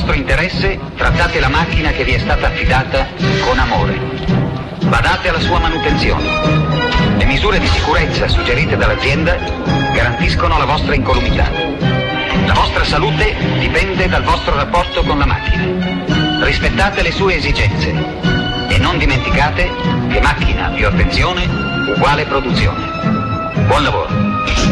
vostro interesse, trattate la macchina che vi è stata affidata con amore. Badate alla sua manutenzione. Le misure di sicurezza suggerite dall'azienda garantiscono la vostra incolumità. La vostra salute dipende dal vostro rapporto con la macchina. Rispettate le sue esigenze e non dimenticate che macchina più attenzione uguale produzione. Buon lavoro.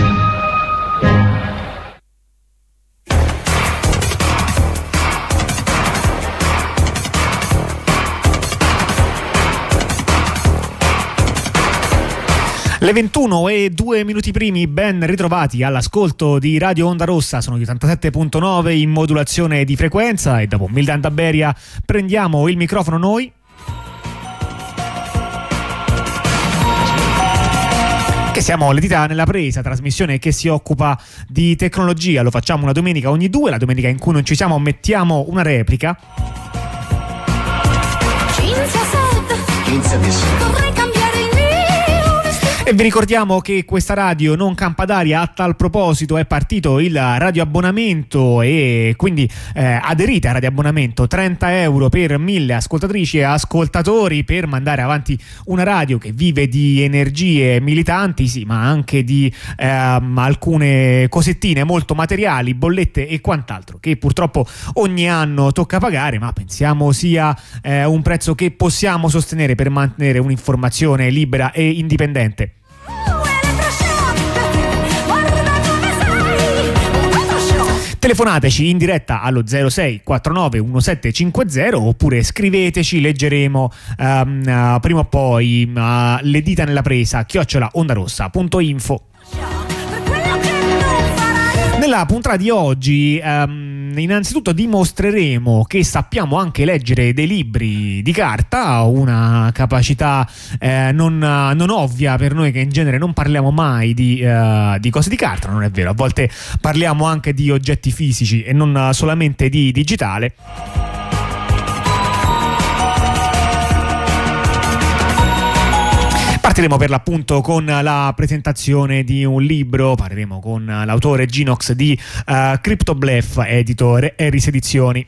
Le 21:02 primi, ben ritrovati all'ascolto di Radio Onda Rossa, sono gli 87.9 in modulazione di frequenza e dopo Mildan Daberia prendiamo il microfono noi. Che siamo le dita nella presa, trasmissione che si occupa di tecnologia, lo facciamo una domenica ogni due, la domenica in cui non ci siamo mettiamo una replica. E vi ricordiamo che questa radio non campa d'aria, a tal proposito è partito il radioabbonamento e quindi aderite al radioabbonamento, 30 euro per 1000 ascoltatrici e ascoltatori per mandare avanti una radio che vive di energie militanti, sì, ma anche di alcune cosettine molto materiali, bollette e quant'altro che purtroppo ogni anno tocca pagare, ma pensiamo sia un prezzo che possiamo sostenere per mantenere un'informazione libera e indipendente. Telefonateci in diretta allo 06 49 1750 oppure scriveteci, leggeremo prima o poi le dita nella presa @ondarossa.info. Nella puntata di oggi innanzitutto dimostreremo che sappiamo anche leggere dei libri di carta, una capacità non ovvia per noi che in genere non parliamo mai di cose di carta, non è vero, a volte parliamo anche di oggetti fisici e non solamente di digitale. Partiremo per l'appunto con la presentazione di un libro, parleremo con l'autore Ginox di Cryptobluff, editore Eris Edizioni.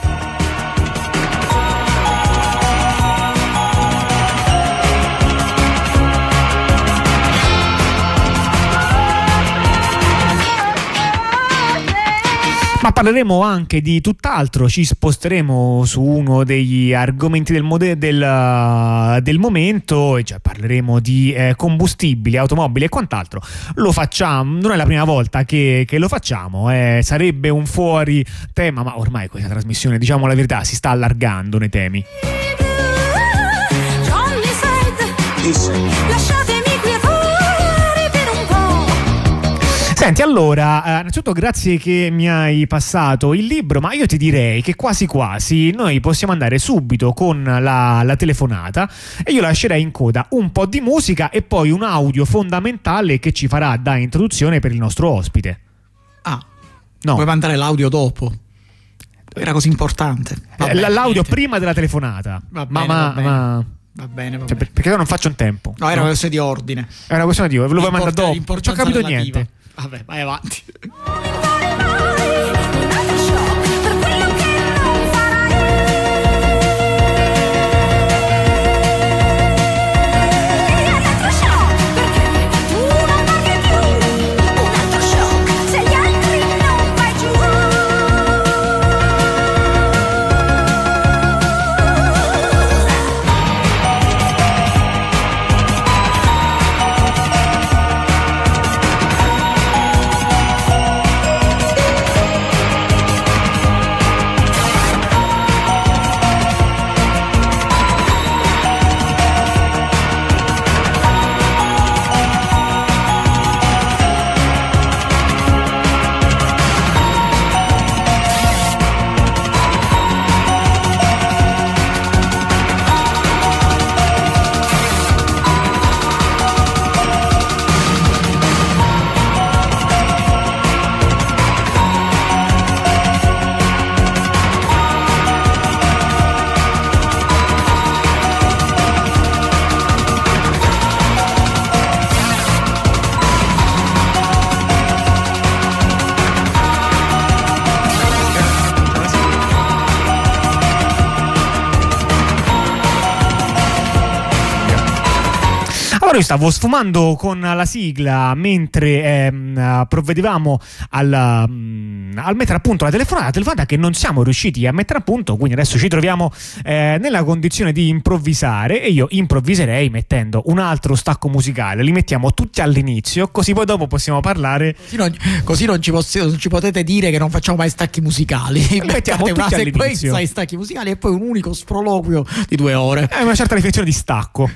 Ma parleremo anche di tutt'altro, ci sposteremo su uno degli argomenti del momento, e cioè parleremo di combustibili, automobili e quant'altro. Lo facciamo, non è la prima volta che lo facciamo, sarebbe un fuori tema, ma ormai questa trasmissione, diciamo la verità, si sta allargando nei temi. Senti, allora, innanzitutto grazie che mi hai passato il libro, ma io ti direi che quasi quasi noi possiamo andare subito con la telefonata e io lascerei in coda un po' di musica e poi un audio fondamentale che ci farà da introduzione per il nostro ospite. Ah, no. Vuoi mandare l'audio dopo? Era così importante. L'audio prima della telefonata. Va bene, Va bene. Cioè, perché io non faccio in tempo. No, era una questione di ordine. È una questione di ordine, ve lo vuoi mandare dopo? Non ho capito relativa. niente. Vabbè, vai avanti. Io stavo sfumando con la sigla mentre provvedevamo al mettere a punto la telefonata che non siamo riusciti a mettere a punto, quindi adesso ci troviamo nella condizione di improvvisare, e io improvviserei mettendo un altro stacco musicale. Li mettiamo tutti all'inizio, così poi dopo possiamo parlare. Così non ci potete dire che non facciamo mai stacchi musicali. Mettiamo tutti una all'inizio sequenza di stacchi musicali e poi un unico sproloquio di 2 ore. È una certa definizione di stacco.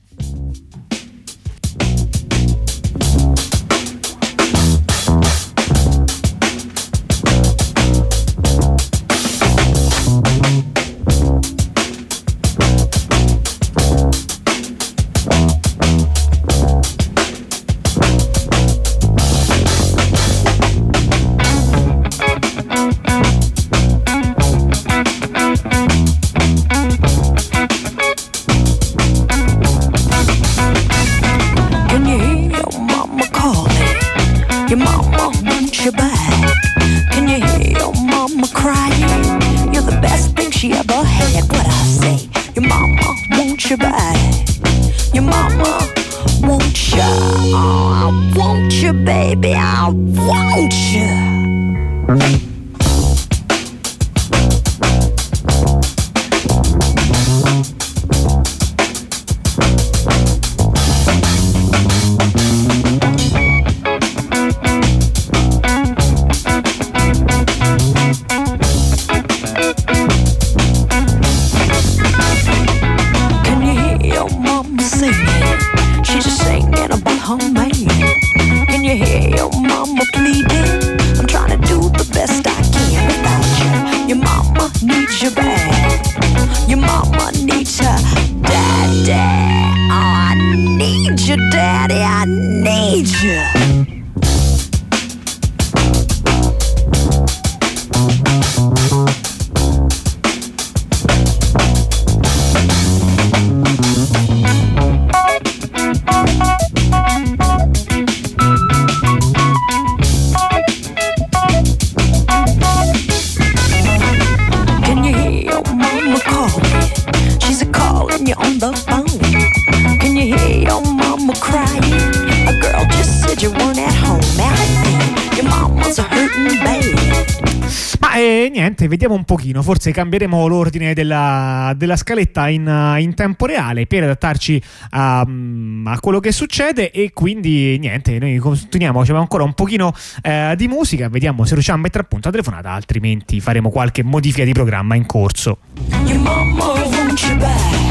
Vediamo un pochino, forse cambieremo l'ordine della scaletta in tempo reale per adattarci a quello che succede, e quindi niente, noi continuiamo, abbiamo ancora un pochino di musica, vediamo se riusciamo a mettere a punto la telefonata, altrimenti faremo qualche modifica di programma in corso. Your mama wants you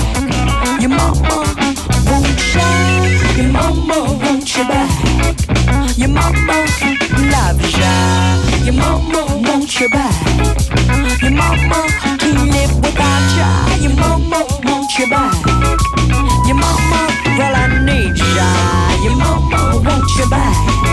back. Your mama wants you. Your mama wants you back. Your mama loves you. Your mama wants you back. Your mama can't live without ya. Your mama wants you back. Your mama, well, I need ya. Your mama wants you back.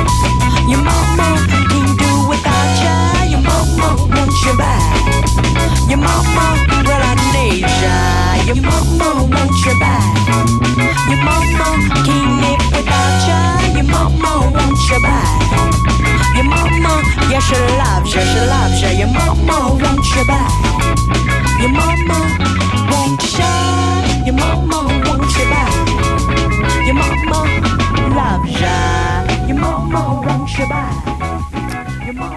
Your mama can't do without ya. Your mama wants you back. Your mama, well, I need ya. Your mama wants you back. Your mama can't live without ya. Your mama wants you back. Your mama, yeah, she loves you, she loves you. Your mama wants you back. Your mama wants you. Your mama wants you back. Your mama loves you. Your mama wants you back. Your mama.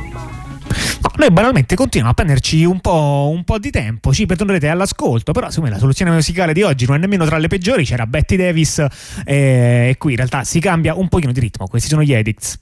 Noi banalmente continuiamo a prenderci un po' di tempo, ci perdonerete all'ascolto, però secondo me la soluzione musicale di oggi non è nemmeno tra le peggiori. C'era Betty Davis e qui in realtà si cambia un pochino di ritmo. Questi sono gli Edicts.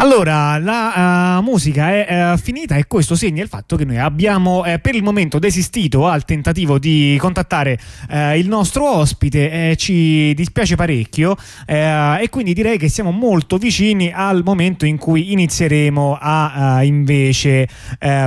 Allora, la musica è finita e questo segna il fatto che noi abbiamo per il momento desistito al tentativo di contattare il nostro ospite, ci dispiace parecchio e quindi direi che siamo molto vicini al momento in cui inizieremo a invece a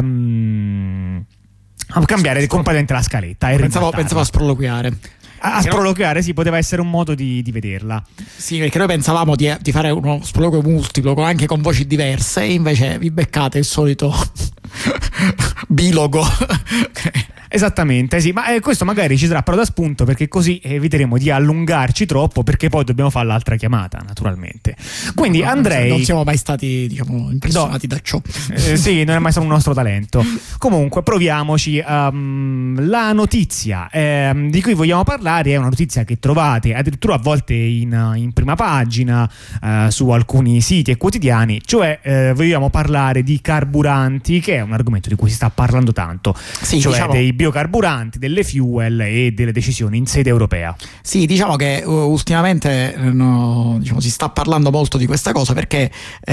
cambiare completamente la scaletta. Pensavo a sproloquiare. A sproloquiare, sì, poteva essere un modo di vederla. Sì, perché noi pensavamo di fare uno sproloquio multiplo anche con voci diverse, e invece vi beccate il solito bilogo. Esattamente, sì, ma questo magari ci sarà però da spunto, perché così eviteremo di allungarci troppo, perché poi dobbiamo fare l'altra chiamata, naturalmente. Quindi Andrei, non siamo mai stati, diciamo, impressionati da ciò. Sì, non è mai stato un nostro talento. Comunque proviamoci. La notizia di cui vogliamo parlare è una notizia che trovate addirittura a volte in prima pagina su alcuni siti e quotidiani, cioè vogliamo parlare di carburanti, che è un argomento di cui si sta parlando tanto, sì, cioè diciamo, dei biocarburanti, delle fuel e delle decisioni in sede europea. Sì, diciamo che ultimamente diciamo, si sta parlando molto di questa cosa, perché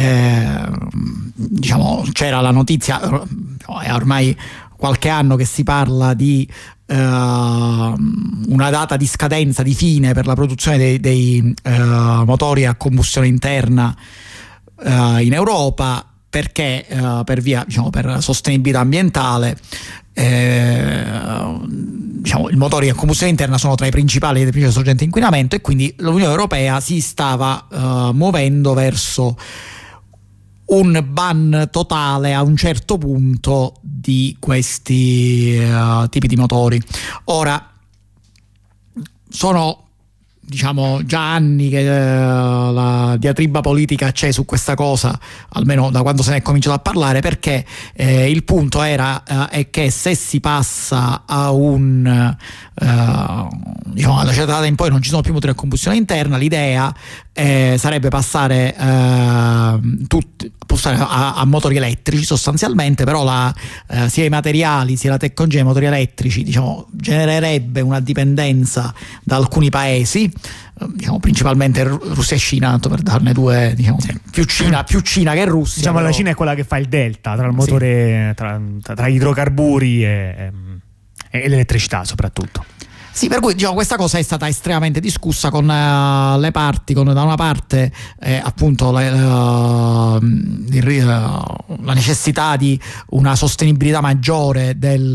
diciamo, c'era la notizia, è ormai qualche anno che si parla di una data di scadenza, di fine per la produzione dei motori a combustione interna in Europa, perché per via, diciamo, per sostenibilità ambientale, diciamo, i motori a combustione interna sono tra i principali sorgenti di inquinamento, e quindi l'Unione Europea si stava muovendo verso un ban totale a un certo punto di questi tipi di motori. Ora, sono, diciamo, già anni che la diatriba politica c'è su questa cosa, almeno da quando se ne è cominciato a parlare, perché il punto è che se si passa a diciamo, alla certa data in poi non ci sono più motori a combustione interna, l'idea sarebbe passare a motori elettrici sostanzialmente, però sia i materiali sia la tecnologia dei motori elettrici, diciamo, genererebbe una dipendenza da alcuni paesi, diciamo principalmente Russia e Cina, tanto per darne due, diciamo, sì. più Cina che Russia. Diciamo però la Cina è quella che fa il delta tra il motore, sì, tra idrocarburi e l'elettricità soprattutto. Sì, per cui, diciamo, questa cosa è stata estremamente discussa con le parti, da una parte appunto la necessità di una sostenibilità maggiore dei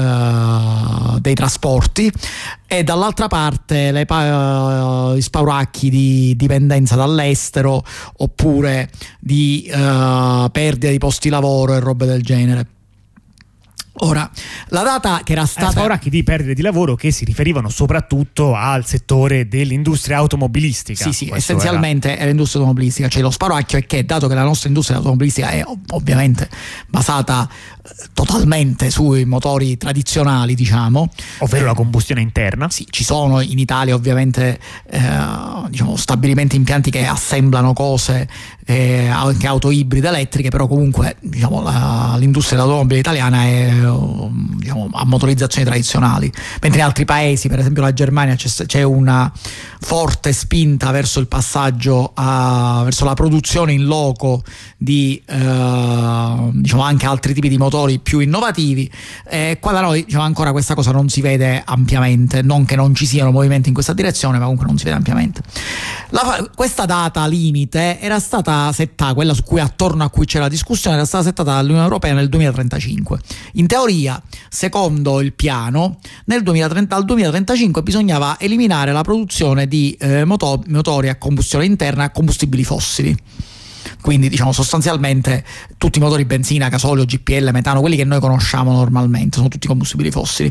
trasporti, e dall'altra parte gli spauracchi di dipendenza dall'estero, oppure di perdita di posti di lavoro e robe del genere. Ora, la data che era stata spauracchi di perdite di lavoro che si riferivano soprattutto al settore dell'industria automobilistica. Sì, essenzialmente è l'industria automobilistica. Cioè, lo spauracchio è che, dato che la nostra industria automobilistica è ovviamente basata totalmente sui motori tradizionali, diciamo, ovvero la combustione interna. Sì, ci sono in Italia ovviamente diciamo, stabilimenti, impianti che assemblano cose, anche auto ibride elettriche, però comunque, diciamo, l'industria dell'automobile italiana è, diciamo, a motorizzazioni tradizionali, mentre in altri paesi, per esempio la Germania, c'è una forte spinta verso il passaggio verso la produzione in loco di diciamo anche altri tipi di motori più innovativi. Qua da noi, diciamo, ancora questa cosa non si vede ampiamente, non che non ci siano movimenti in questa direzione, ma comunque non si vede ampiamente. Questa data limite era stata settata, quella attorno a cui c'era la discussione, era stata settata dall'Unione Europea nel 2035. In teoria, secondo il piano, al 2035 bisognava eliminare la produzione di motori a combustione interna a combustibili fossili. Quindi, diciamo, sostanzialmente tutti i motori benzina, gasolio, GPL, metano, quelli che noi conosciamo normalmente, sono tutti combustibili fossili.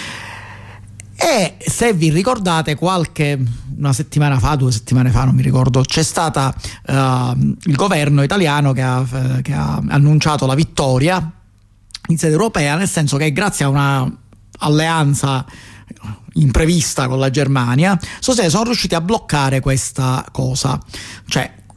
E se vi ricordate, una settimana fa, 2 settimane fa, non mi ricordo, c'è stata il governo italiano che ha annunciato la vittoria in sede europea, nel senso che grazie a una alleanza imprevista con la Germania sono riusciti a bloccare questa cosa. Cioè,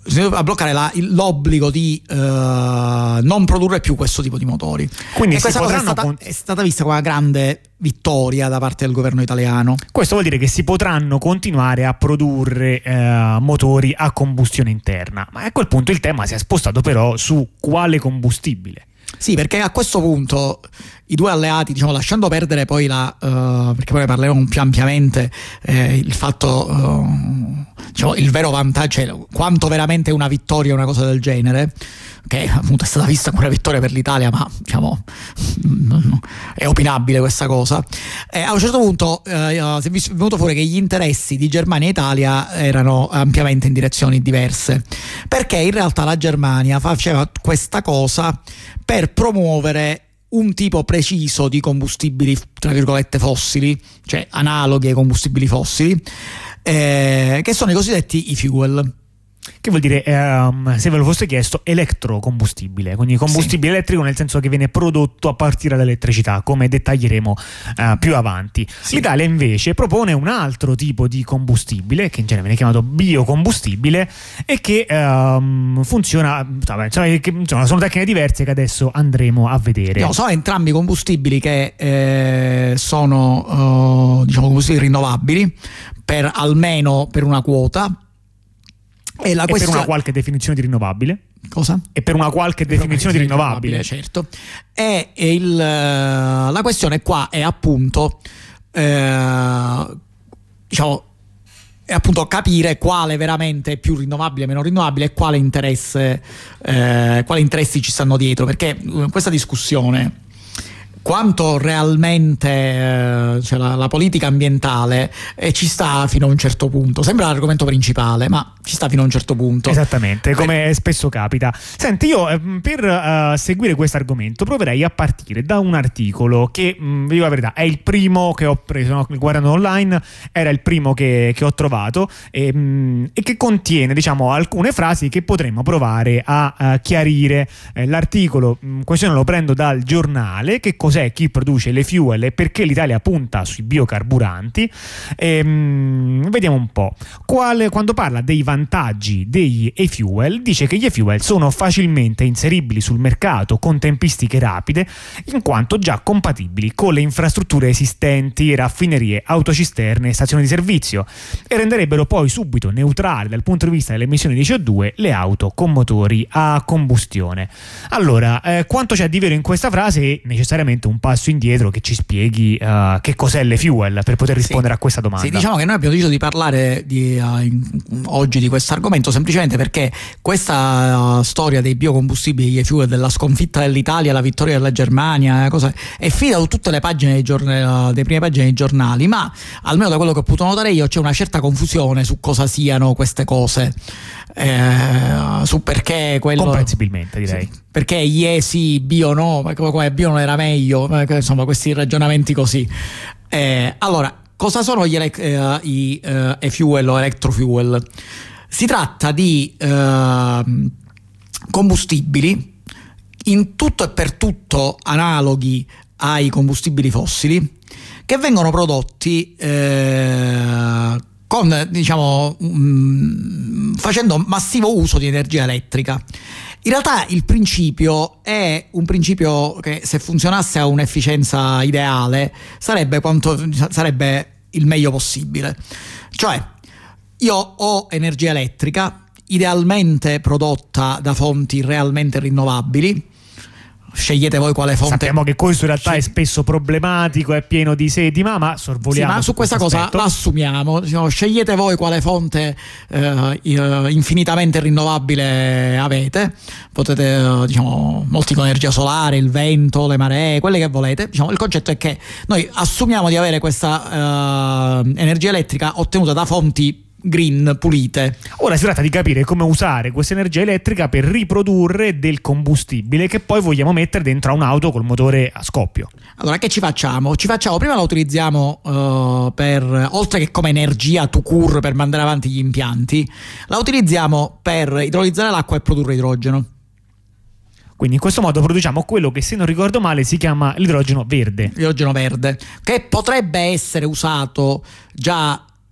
l'obbligo di non produrre più questo tipo di motori. Quindi e questa cosa è stata vista come una grande vittoria da parte del governo italiano. Questo vuol dire che si potranno continuare a produrre motori a combustione interna, ma a quel punto il tema si è spostato però su quale combustibile. Sì, perché a questo punto i due alleati, diciamo, lasciando perdere poi perché poi ne parleremo più ampiamente, il fatto, diciamo, il vero vantaggio, cioè quanto veramente una vittoria una cosa del genere, che appunto è stata vista come una vittoria per l'Italia, ma diciamo è opinabile questa cosa. A un certo punto si è venuto fuori che gli interessi di Germania e Italia erano ampiamente in direzioni diverse, perché in realtà la Germania faceva questa cosa per promuovere un tipo preciso di combustibili, tra virgolette, fossili, cioè analoghi ai combustibili fossili, che sono i cosiddetti e-fuel. Che vuol dire, se ve lo fosse chiesto, elettrocombustibile, quindi combustibile elettrico nel senso che viene prodotto a partire dall'elettricità, come dettaglieremo più avanti. Sì. L'Italia invece propone un altro tipo di combustibile, che in genere viene chiamato biocombustibile, e che funziona, sono tecniche diverse che adesso andremo a vedere. No, sono entrambi combustibili che sono diciamo combustibili rinnovabili almeno per una quota. E per una qualche definizione di rinnovabile. Cosa? E per una qualche definizione di rinnovabile, certo. E la questione qua è appunto diciamo è appunto capire quale veramente è più rinnovabile, meno rinnovabile, e quali interessi ci stanno dietro, perché questa discussione, quanto realmente cioè la politica ambientale ci sta fino a un certo punto, sembra l'argomento principale, ma ci sta fino a un certo punto. Esattamente, come spesso capita. Senti, io per seguire questo argomento proverei a partire da un articolo che, vi dico la verità, è il primo che ho preso, no? Guardando online era il primo che ho trovato, e che contiene, diciamo, alcune frasi che potremmo provare a chiarire. L'articolo in questione lo prendo dal Giornale. Che cos'è, chi produce le fuel e perché l'Italia punta sui biocarburanti? Vediamo un po'. Quando parla dei vantaggi degli e-fuel, dice che gli e-fuel sono facilmente inseribili sul mercato con tempistiche rapide, in quanto già compatibili con le infrastrutture esistenti, raffinerie, autocisterne e stazioni di servizio, e renderebbero poi subito neutrali dal punto di vista delle emissioni di CO2 le auto con motori a combustione. Allora, quanto c'è di vero in questa frase e necessariamente un passo indietro che ci spieghi che cos'è l'e-fuel per poter rispondere a questa domanda. Sì, diciamo che noi abbiamo deciso di parlare oggi di questo argomento semplicemente perché questa storia dei biocombustibili, gli e-fuel, della sconfitta dell'Italia, la vittoria della Germania, è finita su tutte le pagine delle prime pagine dei giornali, ma almeno da quello che ho potuto notare io c'è una certa confusione su cosa siano queste cose, su perché quello, comprensibilmente direi, sì, perché sì, bio no, ma come bio non era meglio, insomma questi ragionamenti così. Allora, cosa sono gli e-fuel o electrofuel? Si tratta di combustibili in tutto e per tutto analoghi ai combustibili fossili, che vengono prodotti con, diciamo, facendo massivo uso di energia elettrica. In realtà il principio è un principio che, se funzionasse a un'efficienza ideale, sarebbe il meglio possibile. Cioè, io ho energia elettrica, idealmente prodotta da fonti realmente rinnovabili. Scegliete voi quale fonte. Sappiamo che questo in realtà è spesso problematico, è pieno di sedima, ma sorvoliamo. Sì, ma su questa cosa aspetto l'assumiamo. Diciamo, scegliete voi quale fonte infinitamente rinnovabile avete. Potete, diciamo, molti con energia solare, il vento, le maree, quelle che volete. Diciamo, il concetto è che noi assumiamo di avere questa energia elettrica ottenuta da fonti green, pulite. Ora si tratta di capire come usare questa energia elettrica per riprodurre del combustibile che poi vogliamo mettere dentro a un'auto col motore a scoppio. Allora, che ci facciamo? Prima la utilizziamo oltre che come energia tout court per mandare avanti gli impianti, la utilizziamo per idrolizzare l'acqua e produrre idrogeno. Quindi in questo modo produciamo quello che, se non ricordo male, si chiama l'idrogeno verde. L'idrogeno verde, che potrebbe essere usato già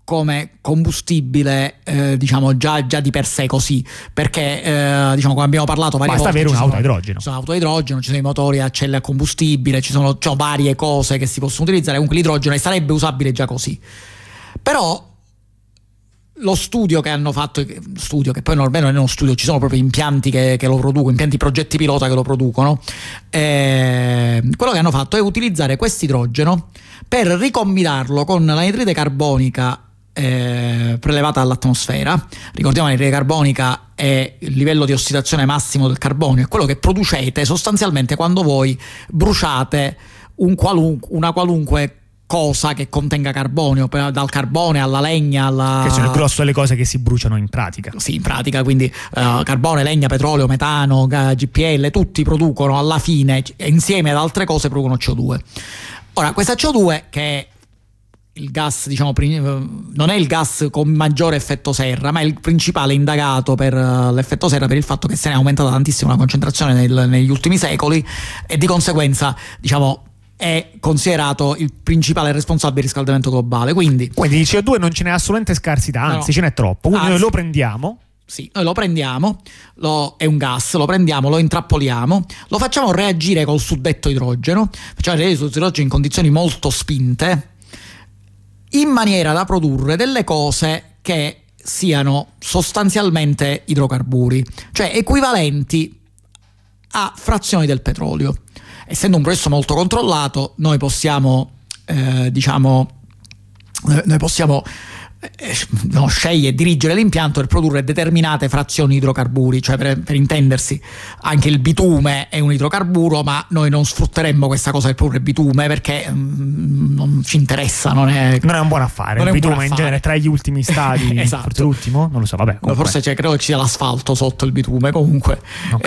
come combustibile diciamo già di per sé così, perché diciamo, come abbiamo parlato varie basta volte, avere un'auto a idrogeno. ci sono auto a idrogeno, ci sono i motori a celle a combustibile, ci sono varie cose che si possono utilizzare, comunque l'idrogeno sarebbe usabile già così. Però lo studio che hanno fatto, che poi non è uno studio, ci sono proprio impianti che lo producono, impianti progetti pilota che lo producono, quello che hanno fatto è utilizzare quest'idrogeno per ricombinarlo con l'anidride carbonica prelevata dall'atmosfera. Ricordiamo, l'anidride carbonica è il livello di ossidazione massimo del carbonio, è quello che producete sostanzialmente quando voi bruciate una qualunque cosa che contenga carbonio, dal carbone alla legna che sono il grosso delle cose che si bruciano in pratica. Sì, in pratica, quindi carbone, legna, petrolio, metano, GPL, tutti producono alla fine, insieme ad altre cose, producono CO2. Ora, questa CO2, che è il gas, diciamo, non è il gas con maggiore effetto serra, ma è il principale indagato per l'effetto serra, per il fatto che se ne è aumentata tantissimo la concentrazione negli ultimi secoli, e di conseguenza, diciamo, è considerato il principale responsabile del riscaldamento globale. Quindi di CO2 non ce n'è assolutamente scarsità, anzi ce n'è troppo. Quindi noi lo prendiamo. Sì, noi lo prendiamo, è un gas, lo prendiamo, lo intrappoliamo, lo facciamo reagire col suddetto idrogeno, facciamo reagire sul idrogeno in condizioni molto spinte, in maniera da produrre delle cose che siano sostanzialmente idrocarburi, cioè equivalenti a frazioni del petrolio. Essendo un processo molto controllato, noi possiamo scegliere e dirigere l'impianto per produrre determinate frazioni di idrocarburi, cioè per intendersi, anche il bitume è un idrocarburo, ma noi non sfrutteremmo questa cosa per produrre bitume perché non ci interessa, non è un buon affare. Il bitume in genere tra gli ultimi stadi. Esatto. Forse l'ultimo? Non lo so, vabbè. Forse credo che ci sia l'asfalto sotto il bitume, comunque.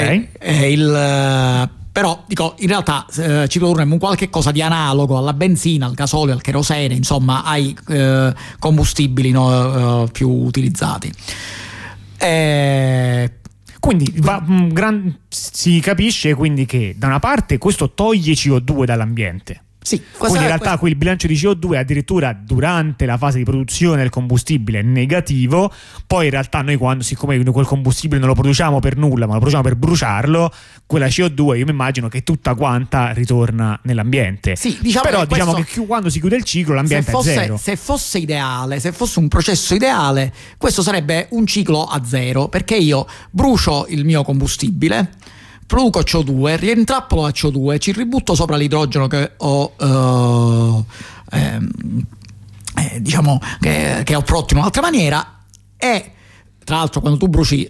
Ok. Però dico, in realtà ci produrremmo qualche cosa di analogo alla benzina, al gasolio, al kerosene, insomma ai combustibili più utilizzati. Quindi si capisce quindi che da una parte questo toglie CO2 dall'ambiente. Sì, quindi in realtà qui il bilancio di CO2 addirittura durante la fase di produzione del combustibile è negativo. Poi in realtà noi, siccome quel combustibile non lo produciamo per nulla ma lo produciamo per bruciarlo, quella CO2 io mi immagino che tutta quanta ritorna nell'ambiente. Sì, diciamo però che diciamo che quando si chiude il ciclo l'ambiente è zero. Se fosse ideale, se fosse un processo ideale, questo sarebbe un ciclo a zero, perché io brucio il mio combustibile, produco CO2, rientrappolo la CO2, ci ributto sopra l'idrogeno che ho diciamo che ho prodotto in un'altra maniera, e tra l'altro quando tu bruci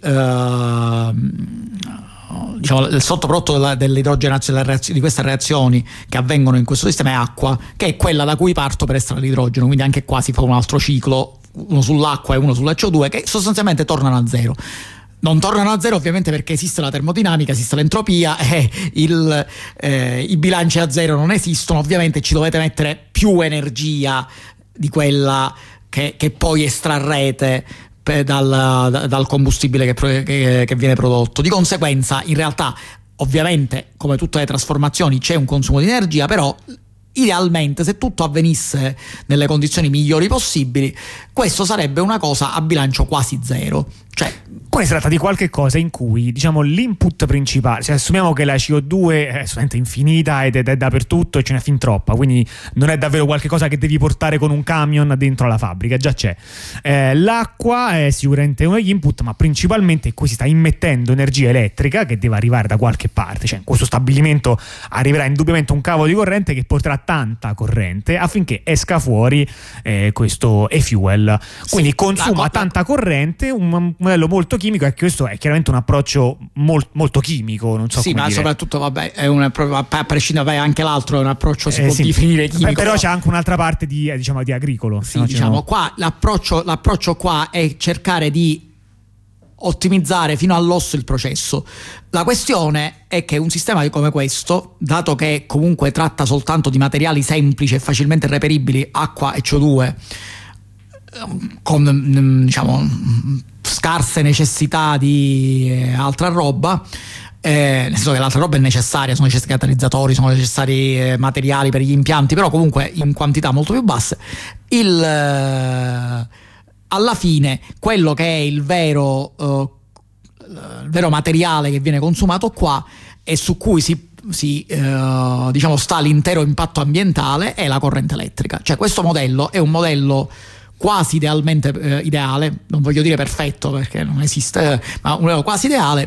diciamo il sottoprodotto dell'idrogenazione di queste reazioni che avvengono in questo sistema è acqua, che è quella da cui parto per estrarre l'idrogeno, quindi anche qua si fa un altro ciclo, uno sull'acqua e uno sulla CO2, che sostanzialmente tornano a zero. Non tornano a zero ovviamente perché esiste la termodinamica, esiste l'entropia e i bilanci a zero non esistono. Ovviamente ci dovete mettere più energia di quella che poi estrarrete dal combustibile che viene prodotto. Di conseguenza, in realtà, ovviamente, come tutte le trasformazioni, c'è un consumo di energia, però idealmente, se tutto avvenisse nelle condizioni migliori possibili, questo sarebbe una cosa a bilancio quasi zero. Cioè, Qua si tratta di qualche cosa in cui, diciamo, l'input principale, cioè assumiamo che la CO2 è assolutamente infinita ed è dappertutto e ce n'è fin troppa, quindi non è davvero qualche cosa che devi portare con un camion dentro la fabbrica, già c'è. L'acqua è sicuramente uno degli input, ma principalmente qui si sta immettendo energia elettrica che deve arrivare da qualche parte, cioè in questo stabilimento arriverà indubbiamente un cavo di corrente che porterà tanta corrente affinché esca fuori questo e-fuel, quindi sì, consuma tanta corrente, un modello molto chimico, e questo è chiaramente un approccio molto chimico, non so sì, come ma dire. Soprattutto a prescindere anche l'altro è un approccio si può sì, definire chimico, però c'è anche un'altra parte di agricolo. Sì, no, diciamo qua l'approccio qua è cercare di ottimizzare fino all'osso il processo. La questione è che un sistema come questo, dato che comunque tratta soltanto di materiali semplici e facilmente reperibili, acqua e CO2, con diciamo scarse necessità di altra roba, nel senso che l'altra roba è necessaria, sono necessari catalizzatori, sono necessari materiali per gli impianti, però comunque in quantità molto più basse, alla fine quello che è il vero materiale che viene consumato qua e su cui diciamo sta l'intero impatto ambientale è la corrente elettrica. Cioè questo modello è un modello quasi idealmente ideale, non voglio dire perfetto perché non esiste, ma un modello quasi ideale,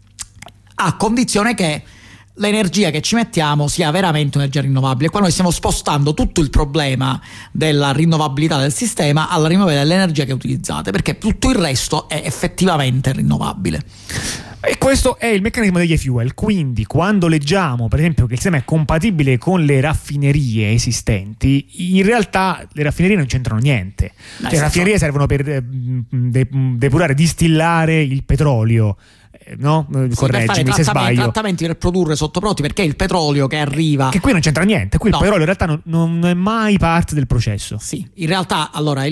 a condizione che l'energia che ci mettiamo sia veramente energia rinnovabile. Qua noi stiamo spostando tutto il problema della rinnovabilità del sistema alla rinnovabilità dell'energia che utilizzate, perché tutto il resto è effettivamente rinnovabile. E questo è il meccanismo degli e-fuel. Quindi quando leggiamo per esempio che il sistema è compatibile con le raffinerie esistenti, in realtà le raffinerie non c'entrano niente. Cioè, le raffinerie servono per depurare, distillare il petrolio, no? Correggimi se sbaglio. Trattamenti per produrre sottoprodotti, perché il petrolio che arriva, che qui non c'entra niente, qui il petrolio in realtà non è mai parte del processo. Sì, in realtà allora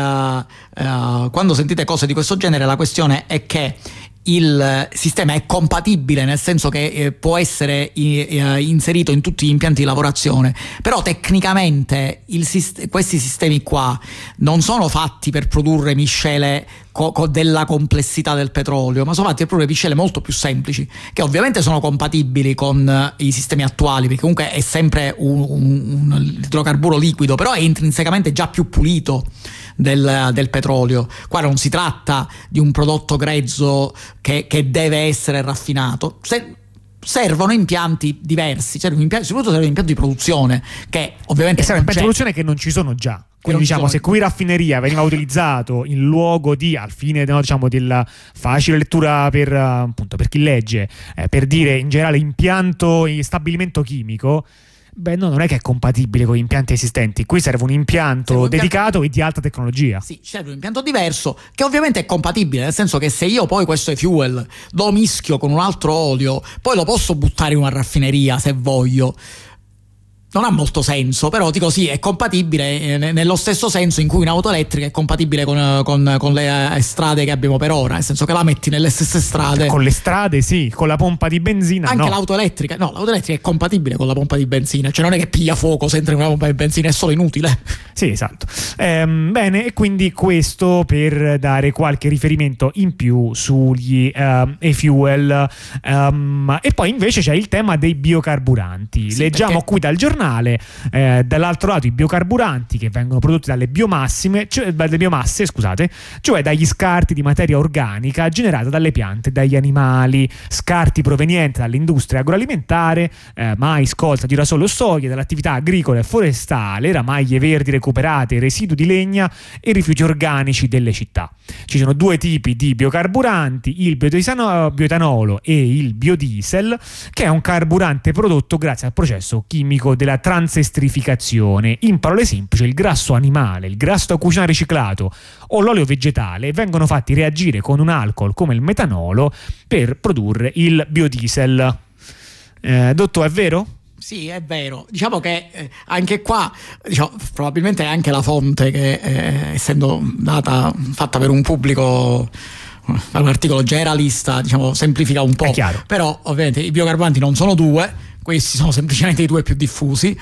quando sentite cose di questo genere la questione è che il sistema è compatibile, nel senso che può essere inserito in tutti gli impianti di lavorazione, però tecnicamente questi sistemi qua non sono fatti per produrre miscele della complessità del petrolio, ma sono fatti per produrre miscele molto più semplici, che ovviamente sono compatibili con i sistemi attuali, perché comunque è sempre un idrocarburo liquido, però è intrinsecamente già più pulito del petrolio. Qua non si tratta di un prodotto grezzo che deve essere raffinato. Servono impianti diversi, soprattutto servono impianti di produzione che ovviamente servono impianti di produzione che non ci sono già. Quindi diciamo, se qui raffineria veniva utilizzato in luogo al fine diciamo della facile lettura per chi legge, per dire in generale impianto stabilimento chimico, no, non è che è compatibile con gli impianti esistenti. Qui serve un impianto dedicato e di alta tecnologia. Sì, serve un impianto diverso che ovviamente è compatibile, nel senso che se io poi questo e-fuel lo mischio con un altro olio, poi lo posso buttare in una raffineria se voglio. Non ha molto senso, però dico sì, è compatibile nello stesso senso in cui un'auto elettrica è compatibile con le strade che abbiamo per ora, nel senso che la metti nelle stesse strade. Con le strade sì, con la pompa di benzina anche no. L'auto elettrica è compatibile con la pompa di benzina, cioè non è che piglia fuoco se entra in una pompa di benzina, è solo inutile. Sì, esatto. Bene, e quindi questo per dare qualche riferimento in più sugli e-fuel. E poi invece c'è il tema dei biocarburanti. Sì, leggiamo qui dal giornale, dall'altro lato i biocarburanti che vengono prodotti dalle biomasse, cioè dagli scarti di materia organica generata dalle piante e dagli animali, scarti provenienti dall'industria agroalimentare, mais, colza, girasole o soia, dall'attività agricola e forestale, ramaglie verdi recuperate, residui di legna e rifiuti organici delle città. Ci sono due tipi di biocarburanti, il bioetanolo e il biodiesel, che è un carburante prodotto grazie al processo chimico della transestrificazione. In parole semplici, il grasso animale, il grasso da cucina riciclato o l'olio vegetale vengono fatti reagire con un alcol come il metanolo per produrre il biodiesel. Dottor, è vero? Sì, è vero. Diciamo che anche qua, probabilmente è anche la fonte che essendo fatta per un pubblico, un articolo generalista, semplifica un po'. È chiaro. Però ovviamente i biocarburanti non sono due, questi sono semplicemente i due più diffusi.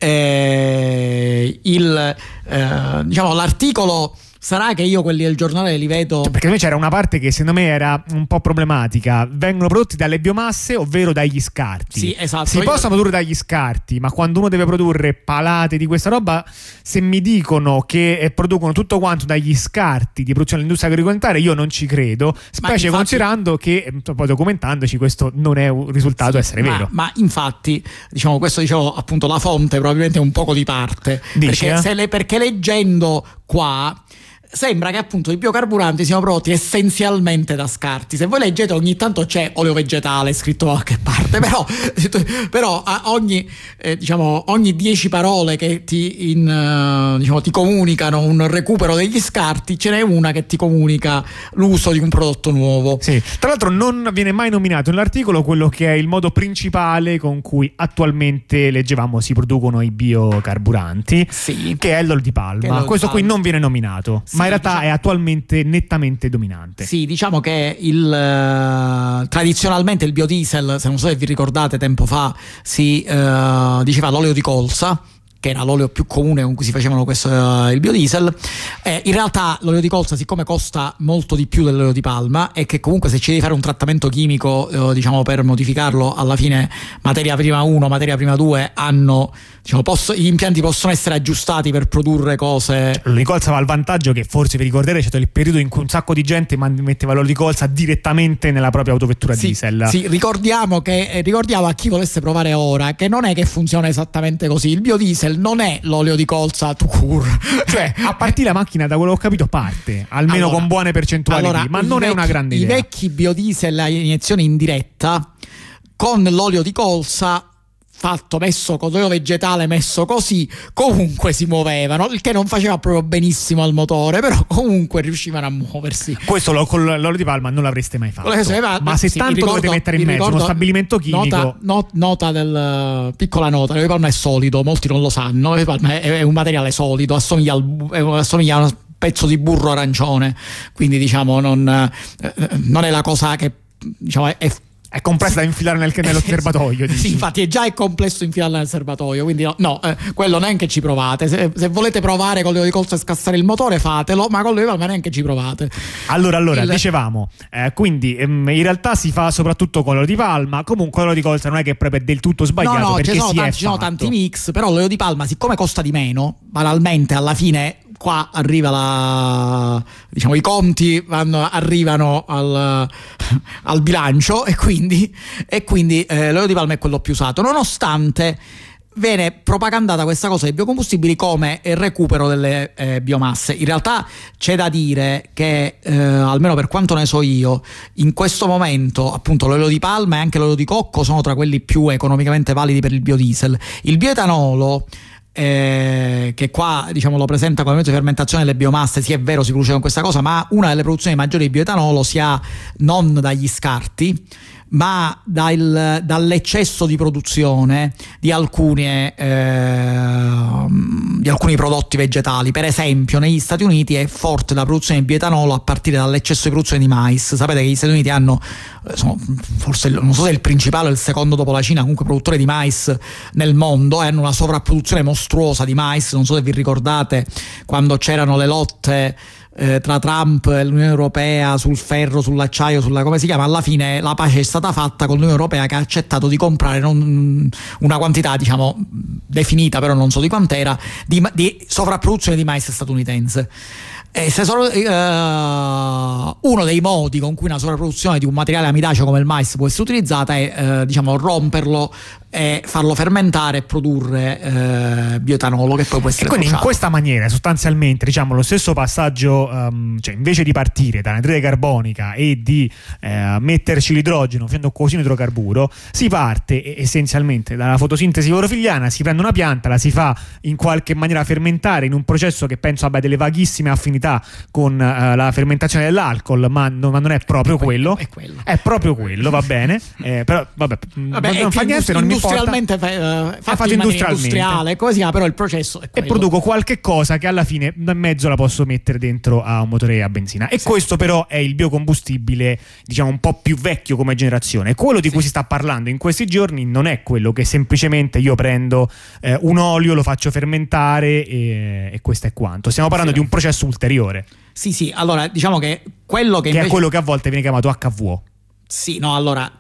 L'articolo, sarà che io quelli del giornale li vedo, perché invece c'era una parte che secondo me era un po' problematica. Vengono prodotti dalle biomasse, ovvero dagli scarti. Sì, esatto. Si possono produrre dagli scarti, ma quando uno deve produrre palate di questa roba, se mi dicono che producono tutto quanto dagli scarti di produzione dell'industria agroalimentare, io non ci credo, specie considerando che poi documentandoci questo non è un risultato essere vero. Ma infatti, questo appunto la fonte probabilmente è un poco di parte. Dice, perché leggendo qua sembra che appunto i biocarburanti siano prodotti essenzialmente da scarti. Se voi leggete, ogni tanto c'è olio vegetale scritto da qualche parte, però ogni 10 parole che ti comunicano un recupero degli scarti, ce n'è una che ti comunica l'uso di un prodotto nuovo. Sì. Tra l'altro non viene mai nominato nell'articolo quello che è il modo principale con cui attualmente, leggevamo, si producono i biocarburanti, sì, che è l'olio di palma. Questo qui non viene nominato. Sì, ma in realtà è attualmente nettamente dominante. Sì, diciamo che tradizionalmente il biodiesel, se non so se vi ricordate, tempo fa si diceva l'olio di colza, che era l'olio più comune con cui si facevano il biodiesel. In realtà l'olio di colza, siccome costa molto di più dell'olio di palma, e che comunque se ci devi fare un trattamento chimico diciamo per modificarlo, alla fine materia prima 1, materia prima 2 hanno, diciamo, gli impianti possono essere aggiustati per produrre cose. L'olio di colza aveva il vantaggio che, forse vi ricorderete, c'è stato il periodo in cui un sacco di gente metteva l'olio di colza direttamente nella propria autovettura diesel. Sì, ricordiamo a chi volesse provare ora che non è che funziona esattamente così. Il biodiesel non è l'olio di colza tout court. Cioè, a partire la macchina, da quello che ho capito, parte almeno con buone percentuali ma non è una grande idea. I vecchi biodiesel a iniezione indiretta con l'olio di colza messo con l'olio vegetale, messo così, comunque si muovevano, il che non faceva proprio benissimo al motore, però comunque riuscivano a muoversi. Questo con l'olio di palma non l'avreste mai fatto. Ma se sì, tanto dovete mettere in mezzo uno stabilimento chimico. Piccola nota, l'olio di palma è solido, molti non lo sanno. L'olio di palma è un materiale solido, assomiglia a un pezzo di burro arancione, quindi diciamo non è la cosa che, diciamo, è complessa da infilare nello serbatoio. Sì, infatti è complesso infilarla nel serbatoio, quindi quello neanche ci provate. Se volete provare con l'olio di colza e scassare il motore, fatelo, ma con l'olio di palma neanche ci provate. Allora dicevamo, quindi in realtà si fa soprattutto con l'olio di palma. Comunque l'olio di colza non è che è proprio del tutto sbagliato, perché ci sono tanti mix, però l'olio di palma, siccome costa di meno, banalmente alla fine qua arriva i conti arrivano al bilancio, e quindi l'olio di palma è quello più usato, nonostante viene propagandata questa cosa dei biocombustibili come il recupero delle biomasse. In realtà c'è da dire che almeno per quanto ne so io, in questo momento appunto l'olio di palma e anche l'olio di cocco sono tra quelli più economicamente validi per il biodiesel. Il bioetanolo, che qua lo presenta come mezzo di fermentazione delle biomasse, sì, è vero, si produce con questa cosa, ma una delle produzioni maggiori di bioetanolo si ha non dagli scarti, ma dall'eccesso di produzione di alcuni prodotti vegetali. Per esempio negli Stati Uniti è forte la produzione di bioetanolo a partire dall'eccesso di produzione di mais. Sapete che gli Stati Uniti sono forse, non so se è il principale o il secondo dopo la Cina, comunque produttore di mais nel mondo, e hanno una sovrapproduzione mostruosa di mais. Non so se vi ricordate quando c'erano le lotte tra Trump e l'Unione Europea sul ferro, sull'acciaio, come si chiama, alla fine la pace è stata fatta con l'Unione Europea, che ha accettato di comprare una quantità definita, però non so di quant'era, di sovrapproduzione di mais statunitense. Uno dei modi con cui una sovrapproduzione di un materiale amidaceo come il mais può essere utilizzata è romperlo e farlo fermentare e produrre bioetanolo, che poi può essere quindi in questa maniera sostanzialmente lo stesso passaggio, cioè invece di partire dall'anidride carbonica e di metterci l'idrogeno facendo così un idrocarburo, si parte essenzialmente dalla fotosintesi clorofilliana, si prende una pianta, la si fa in qualche maniera fermentare in un processo che penso abbia delle vaghissime affinità con la fermentazione dell'alcol, ma non è proprio quello. È proprio quello, va bene, però vabbè, non fa niente, non mi industrialmente fatto industriale, come si chiama, però il processo è quello. E produco qualche cosa che alla fine da mezzo la posso mettere dentro a un motore a benzina. E questo però è il biocombustibile un po' più vecchio come generazione. Quello di cui si sta parlando in questi giorni non è quello che semplicemente io prendo un olio, lo faccio fermentare e questo è quanto. Stiamo parlando di un processo ulteriore. Sì, allora che quello che è quello che a volte viene chiamato HVO. Sì, no, allora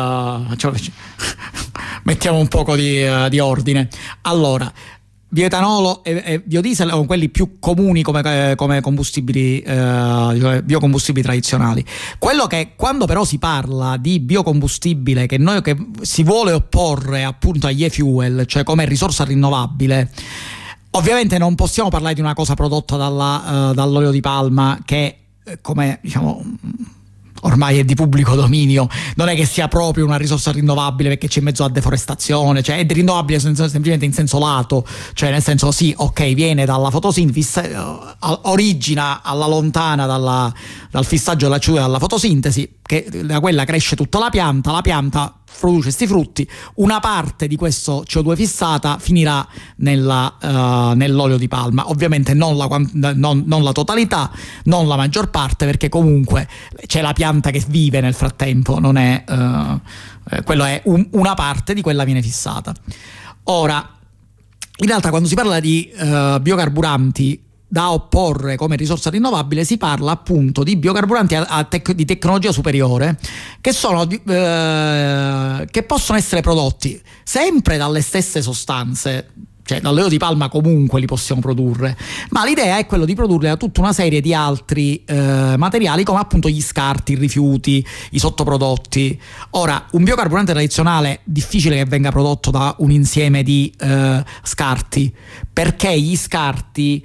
mettiamo un poco di ordine. Allora, bioetanolo e biodiesel sono quelli più comuni come combustibili, biocombustibili tradizionali. Quello che, quando però si parla di biocombustibile che si vuole opporre appunto agli e-fuel, cioè come risorsa rinnovabile, ovviamente non possiamo parlare di una cosa prodotta dall'olio di palma, che come ormai è di pubblico dominio, non è che sia proprio una risorsa rinnovabile, perché c'è in mezzo a deforestazione, cioè è rinnovabile semplicemente in senso lato, cioè nel senso sì, ok, viene dalla fotosintesi, origina alla lontana dal fissaggio della CO2 dalla fotosintesi, che da quella cresce tutta la pianta produce questi frutti, una parte di questo CO2 fissata finirà nell'olio di palma, ovviamente non la totalità, non la maggior parte, perché comunque c'è la pianta che vive nel frattempo, non è quello è una parte di quella viene fissata. Ora in realtà quando si parla di biocarburanti da opporre come risorsa rinnovabile, si parla appunto di biocarburanti di tecnologia superiore, che sono che possono essere prodotti sempre dalle stesse sostanze, cioè dall'olio di palma comunque li possiamo produrre, ma l'idea è quello di produrre da tutta una serie di altri materiali, come appunto gli scarti, i rifiuti, i sottoprodotti. Ora, un biocarburante tradizionale difficile che venga prodotto da un insieme di scarti, perché gli scarti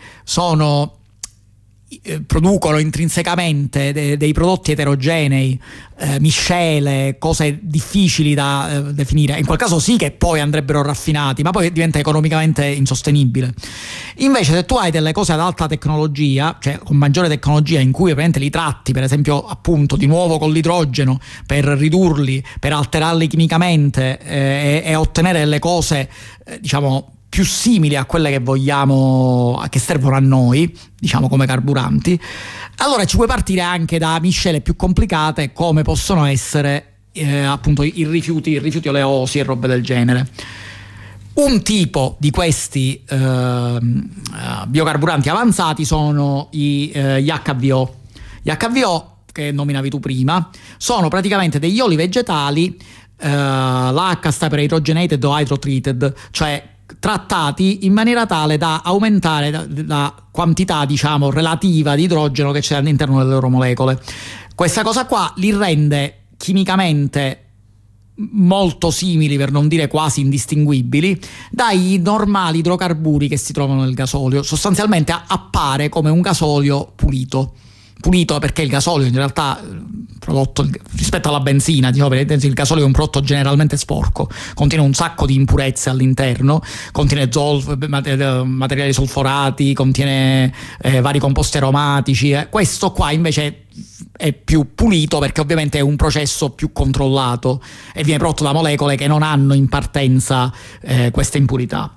producono intrinsecamente dei prodotti eterogenei, miscele, cose difficili da definire. In quel caso sì che poi andrebbero raffinati, ma poi diventa economicamente insostenibile. Invece se tu hai delle cose ad alta tecnologia, cioè con maggiore tecnologia, in cui ovviamente li tratti, per esempio appunto di nuovo con l'idrogeno, per ridurli, per alterarli chimicamente e ottenere delle cose diciamo più simili a quelle che vogliamo, che servono a noi, diciamo come carburanti, allora ci puoi partire anche da miscele più complicate, come possono essere appunto i rifiuti oleosi e robe del genere. Un tipo di questi biocarburanti avanzati sono gli HVO. Gli HVO, che nominavi tu prima, sono praticamente degli oli vegetali, l'H sta per hydrogenated o hydrotreated, cioè trattati in maniera tale da aumentare la quantità, diciamo, relativa di idrogeno che c'è all'interno delle loro molecole. Questa cosa qua li rende chimicamente molto simili, per non dire quasi indistinguibili, dai normali idrocarburi che si trovano nel gasolio. Sostanzialmente appare come un gasolio pulito perché il gasolio in realtà prodotto rispetto alla benzina, diciamo, il gasolio è un prodotto generalmente sporco, contiene un sacco di impurezze all'interno, contiene materiali solforati, contiene vari composti aromatici. Questo qua invece è più pulito perché ovviamente è un processo più controllato e viene prodotto da molecole che non hanno in partenza queste impurità.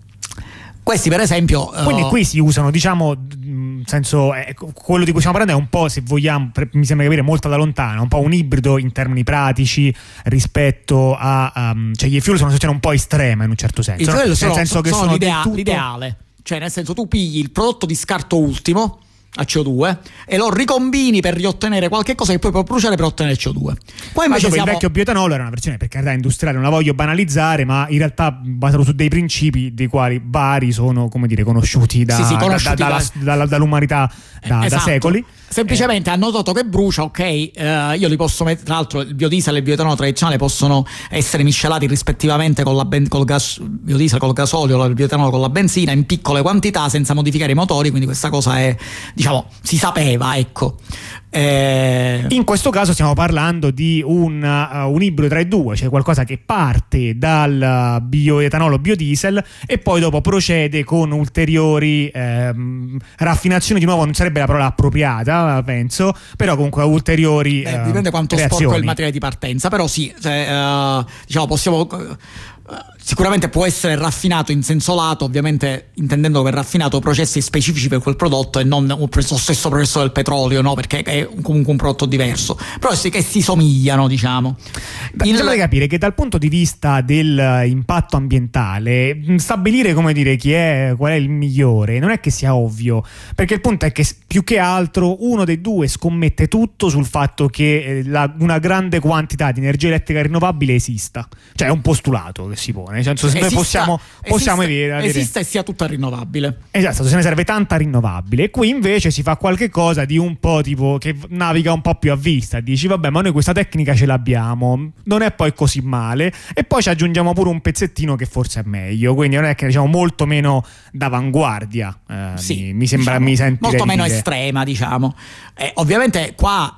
Questi per esempio quindi qui si usano, diciamo, in senso quello di cui stiamo parlando è un po', se vogliamo, mi sembra capire molto da lontano, un po' un ibrido in termini pratici rispetto a cioè gli fuel sono una situazione un po' estrema in un certo senso, nel senso che sono tutto... l'ideale, cioè nel senso tu pigli il prodotto di scarto ultimo a CO2 e lo ricombini per riottenere qualche cosa che poi può bruciare per ottenere CO2. Poi invece il vecchio bioetanolo era una versione, per carità, industriale, non la voglio banalizzare, ma in realtà basato su dei principi dei quali vari sono, come dire, conosciuti dall'umanità da secoli. Semplicemente hanno notato che brucia, ok, io li posso mettere, tra l'altro il biodiesel e il bioetanolo tradizionale possono essere miscelati rispettivamente col biodiesel col gasolio, il bioetanolo con la benzina in piccole quantità senza modificare i motori, quindi questa cosa è, diciamo, si sapeva, ecco. In questo caso stiamo parlando di un ibrido tra i due, cioè qualcosa che parte dal bioetanolo biodiesel e poi dopo procede con ulteriori raffinazioni, di nuovo non sarebbe la parola appropriata, penso, però comunque ulteriori dipende quanto reazioni. Sporco è il materiale di partenza, però sì, diciamo possiamo sicuramente può essere raffinato in senso lato, ovviamente intendendo per raffinato processi specifici per quel prodotto e non lo stesso processo del petrolio, no? Perché è comunque un prodotto diverso, però sì che si somigliano, diciamo. Bisogna capire che dal punto di vista dell'impatto ambientale stabilire, come dire, qual è il migliore non è che sia ovvio, perché il punto è che più che altro uno dei due scommette tutto sul fatto che una grande quantità di energia elettrica rinnovabile esista, cioè è un postulato che si pone, nel senso, noi possiamo esiste e sia tutta rinnovabile. Esatto, se ne serve tanta rinnovabile. E qui invece si fa qualche cosa di un po' tipo che naviga un po' più a vista, dici vabbè, ma noi questa tecnica ce l'abbiamo, non è poi così male, e poi ci aggiungiamo pure un pezzettino che forse è meglio, quindi non è che, diciamo, molto meno d'avanguardia, sì, mi sembra, diciamo, mi senti molto meno dire. Estrema, diciamo. Ovviamente qua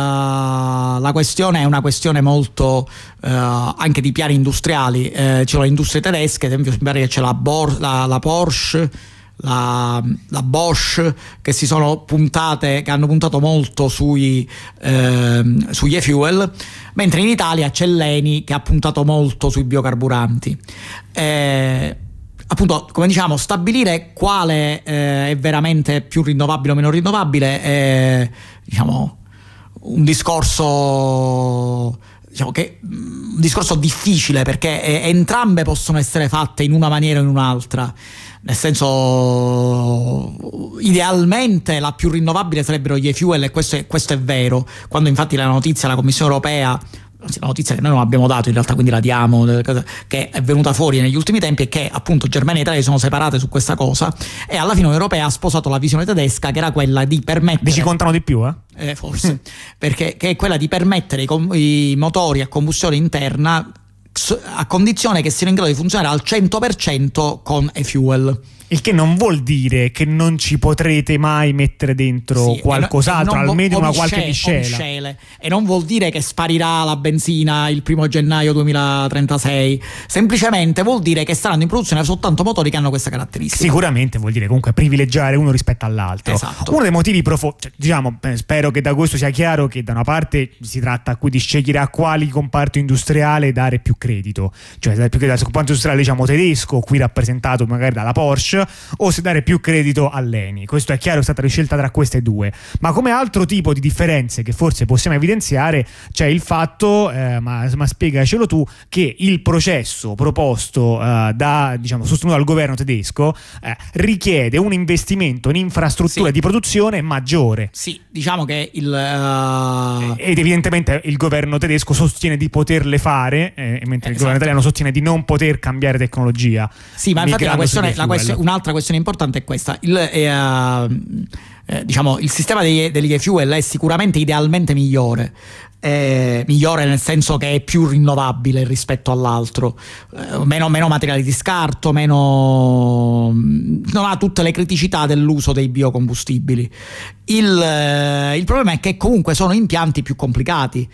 la questione è una questione molto anche di piani industriali. Ci sono le industrie tedesche, ad esempio mi pare che c'è la Porsche, la Bosch, che si sono puntate, che hanno puntato molto sugli e-fuel, mentre in Italia c'è l'Eni che ha puntato molto sui biocarburanti. Appunto, come diciamo, stabilire quale è veramente più rinnovabile o meno rinnovabile è, diciamo, un discorso diciamo che un discorso difficile, perché entrambe possono essere fatte in una maniera o in un'altra. Nel senso, idealmente la più rinnovabile sarebbero gli e-fuel, e questo è vero. Quando infatti la Commissione europea, la notizia che noi non abbiamo dato in realtà, quindi la diamo, che è venuta fuori negli ultimi tempi, è che appunto Germania e Italia si sono separate su questa cosa, e alla fine l'Unione Europea ha sposato la visione tedesca, che era quella di permettere... Ci contano di più, forse, perché che è quella di permettere i motori a combustione interna a condizione che siano in grado di funzionare al 100% con e-fuel. Il che non vuol dire che non ci potrete mai mettere dentro qualcos'altro, almeno una qualche miscela. E non vuol dire che sparirà la benzina il 1 gennaio 2036, semplicemente vuol dire che saranno in produzione soltanto motori che hanno questa caratteristica. Sicuramente vuol dire comunque privilegiare uno rispetto all'altro. Esatto. Uno dei motivi spero che da questo sia chiaro che da una parte si tratta qui di scegliere a quali comparto industriale dare più credito, cioè dare più credito al comparto industriale tedesco, qui rappresentato magari dalla Porsche, o se dare più credito all'Eni. Questo è chiaro, è stata la scelta tra queste due. Ma come altro tipo di differenze che forse possiamo evidenziare c'è il fatto, ma spiegacelo tu, che il processo proposto sostenuto dal governo tedesco richiede un investimento in infrastrutture di produzione maggiore. Sì, diciamo che ed evidentemente il governo tedesco sostiene di poterle fare, mentre il governo italiano sostiene di non poter cambiare tecnologia. Sì, ma infatti un'altra questione importante è questa. Il sistema degli e-fuel è sicuramente idealmente migliore nel senso che è più rinnovabile rispetto all'altro, meno materiali di scarto, non ha tutte le criticità dell'uso dei biocombustibili. Il problema è che comunque sono impianti più complicati,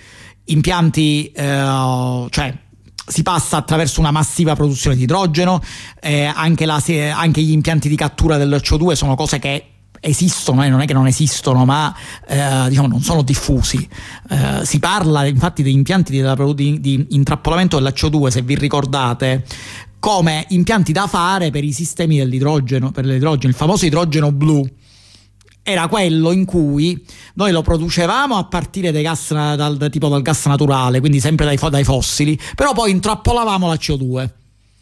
si passa attraverso una massiva produzione di idrogeno, anche gli impianti di cattura del CO2 sono cose che esistono, non è che non esistono, ma non sono diffusi. Si parla infatti di impianti di intrappolamento della CO2, se vi ricordate, come impianti da fare per i sistemi dell'idrogeno, il famoso idrogeno blu. Era quello in cui noi lo producevamo a partire dal gas naturale, quindi sempre dai fossili, però poi intrappolavamo la CO2.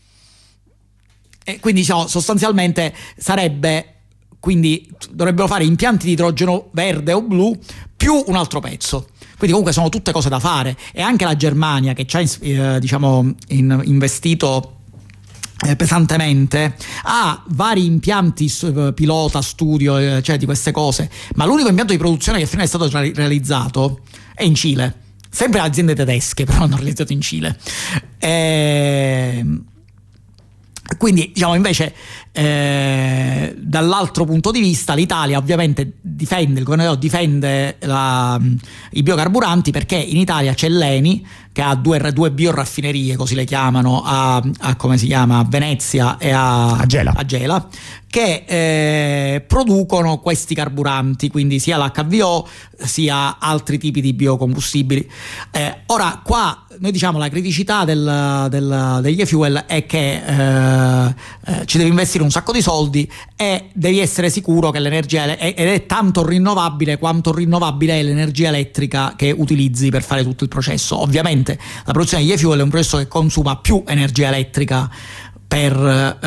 E quindi sostanzialmente dovrebbero fare impianti di idrogeno verde o blu più un altro pezzo. Quindi comunque sono tutte cose da fare, e anche la Germania, che ci ha investito pesantemente, ha vari impianti pilota, studio, di queste cose, ma l'unico impianto di produzione che fino è stato realizzato è in Cile, sempre aziende tedesche, però hanno realizzato in Cile. Quindi invece dall'altro punto di vista l'Italia ovviamente il governo difende i biocarburanti, perché in Italia c'è l'Eni, che ha due bioraffinerie, così le chiamano, a Venezia e a Gela, che producono questi carburanti, quindi sia l'HVO sia altri tipi di biocombustibili. Ora qua noi diciamo la criticità degli e-fuel è che ci devi investire un sacco di soldi e devi essere sicuro che l'energia ed è tanto rinnovabile quanto rinnovabile è l'energia elettrica che utilizzi per fare tutto il processo. Ovviamente la produzione degli e-fuel è un processo che consuma più energia elettrica per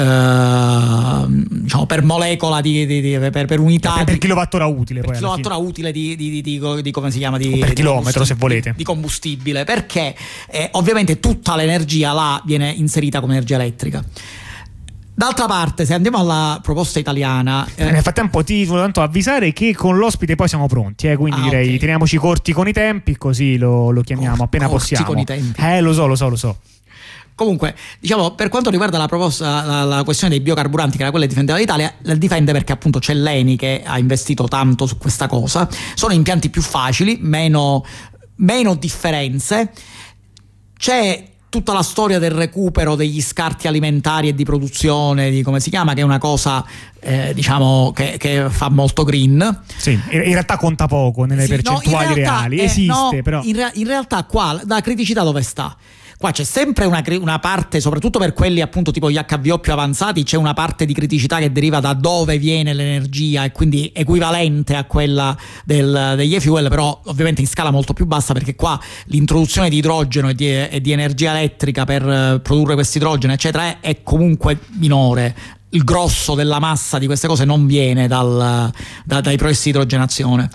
molecola per unità, per kilowattora utile, per kilowattora utile di come si chiama, per chilometro, se volete, di combustibile, perché ovviamente tutta l'energia là viene inserita come energia elettrica. D'altra parte, se andiamo alla proposta italiana, nel frattempo ti volevo tanto avvisare che con l'ospite poi siamo pronti, quindi direi okay, teniamoci corti con i tempi, così lo chiamiamo appena possiamo. Con i tempi. Lo so. Comunque, per quanto riguarda la proposta, la questione dei biocarburanti, che era quella che difendeva l'Italia, la difende perché appunto c'è l'Eni che ha investito tanto su questa cosa. Sono impianti più facili, meno differenze. C'è tutta la storia del recupero degli scarti alimentari e di produzione, di come si chiama, che è una cosa che fa molto green. Sì, in realtà conta poco nelle percentuali reali, esiste, no, però in realtà qua la criticità dove sta? qua c'è sempre una parte, soprattutto per quelli appunto tipo gli HVO più avanzati, c'è una parte di criticità che deriva da dove viene l'energia e quindi equivalente a quella degli e-fuel, però ovviamente in scala molto più bassa, perché qua l'introduzione di idrogeno e di energia elettrica per produrre questo idrogeno eccetera è comunque minore. Il grosso della massa di queste cose non viene dai processi di idrogenazione.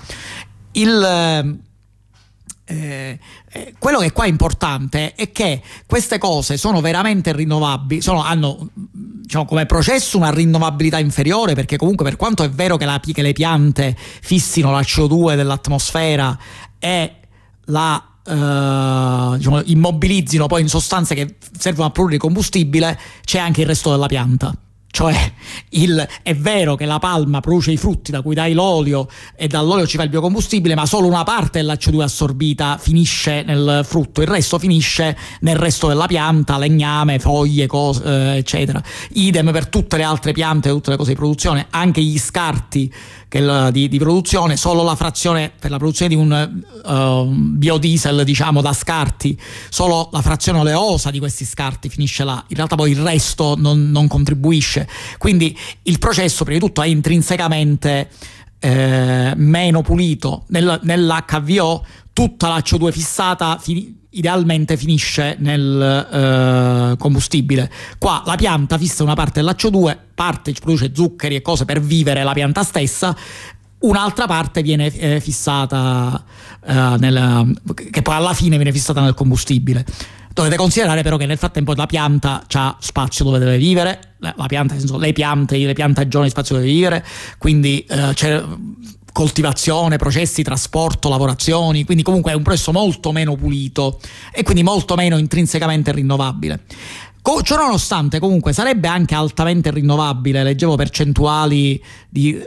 Quello che qua è importante è che queste cose sono veramente rinnovabili, hanno diciamo come processo una rinnovabilità inferiore, perché comunque per quanto è vero che le piante fissino la CO2 dell'atmosfera e diciamo, immobilizzino poi in sostanze che servono a produrre combustibile, c'è anche il resto della pianta. Cioè è vero che la palma produce i frutti da cui dai l'olio e dall'olio ci fa il biocombustibile, ma solo una parte della CO2 assorbita finisce nel frutto, il resto finisce nel resto della pianta, legname, foglie, cose, eccetera. Idem per tutte le altre piante, tutte le cose di produzione, anche gli scarti di produzione, solo la frazione per la produzione di un biodiesel, diciamo, da scarti, solo la frazione oleosa di questi scarti finisce là, in realtà poi il resto non contribuisce. Quindi il processo prima di tutto è intrinsecamente meno pulito. Nell'HVO tutta la CO2 fissata idealmente finisce nel combustibile. Qua la pianta fissa una parte della CO2, parte produce zuccheri e cose per vivere la pianta stessa, un'altra parte viene fissata che poi alla fine viene fissata nel combustibile. Dovete considerare però che nel frattempo la pianta c'ha spazio dove deve vivere, la pianta, nel senso, le piantagioni spazio dove deve vivere, quindi c'è coltivazione, processi, trasporto, lavorazioni, quindi comunque è un processo molto meno pulito e quindi molto meno intrinsecamente rinnovabile. Ciò nonostante comunque sarebbe anche altamente rinnovabile, leggevo percentuali di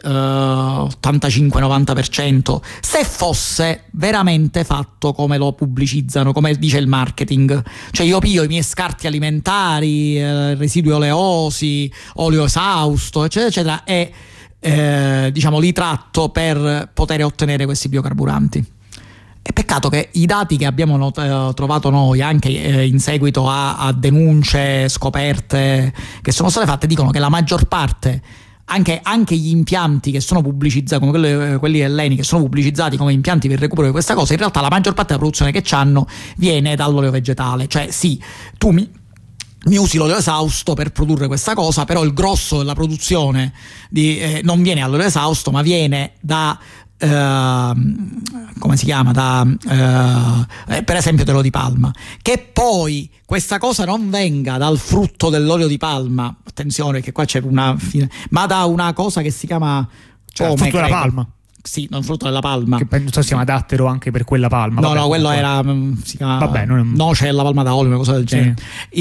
85-90%, se fosse veramente fatto come lo pubblicizzano, come dice il marketing. Cioè io piglio i miei scarti alimentari, residui oleosi, olio esausto eccetera eccetera e diciamo li tratto per poter ottenere questi biocarburanti. È peccato che i dati che abbiamo trovato noi anche in seguito a denunce, scoperte che sono state fatte, dicono che la maggior parte, anche gli impianti che sono pubblicizzati come quelli Elleni, che sono pubblicizzati come impianti per il recupero di questa cosa, in realtà la maggior parte della produzione che c'hanno viene dall'olio vegetale. Cioè sì, tu mi usi l'olio esausto per produrre questa cosa, però il grosso della produzione non viene dall'olio esausto, ma viene da come si chiama, per esempio dell'olio di palma. Che poi questa cosa non venga dal frutto dell'olio di palma, attenzione che qua c'è ma da una cosa che si chiama frutto della palma. Sì, non frutto della palma. Che penso si chiama dattero anche per quella palma. No, quello era, si chiama, vabbè, noce alla palma da olio, una cosa del genere. Sì.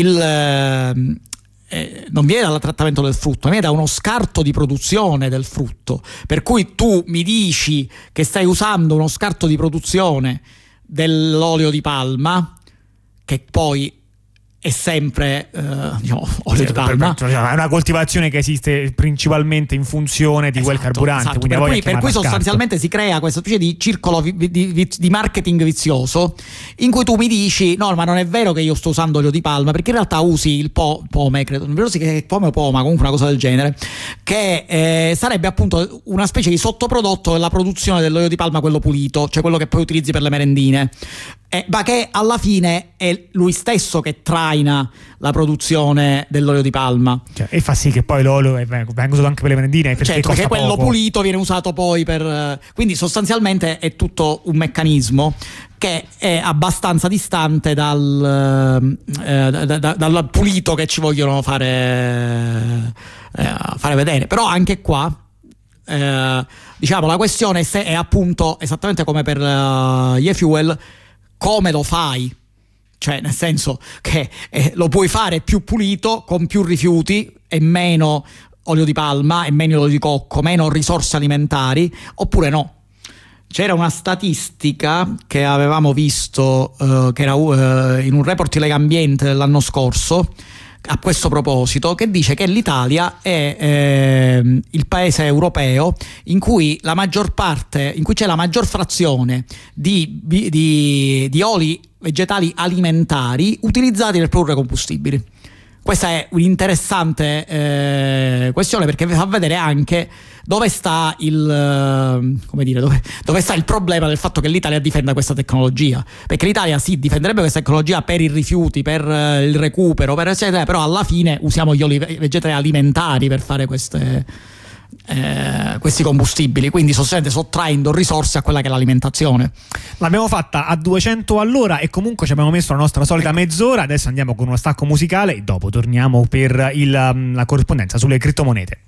Non viene dal trattamento del frutto, viene da uno scarto di produzione del frutto, per cui tu mi dici che stai usando uno scarto di produzione dell'olio di palma, che poi è sempre diciamo olio di palma. È una coltivazione che esiste principalmente in funzione di quel carburante. Esatto. Per cui sostanzialmente si crea questa specie di circolo di marketing vizioso, in cui tu mi dici no, ma non è vero che io sto usando olio di palma, perché in realtà usi il pome, credo, non è vero che è pome o poma, comunque una cosa del genere, che sarebbe appunto una specie di sottoprodotto della produzione dell'olio di palma, quello pulito, cioè quello che poi utilizzi per le merendine. Ma che alla fine è lui stesso che traina la produzione dell'olio di palma, cioè, e fa sì che poi l'olio venga usato anche per le merendine, perché quello pulito viene usato poi quindi sostanzialmente è tutto un meccanismo che è abbastanza distante dal pulito che ci vogliono fare vedere. Però anche qua diciamo la questione è appunto esattamente come per gli e-fuel, come lo fai, cioè nel senso che lo puoi fare più pulito, con più rifiuti e meno olio di palma e meno olio di cocco, meno risorse alimentari, oppure no. C'era una statistica che avevamo visto che era in un report di Legambiente dell'anno scorso, che a questo proposito, che dice che l'Italia è il paese europeo in cui c'è la maggior frazione di oli vegetali alimentari utilizzati per produrre combustibili. Questa è un'interessante questione, perché fa vedere anche dove sta il problema del fatto che l'Italia difenda questa tecnologia, perché l'Italia si difenderebbe questa tecnologia per i rifiuti, per il recupero, per eccetera, però alla fine usiamo gli oli vegetali alimentari per fare questi combustibili, quindi sostanzialmente sottraendo risorse a quella che è l'alimentazione. L'abbiamo fatta a 200 all'ora e comunque ci abbiamo messo la nostra solita mezz'ora. Adesso andiamo con uno stacco musicale e dopo torniamo per la corrispondenza sulle criptomonete.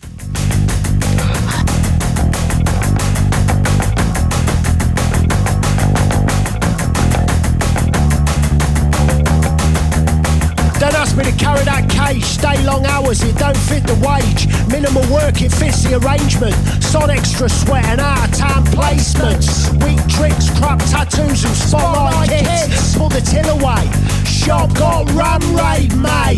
Don't ask me to carry that cage, stay long hours, it don't fit the wage. Minimal work, it fits the arrangement. Sod extra sweat and out of town placements. Weak tricks, crap tattoos and spotlight hits. Pull the till away, shop got rum raid, mate.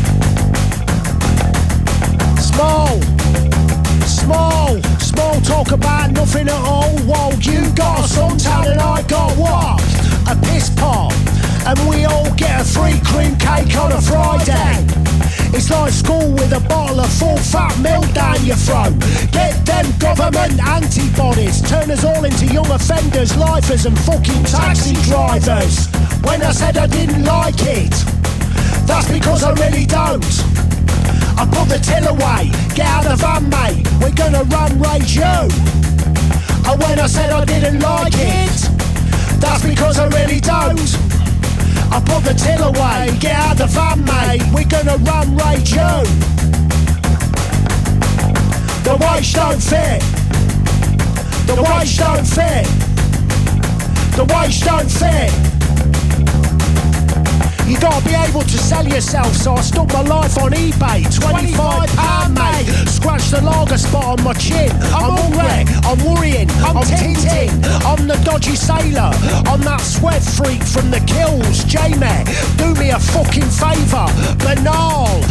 Small talk about nothing at all. While you got a suntan and I got what? A piss pot. And we all get a free cream cake on a Friday. It's like school with a bottle of full fat milk down your throat. Get them government antibodies, turn us all into young offenders, lifers and fucking taxi drivers. When I said I didn't like it, that's because I really don't. I put the till away, get out of the van mate, we're gonna run rage you. And when I said I didn't like it, that's because I really don't. I put the till away, get out the van mate, we're gonna run rage you. The wage don't fit. The wage don't fit. The wage don't fit. You gotta be able to sell yourself, so I stuck my life on eBay. £25, mate. Scratch the lager spot on my chin. I'm hungry, I'm worrying, I'm tinting. I'm the dodgy sailor, I'm that sweat freak from the kills. Jamie, do me a fucking favour. Banal,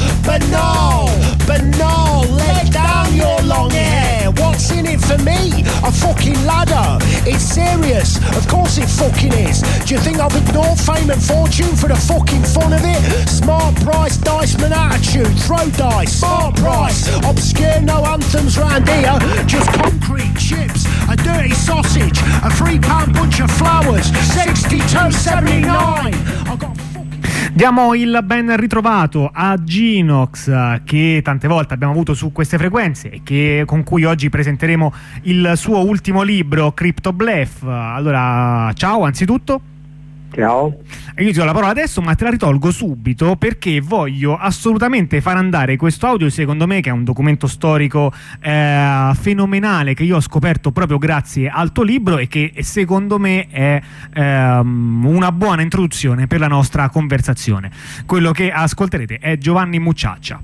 let down your long hair. What's in it for me? A fucking ladder. It's serious, of course it fucking is. Do you think I've ignored fame and fortune for the fucking fun of it? Smart price, Diceman attitude, throw dice, smart price. Obscure, no anthems round here, just concrete chips, a dirty sausage, a £3 bunch of flowers, 62.79. I got Diamo il ben ritrovato a Ginox, che tante volte abbiamo avuto su queste frequenze e con cui oggi presenteremo il suo ultimo libro, Crypto Bluff. Allora, ciao anzitutto. Ciao. Io ti do la parola adesso, ma te la ritolgo subito perché voglio assolutamente far andare questo audio, secondo me, che è un documento storico fenomenale che io ho scoperto proprio grazie al tuo libro e che secondo me è una buona introduzione per la nostra conversazione. Quello che ascolterete è Giovanni Mucciaccia.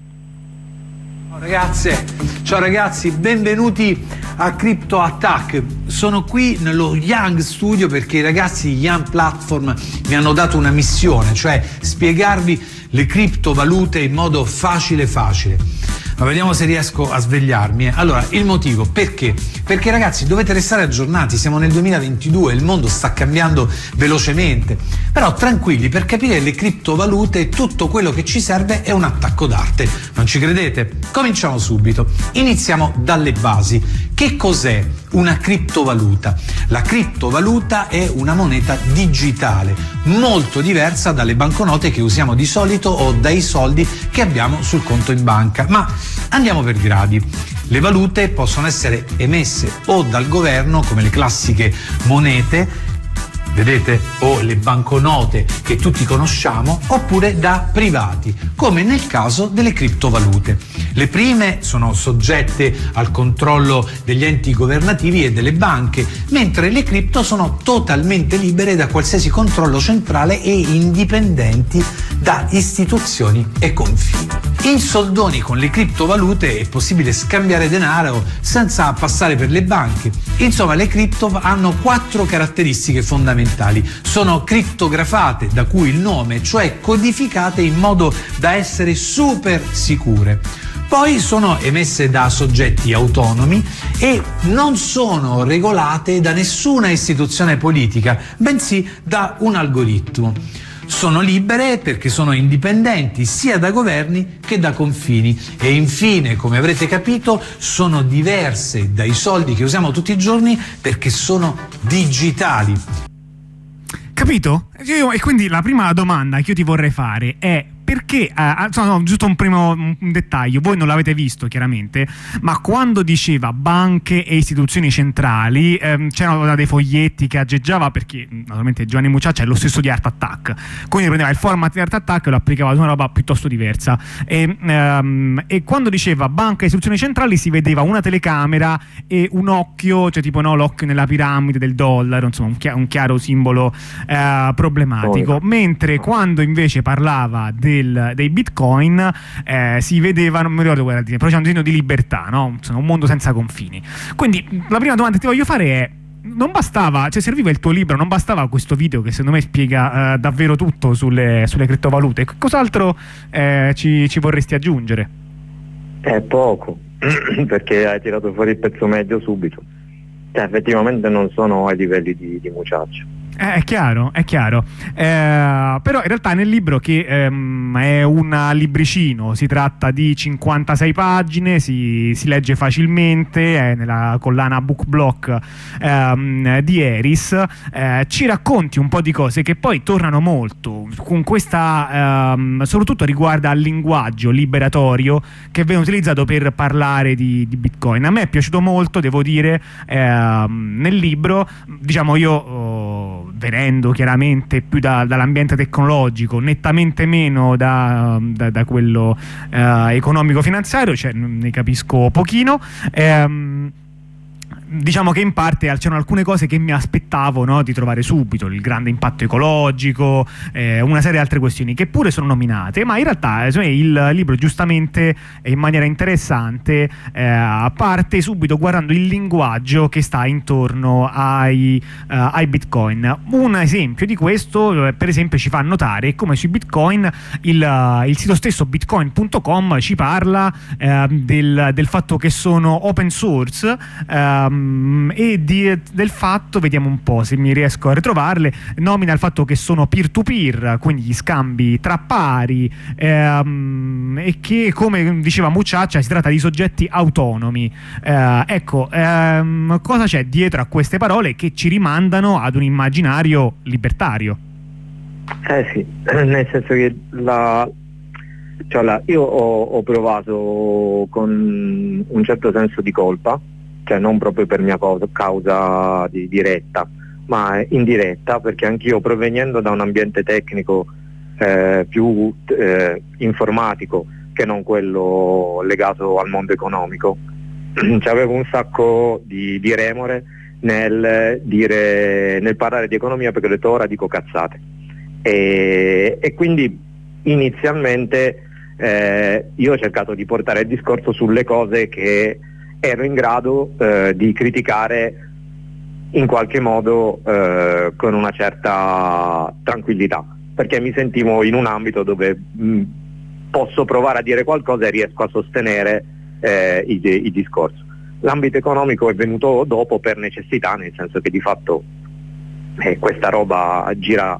Ciao ragazzi, benvenuti a Crypto Attack. Sono qui nello Young Studio perché i ragazzi di Young Platform mi hanno dato una missione, cioè spiegarvi le criptovalute in modo facile. Ma vediamo se riesco a svegliarmi. Allora, il motivo, perché? Perché ragazzi dovete restare aggiornati, siamo nel 2022, il mondo sta cambiando velocemente. Però tranquilli, per capire le criptovalute tutto quello che ci serve è un attacco d'arte. Non ci credete? Cominciamo subito. Iniziamo dalle basi. Che cos'è una criptovaluta? La criptovaluta è una moneta digitale, molto diversa dalle banconote che usiamo di solito o dai soldi che abbiamo sul conto in banca. Ma andiamo per gradi. Le valute possono essere emesse o dal governo, come le classiche monete, vedete, o le banconote che tutti conosciamo, oppure da privati, come nel caso delle criptovalute. Le prime sono soggette al controllo degli enti governativi e delle banche, mentre le cripto sono totalmente libere da qualsiasi controllo centrale e indipendenti da istituzioni e confini. In soldoni con le criptovalute è possibile scambiare denaro senza passare per le banche. Insomma, le cripto hanno 4 caratteristiche fondamentali. Sono crittografate, da cui il nome, cioè codificate in modo da essere super sicure. Poi sono emesse da soggetti autonomi e non sono regolate da nessuna istituzione politica, bensì da un algoritmo. Sono libere perché sono indipendenti sia da governi che da confini e infine, come avrete capito, sono diverse dai soldi che usiamo tutti i giorni perché sono digitali. Capito? E quindi la prima domanda che io ti vorrei fare è: perché, giusto un dettaglio, voi non l'avete visto chiaramente, ma quando diceva banche e istituzioni centrali c'erano dei foglietti che aggeggiava, perché naturalmente Giovanni Mucciaccia è lo stesso di Art Attack, quindi prendeva il format di Art Attack e lo applicava ad una roba piuttosto diversa, e quando diceva banca e istituzioni centrali si vedeva una telecamera e un occhio, cioè tipo l'occhio nella piramide del dollaro, insomma un chiaro simbolo problematico, mentre quando invece parlava dei bitcoin si vedeva, non mi ricordo qual era il disegno, però c'è un disegno di libertà, no? Un mondo senza confini. Quindi la prima domanda che ti voglio fare è: non bastava, cioè serviva il tuo libro, non bastava questo video che secondo me spiega davvero tutto sulle criptovalute? Cos'altro ci vorresti aggiungere? È poco, perché hai tirato fuori il pezzo medio subito. Cioè, effettivamente non sono ai livelli di Mucciaccia. È chiaro, però in realtà nel libro, che è un libricino, si tratta di 56 pagine, si legge facilmente, è nella collana Book Block di Eris, ci racconti un po' di cose che poi tornano molto, con questa soprattutto riguarda al linguaggio liberatorio che viene utilizzato per parlare di Bitcoin. A me è piaciuto molto, devo dire, nel libro, diciamo, io venendo chiaramente più dall'ambiente tecnologico, nettamente meno da quello economico-finanziario, cioè ne capisco pochino. Diciamo che in parte c'erano alcune cose che mi aspettavo, no, di trovare subito: il grande impatto ecologico, una serie di altre questioni che pure sono nominate, ma in realtà il libro giustamente e in maniera interessante parte subito guardando il linguaggio che sta intorno ai bitcoin. Un esempio di questo, per esempio, ci fa notare come sui bitcoin il sito stesso bitcoin.com ci parla del fatto che sono open source, e del fatto, vediamo un po' se mi riesco a ritrovarle, nomina il fatto che sono peer-to-peer, quindi gli scambi tra pari, e che, come diceva Mucciaccia, si tratta di soggetti autonomi. Cosa c'è dietro a queste parole che ci rimandano ad un immaginario libertario? Sì, nel senso che io ho provato con un certo senso di colpa, cioè non proprio per mia causa diretta, ma indiretta, perché anch'io, proveniendo da un ambiente tecnico più informatico che non quello legato al mondo economico, avevo un sacco di remore nel parlare di economia, perché ho detto ora dico cazzate, e quindi inizialmente io ho cercato di portare il discorso sulle cose che ero in grado di criticare in qualche modo con una certa tranquillità, perché mi sentivo in un ambito dove posso provare a dire qualcosa e riesco a sostenere i discorsi. L'ambito economico è venuto dopo per necessità, nel senso che di fatto questa roba gira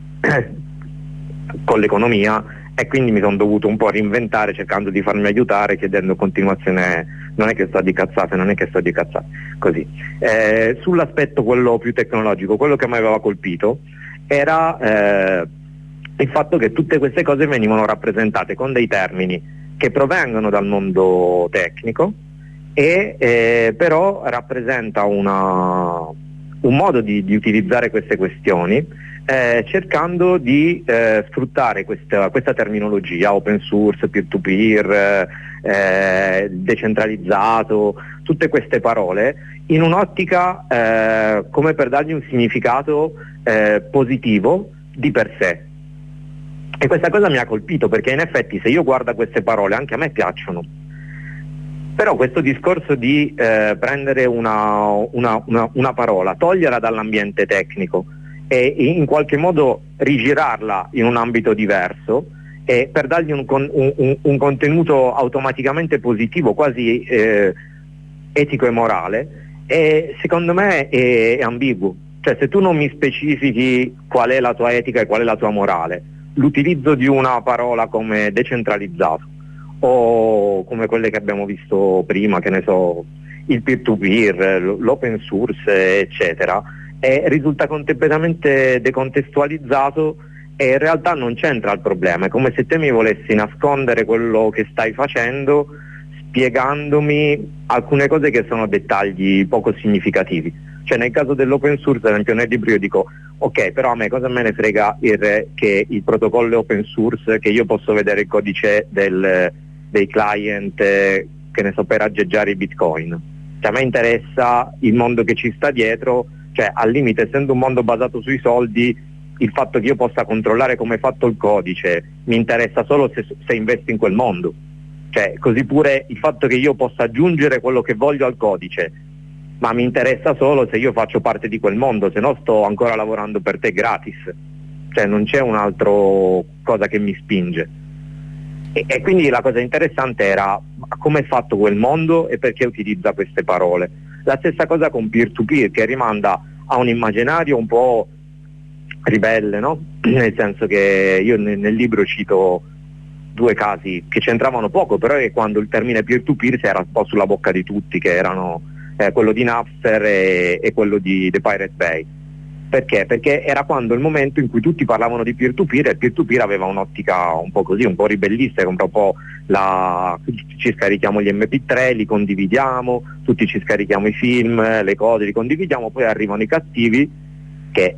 con l'economia, e quindi mi sono dovuto un po' reinventare, cercando di farmi aiutare, chiedendo continuazione: non è che sto di cazzate, così. Sull'aspetto quello più tecnologico, quello che mi aveva colpito era il fatto che tutte queste cose venivano rappresentate con dei termini che provengono dal mondo tecnico, e però rappresenta un modo di utilizzare queste questioni, cercando di sfruttare questa terminologia open source, peer-to-peer, decentralizzato, tutte queste parole in un'ottica come per dargli un significato positivo di per sé, E questa cosa mi ha colpito, perché in effetti se io guardo queste parole anche a me piacciono. Però questo discorso di prendere una parola, toglierla dall'ambiente tecnico e in qualche modo rigirarla in un ambito diverso, e per dargli un contenuto automaticamente positivo, quasi etico e morale, secondo me è ambiguo. Cioè, se tu non mi specifichi qual è la tua etica e qual è la tua morale, l'utilizzo di una parola come decentralizzato o come quelle che abbiamo visto prima, che ne so, il peer-to-peer, l'open source, eccetera, risulta completamente decontestualizzato e in realtà non c'entra il problema. È come se te mi volessi nascondere quello che stai facendo spiegandomi alcune cose che sono dettagli poco significativi. Cioè, nel caso dell'open source, ad esempio, nel libro io dico ok, però a me cosa me ne frega che il protocollo è open source, che io posso vedere il codice dei client, che ne so, per aggeggiare i bitcoin. Cioè, a me interessa il mondo che ci sta dietro, cioè al limite, essendo un mondo basato sui soldi, il fatto che io possa controllare come è fatto il codice mi interessa solo se investo in quel mondo. Cioè, così pure il fatto che io possa aggiungere quello che voglio al codice, ma mi interessa solo se io faccio parte di quel mondo, se no sto ancora lavorando per te gratis. Cioè, non c'è un'altra cosa che mi spinge. E quindi la cosa interessante era come è fatto quel mondo e perché utilizza queste parole. La stessa cosa con peer-to-peer, che rimanda a un immaginario un po' ribelle, no? Nel senso che io nel libro cito due casi che c'entravano poco, però è quando il termine peer-to-peer si era un po' sulla bocca di tutti, che erano quello di Napster e quello di The Pirate Bay. Perché? Perché era quando il momento in cui tutti parlavano di peer-to-peer, e il peer-to-peer aveva un'ottica un po' così, un po' ribellista, un po' ci scarichiamo gli MP3, li condividiamo, tutti ci scarichiamo i film, le cose, li condividiamo, poi arrivano i cattivi che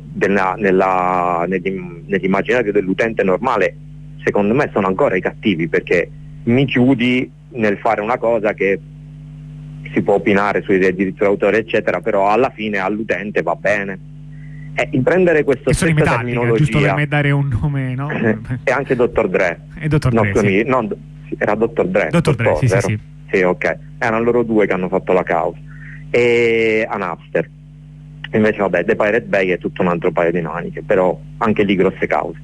nell'immaginario dell'utente normale, secondo me, sono ancora i cattivi, perché mi chiudi nel fare una cosa che si può opinare sui diritti d'autore, eccetera, però alla fine all'utente va bene. Il prendere questa stessa terminologia, giusto per me dare un nome, no? E anche Dr. Dre. E Dr. Dre, sì. Era Dr. Dre. Dr. Dre, sì, sì. Sì, ok. Erano loro due che hanno fatto la causa. E a Napster. Invece, vabbè, The Pirate Bay è tutto un altro paio di maniche, però anche lì grosse cause.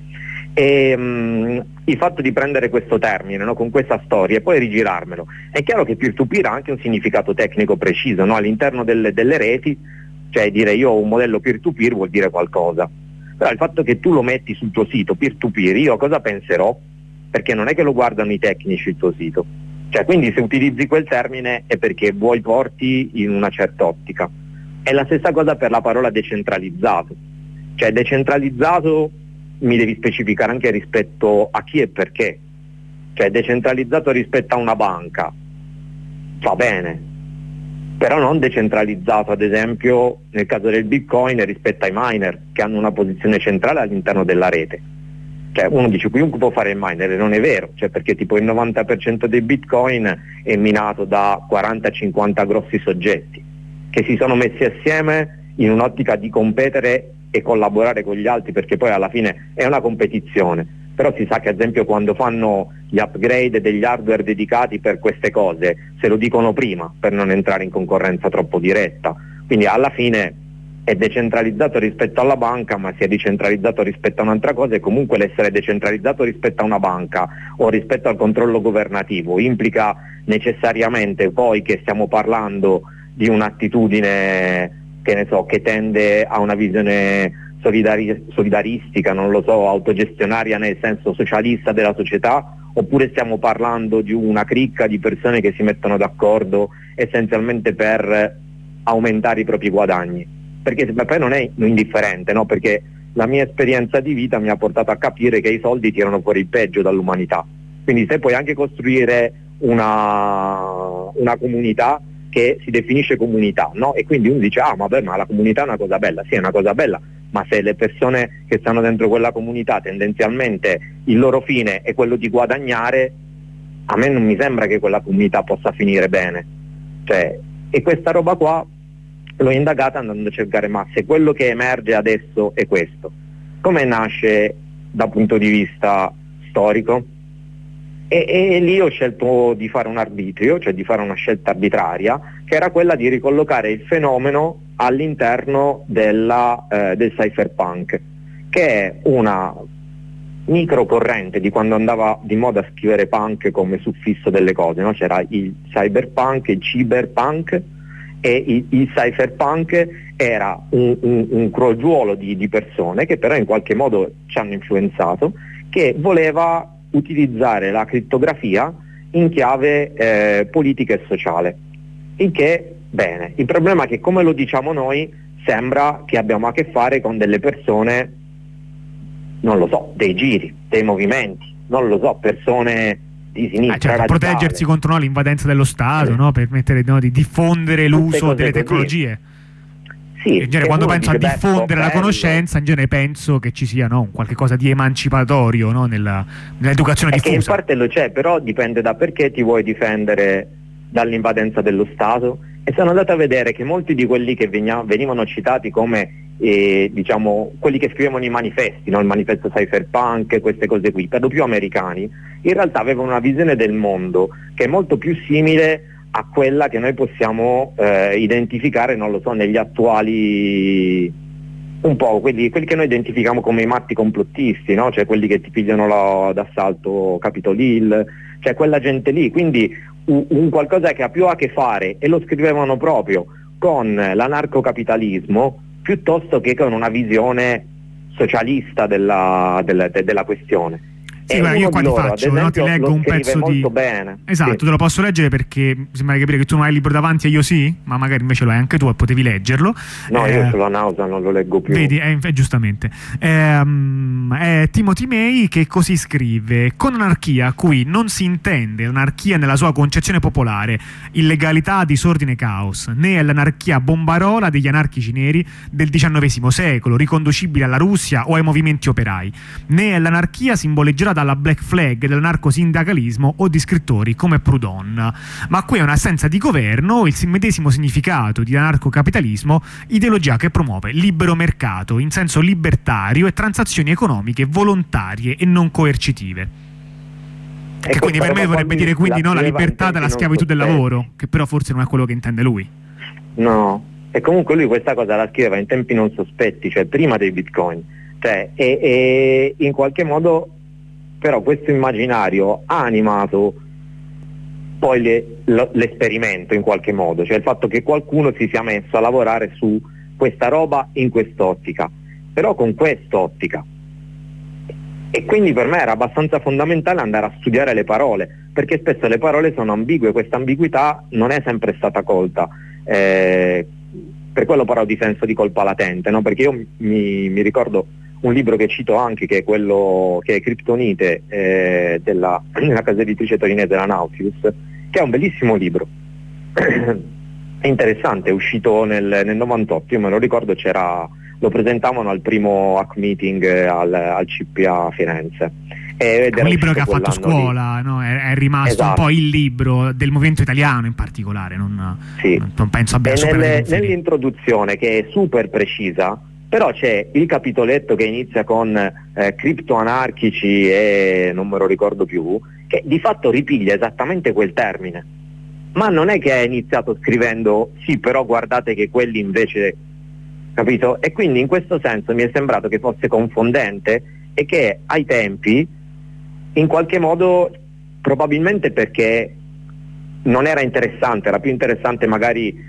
E il fatto di prendere questo termine, no, con questa storia, e poi rigirarmelo. È chiaro che peer-to-peer ha anche un significato tecnico preciso, no? All'interno delle reti. Cioè, dire io ho un modello peer-to-peer vuol dire qualcosa. Però il fatto che tu lo metti sul tuo sito peer-to-peer, io cosa penserò? Perché non è che lo guardano i tecnici il tuo sito. Cioè, quindi se utilizzi quel termine è perché vuoi porti in una certa ottica. È la stessa cosa per la parola decentralizzato. Cioè, decentralizzato mi devi specificare anche rispetto a chi e perché. Cioè, decentralizzato rispetto a una banca, va bene, però non decentralizzato, ad esempio nel caso del Bitcoin, rispetto ai miner, che hanno una posizione centrale all'interno della rete. Cioè, uno dice chiunque può fare il miner, e non è vero, cioè, perché tipo il 90% dei Bitcoin è minato da 40-50 grossi soggetti che si sono messi assieme in un'ottica di competere e collaborare con gli altri, perché poi alla fine è una competizione. Però si sa che ad esempio quando fanno gli upgrade degli hardware dedicati per queste cose se lo dicono prima per non entrare in concorrenza troppo diretta, quindi alla fine è decentralizzato rispetto alla banca, ma si è decentralizzato rispetto a un'altra cosa, e comunque l'essere decentralizzato rispetto a una banca o rispetto al controllo governativo implica necessariamente poi che stiamo parlando di un'attitudine, che ne so, che tende a una visione solidaristica, non lo so, autogestionaria nel senso socialista della società, oppure stiamo parlando di una cricca di persone che si mettono d'accordo essenzialmente per aumentare i propri guadagni. Perché poi non è indifferente, no? Perché la mia esperienza di vita mi ha portato a capire che i soldi tirano fuori il peggio dall'umanità. Quindi se puoi anche costruire una comunità che si definisce comunità, no? E quindi uno dice, vabbè, ma la comunità è una cosa bella. Sì, è una cosa bella, ma se le persone che stanno dentro quella comunità tendenzialmente il loro fine è quello di guadagnare, a me non mi sembra che quella comunità possa finire bene. Cioè, e questa roba qua l'ho indagata andando a cercare, ma se quello che emerge adesso è questo, come nasce dal punto di vista storico, e lì ho scelto di fare un arbitrio, cioè di fare una scelta arbitraria, che era quella di ricollocare il fenomeno all'interno del cypherpunk, che è una microcorrente di quando andava di moda scrivere punk come suffisso delle cose, no? C'era il cyberpunk, il cyberpunk, e il cypherpunk era un crogiuolo di persone che però in qualche modo ci hanno influenzato, che voleva utilizzare la crittografia in chiave politica e sociale, il che bene. Il problema è che, come lo diciamo noi, sembra che abbiamo a che fare con delle persone, non lo so, dei giri, dei movimenti, non lo so, persone di sinistra radicale. Proteggersi contro l'invadenza dello Stato, no? Permettere di diffondere l'uso delle tecnologie. Sì, in genere quando penso a diffondere la conoscenza, in genere penso che ci sia qualche cosa di emancipatorio, no? Nell'educazione diffusa. Che in parte lo c'è, però dipende da perché ti vuoi difendere dall'invadenza dello Stato. E sono andato a vedere che molti di quelli che venivano citati come diciamo quelli che scrivevano i manifesti, no? Il manifesto cypherpunk, queste cose qui, per lo più americani, in realtà avevano una visione del mondo che è molto più simile a quella che noi possiamo identificare, non lo so, negli attuali, un po' quelli che noi identifichiamo come i matti complottisti, no? Cioè quelli che ti pigliano d'assalto Capitol Hill, cioè quella gente lì, quindi un qualcosa che ha più a che fare, e lo scrivevano proprio, con l'anarcocapitalismo piuttosto che con una visione socialista della questione. Sì, guarda, io qua ti faccio, no? Ti leggo un pezzo molto bene. Esatto, sì. Te lo posso leggere perché mi sembra di capire che tu non hai il libro davanti e io sì, ma magari invece lo hai anche tu e potevi leggerlo. No, io ce l'ho a nausea, non lo leggo più. Vedi, giustamente. È Timothy May che così scrive: con anarchia qui non si intende l'anarchia nella sua concezione popolare, illegalità, disordine, caos, né è l'anarchia bombarola degli anarchici neri del XIX secolo, riconducibile alla Russia o ai movimenti operai, né è l'anarchia simboleggiata dalla Black Flag, dell'anarcosindacalismo o di scrittori come Proudhon. Ma qui è un'assenza di governo, il medesimo significato di anarcocapitalismo, ideologia che promuove libero mercato in senso libertario e transazioni economiche volontarie e non coercitive. Che quindi per me vorrebbe dire quindi la libertà dalla schiavitù del lavoro, che però forse non è quello che intende lui. No, e comunque lui questa cosa la scriveva in tempi non sospetti, cioè prima dei bitcoin, cioè, e in qualche modo però questo immaginario ha animato poi l'esperimento in qualche modo, cioè il fatto che qualcuno si sia messo a lavorare su questa roba in quest'ottica, però con quest'ottica. E quindi per me era abbastanza fondamentale andare a studiare le parole, perché spesso le parole sono ambigue, questa ambiguità non è sempre stata colta. Per quello parlo di senso di colpa latente, no? Perché io mi ricordo un libro che cito anche, che è quello che è Kryptonite, della casa editrice torinese, la Nautilus, che è un bellissimo libro. È interessante, è uscito nel 98, io me lo ricordo, lo presentavano al primo hack meeting al CPA Firenze. È un libro che ha fatto scuola, no? È rimasto un po' il libro del movimento italiano in particolare, non penso abbia superato. Nell'introduzione, che è super precisa, però c'è il capitoletto che inizia con criptoanarchici e non me lo ricordo più, che di fatto ripiglia esattamente quel termine, ma non è che è iniziato scrivendo sì, però guardate che quelli invece, capito? E quindi in questo senso mi è sembrato che fosse confondente e che ai tempi, in qualche modo, probabilmente perché non era interessante, era più interessante magari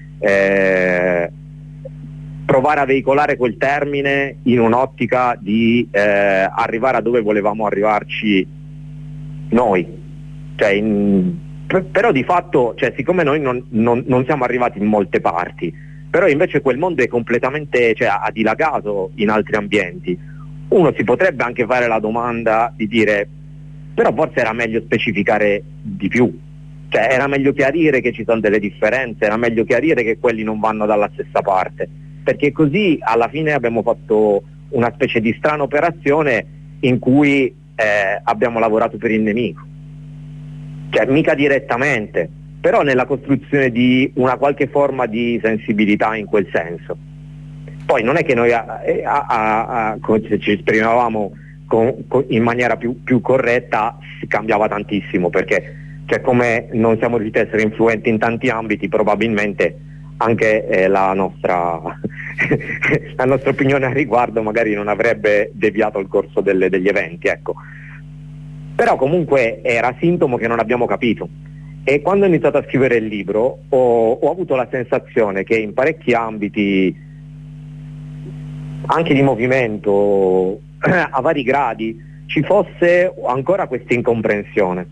provare a veicolare quel termine in un'ottica di arrivare a dove volevamo arrivarci noi, cioè però di fatto, cioè, siccome noi non siamo arrivati in molte parti, però invece quel mondo è completamente, cioè, ha dilagato in altri ambienti, uno si potrebbe anche fare la domanda di dire però forse era meglio specificare di più, cioè era meglio chiarire che ci sono delle differenze, era meglio chiarire che quelli non vanno dalla stessa parte, perché così alla fine abbiamo fatto una specie di strana operazione in cui abbiamo lavorato per il nemico, cioè mica direttamente, però nella costruzione di una qualche forma di sensibilità in quel senso. Poi non è che noi come ci esprimevamo in maniera più corretta cambiava tantissimo, perché cioè, come non siamo riusciti a essere influenti in tanti ambiti, probabilmente anche la nostra opinione al riguardo magari non avrebbe deviato il corso degli eventi, ecco. Però comunque era sintomo che non abbiamo capito, e quando ho iniziato a scrivere il libro ho avuto la sensazione che in parecchi ambiti anche di movimento a vari gradi ci fosse ancora questa incomprensione,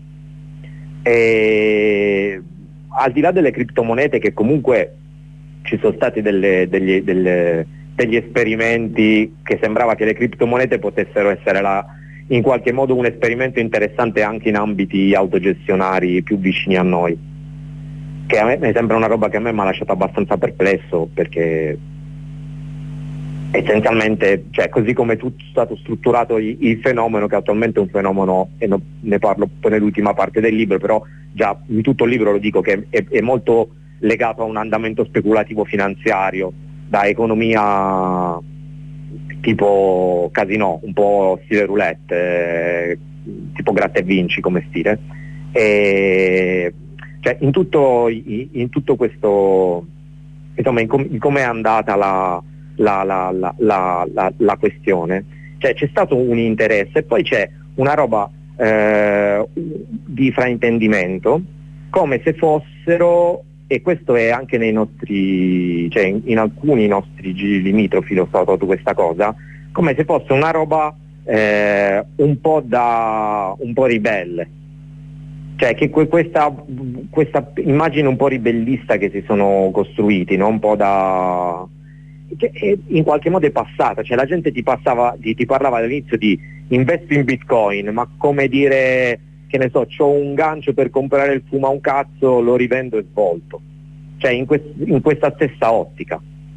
e al di là delle criptomonete, che comunque ci sono stati degli esperimenti che sembrava che le criptomonete potessero essere in qualche modo un esperimento interessante anche in ambiti autogestionari più vicini a noi, che a me mi sembra una roba che a me mi ha lasciato abbastanza perplesso, perché essenzialmente, cioè, così come è stato strutturato il fenomeno, che attualmente è un fenomeno, e ne parlo poi nell'ultima parte del libro, però già in tutto il libro lo dico, che è molto legato a un andamento speculativo finanziario, da economia tipo casino, un po' stile roulette, tipo gratta e vinci come stile, e cioè in tutto questo, insomma, in come è andata la questione, cioè c'è stato un interesse, e poi c'è una roba di fraintendimento, come se fossero, e questo è anche nei nostri, cioè in alcuni nostri giri limitrofi l'ho notato questa cosa, come se fosse una roba un po' ribelle, cioè che questa immagine un po' ribellista che si sono costruiti, no? Un po' che in qualche modo è passata, cioè la gente ti parlava all'inizio di investi in Bitcoin, ma come dire, che ne so, c'ho un gancio per comprare il fuma un cazzo, lo rivendo e svolto, cioè in questa stessa ottica,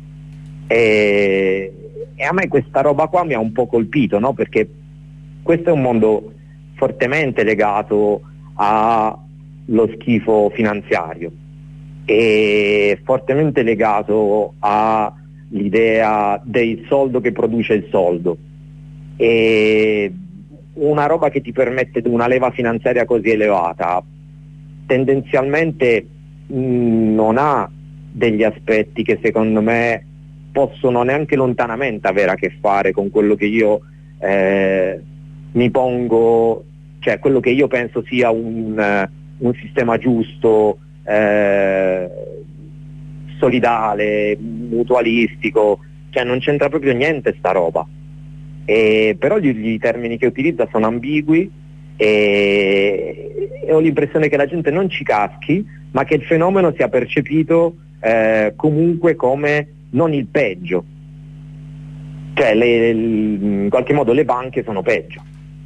e a me questa roba qua mi ha un po' colpito, no? Perché questo è un mondo fortemente legato allo schifo finanziario, e fortemente legato all'idea del soldo che produce il soldo, e una roba che ti permette una leva finanziaria così elevata tendenzialmente non ha degli aspetti che secondo me possono neanche lontanamente avere a che fare con quello che io mi pongo, cioè quello che io penso sia un sistema giusto, solidale, mutualistico, cioè non c'entra proprio niente sta roba. Però i termini che utilizza sono ambigui, e ho l'impressione che la gente non ci caschi, ma che il fenomeno sia percepito comunque come non il peggio, cioè in qualche modo le banche sono peggio.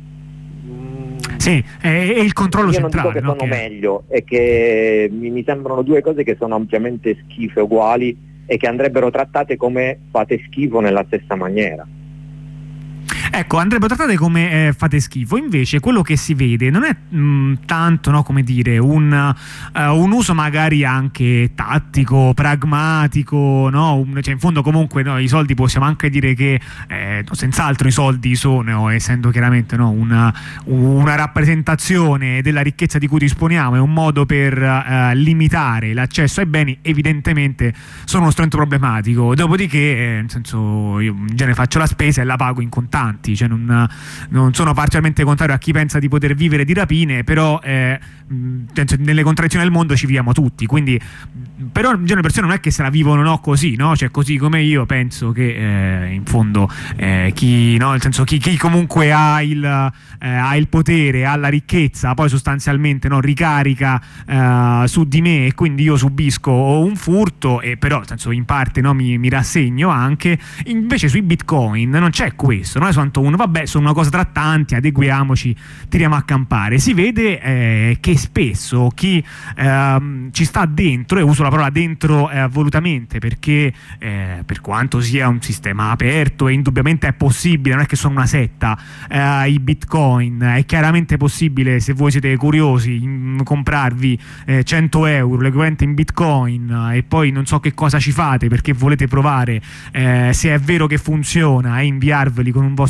Sì, e il controllo centrale. Io non dico che sono meglio, e che mi sembrano due cose che sono ampiamente schifo uguali, e che andrebbero trattate come fate schifo nella stessa maniera. Ecco, andrebbero trattate come fate schifo. Invece quello che si vede non è tanto, no, come dire, un uso magari anche tattico, pragmatico, no? Cioè in fondo comunque i soldi possiamo anche dire che senz'altro i soldi sono, essendo chiaramente una rappresentazione della ricchezza di cui disponiamo, è un modo per limitare l'accesso ai beni, evidentemente sono uno strumento problematico. Dopodiché nel senso, io in genere faccio la spesa e la pago in contanti, cioè non sono parzialmente contrario a chi pensa di poter vivere di rapine, però nelle contraddizioni del mondo ci viviamo tutti, quindi però in genere le persone non è che se la vivono così, no? Cioè così come io penso che in fondo chi comunque ha il potere, ha la ricchezza, poi sostanzialmente ricarica su di me, e quindi io subisco un furto, e però nel senso in parte mi rassegno anche. Invece sui bitcoin non c'è questo, non è soltanto sono una cosa tra tanti, adeguiamoci, tiriamo a campare. Si vede che spesso chi ci sta dentro, e uso la parola dentro volutamente, perché per quanto sia un sistema aperto e indubbiamente è possibile, non è che sono una setta, i bitcoin, è chiaramente possibile, se voi siete curiosi, comprarvi 100 euro l'equivalente in bitcoin, e poi non so che cosa ci fate perché volete provare se è vero che funziona, e inviarveli con un vostro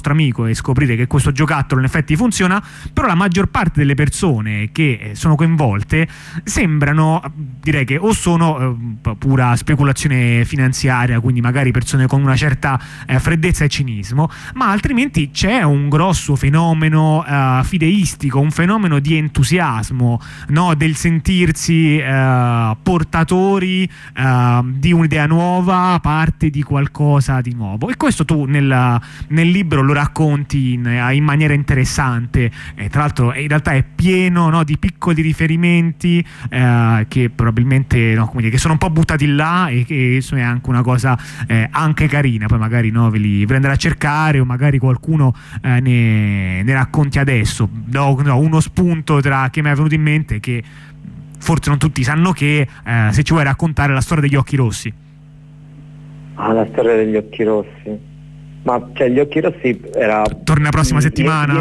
nostro amico e scoprire che questo giocattolo in effetti funziona, però la maggior parte delle persone che sono coinvolte sembrano, direi che o sono pura speculazione finanziaria, quindi magari persone con una certa freddezza e cinismo, ma altrimenti c'è un grosso fenomeno fideistico, un fenomeno di entusiasmo, no? Del sentirsi portatori di un'idea nuova, parte di qualcosa di nuovo. E questo tu nel libro lo racconti in maniera interessante, tra l'altro in realtà è pieno, no, di piccoli riferimenti che probabilmente, no, come dire, che sono un po' buttati là, e che è anche una cosa anche carina. Poi magari, no, ve li andrà a cercare, o magari qualcuno ne racconti adesso. Do uno spunto che mi è venuto in mente, che forse non tutti sanno, che se ci vuoi raccontare la storia degli occhi rossi. La storia degli occhi rossi. Ma cioè, gli occhi rossi era... Torna la prossima settimana?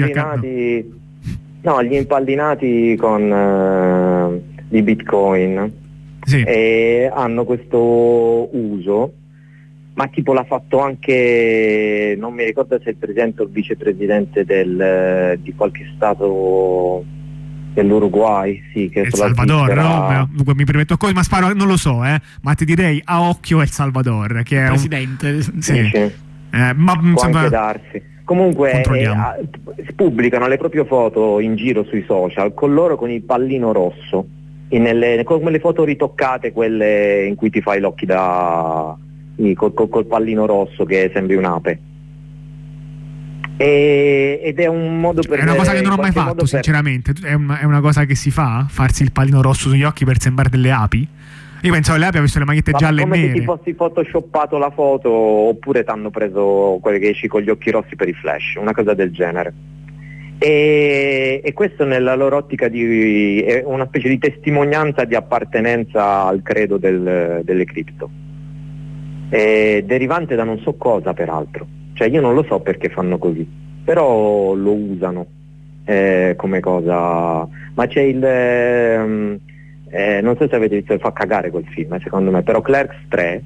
Gli impallinati con di Bitcoin. Sì. E hanno questo uso, ma tipo l'ha fatto anche, non mi ricordo se il presidente o il vicepresidente di qualche stato dell'Uruguay, sì, che El Salvador, no? Mi permetto così, ma sparo, non lo so, ma ti direi a occhio El Salvador, che è presidente. Sì. Ma può anche darsi. Comunque pubblicano le proprie foto in giro sui social con loro con il pallino rosso, come le foto ritoccate, quelle in cui ti fai gli occhi col pallino rosso che sembri un'ape. Ed è un modo per... È una cosa che non ho mai fatto, sinceramente. È una cosa che si fa? Farsi il pallino rosso sugli occhi per sembrare delle api? Io pensavo che le api avessero le magliette gialle e nere. Come se ti fossi photoshoppato la foto, oppure ti hanno preso quelle che esci con gli occhi rossi per i flash, una cosa del genere. E questo nella loro ottica è una specie di testimonianza di appartenenza al credo delle cripto, derivante da non so cosa, peraltro. Cioè io non lo so perché fanno così, però lo usano come cosa. Ma c'è non so se avete visto, fa cagare quel film, secondo me, però Clerks 3,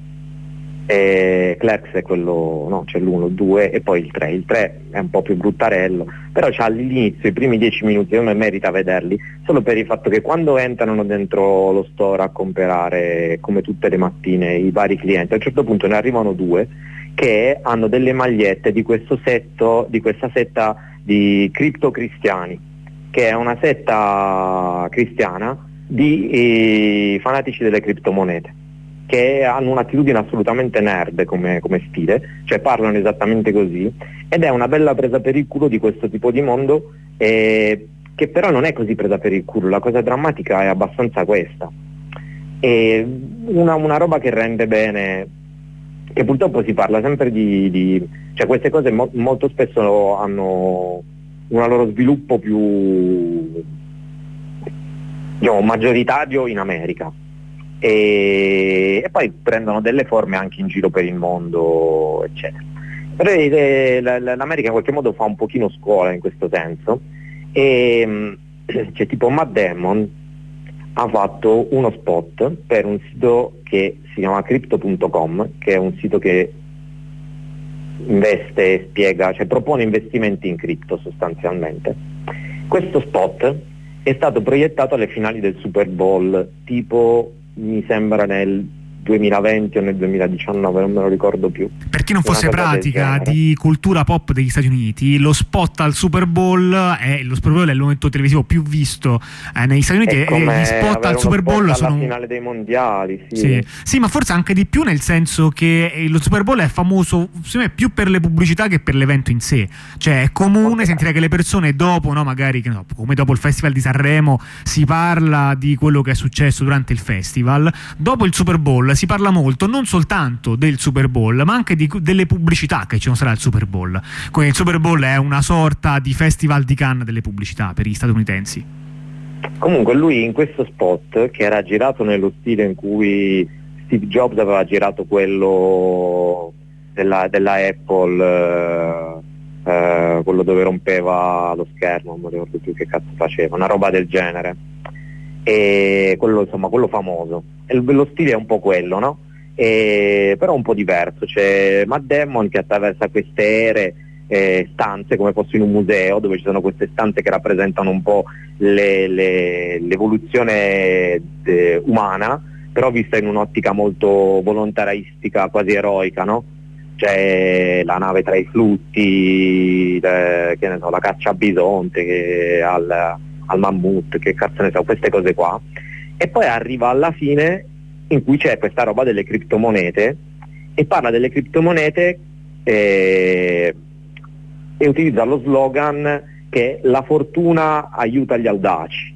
Clerks è quello, no, c'è l'1, il 2 e poi il 3 è un po' più bruttarello, però c'ha all'inizio i primi 10 minuti, secondo me merita vederli, solo per il fatto che quando entrano dentro lo store a comprare, come tutte le mattine, i vari clienti, a un certo punto ne arrivano 2 che hanno delle magliette di questa setta di criptocristiani, che è una setta cristiana di fanatici delle criptomonete, che hanno un'attitudine assolutamente nerd come stile, cioè parlano esattamente così, ed è una bella presa per il culo di questo tipo di mondo, che però non è così presa per il culo. La cosa drammatica è abbastanza questa, e una roba che rende bene, che purtroppo si parla sempre cioè queste cose molto spesso hanno un loro sviluppo più, diciamo, maggioritario in America, e poi prendono delle forme anche in giro per il mondo, eccetera. Però l'America in qualche modo fa un pochino scuola in questo senso, e c'è tipo Matt Damon ha fatto uno spot per un sito che si chiama crypto.com, che è un sito che investe e spiega, cioè propone investimenti in cripto sostanzialmente. Questo spot è stato proiettato alle finali del Super Bowl, tipo mi sembra nel 2020 o nel 2019, non me lo ricordo più. Per chi non fosse pratica di cultura pop degli Stati Uniti, lo spot al Super Bowl è il momento televisivo più visto negli Stati Uniti, e gli spot al Super Bowl sono la finale dei mondiali, sì, ma forse anche di più, nel senso che lo Super Bowl è famoso secondo me più per le pubblicità che per l'evento in sé. Cioè è comune sentire che le persone dopo, no, magari come dopo il Festival di Sanremo si parla di quello che è successo durante il festival, dopo il Super Bowl si parla molto non soltanto del Super Bowl, ma anche delle pubblicità che ci sono state al Super Bowl. Quindi il Super Bowl è una sorta di festival di Cannes delle pubblicità per gli statunitensi. Comunque lui in questo spot, che era girato nello stile in cui Steve Jobs aveva girato quello della Apple, quello dove rompeva lo schermo, non mi ricordo più che cazzo faceva, una roba del genere, e quello famoso, e lo stile è un po' quello, no? Però un po' diverso. C'è Matt Damon che attraversa queste ere stanze, come fosse in un museo, dove ci sono queste stanze che rappresentano un po' l'evoluzione umana, però vista in un'ottica molto volontaristica, quasi eroica, no? C'è la nave tra i flutti, che ne so, la caccia a bisonte, al mammut, che cazzo ne so, queste cose qua. E poi arriva alla fine in cui c'è questa roba delle criptomonete, e parla delle criptomonete e utilizza lo slogan che la fortuna aiuta gli audaci,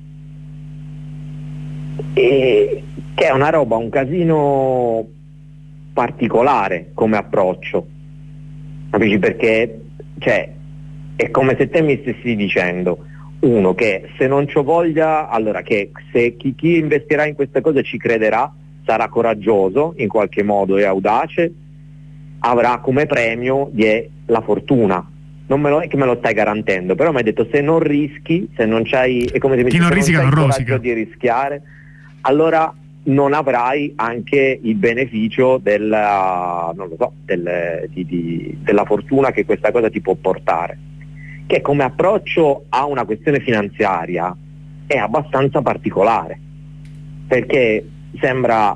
e che è una roba, un casino particolare come approccio, capisci? Perché cioè è come se te mi stessi dicendo, uno, che se non c'ho voglia, allora che se chi investirà in queste cose ci crederà, sarà coraggioso in qualche modo e audace, avrà come premio la fortuna. Non è che me lo stai garantendo, però mi hai detto, se non rischi, se non c'hai, è come se mi dici, se non hai il coraggio di rischiare, allora non avrai anche il beneficio della fortuna che questa cosa ti può portare, che come approccio a una questione finanziaria è abbastanza particolare, perché sembra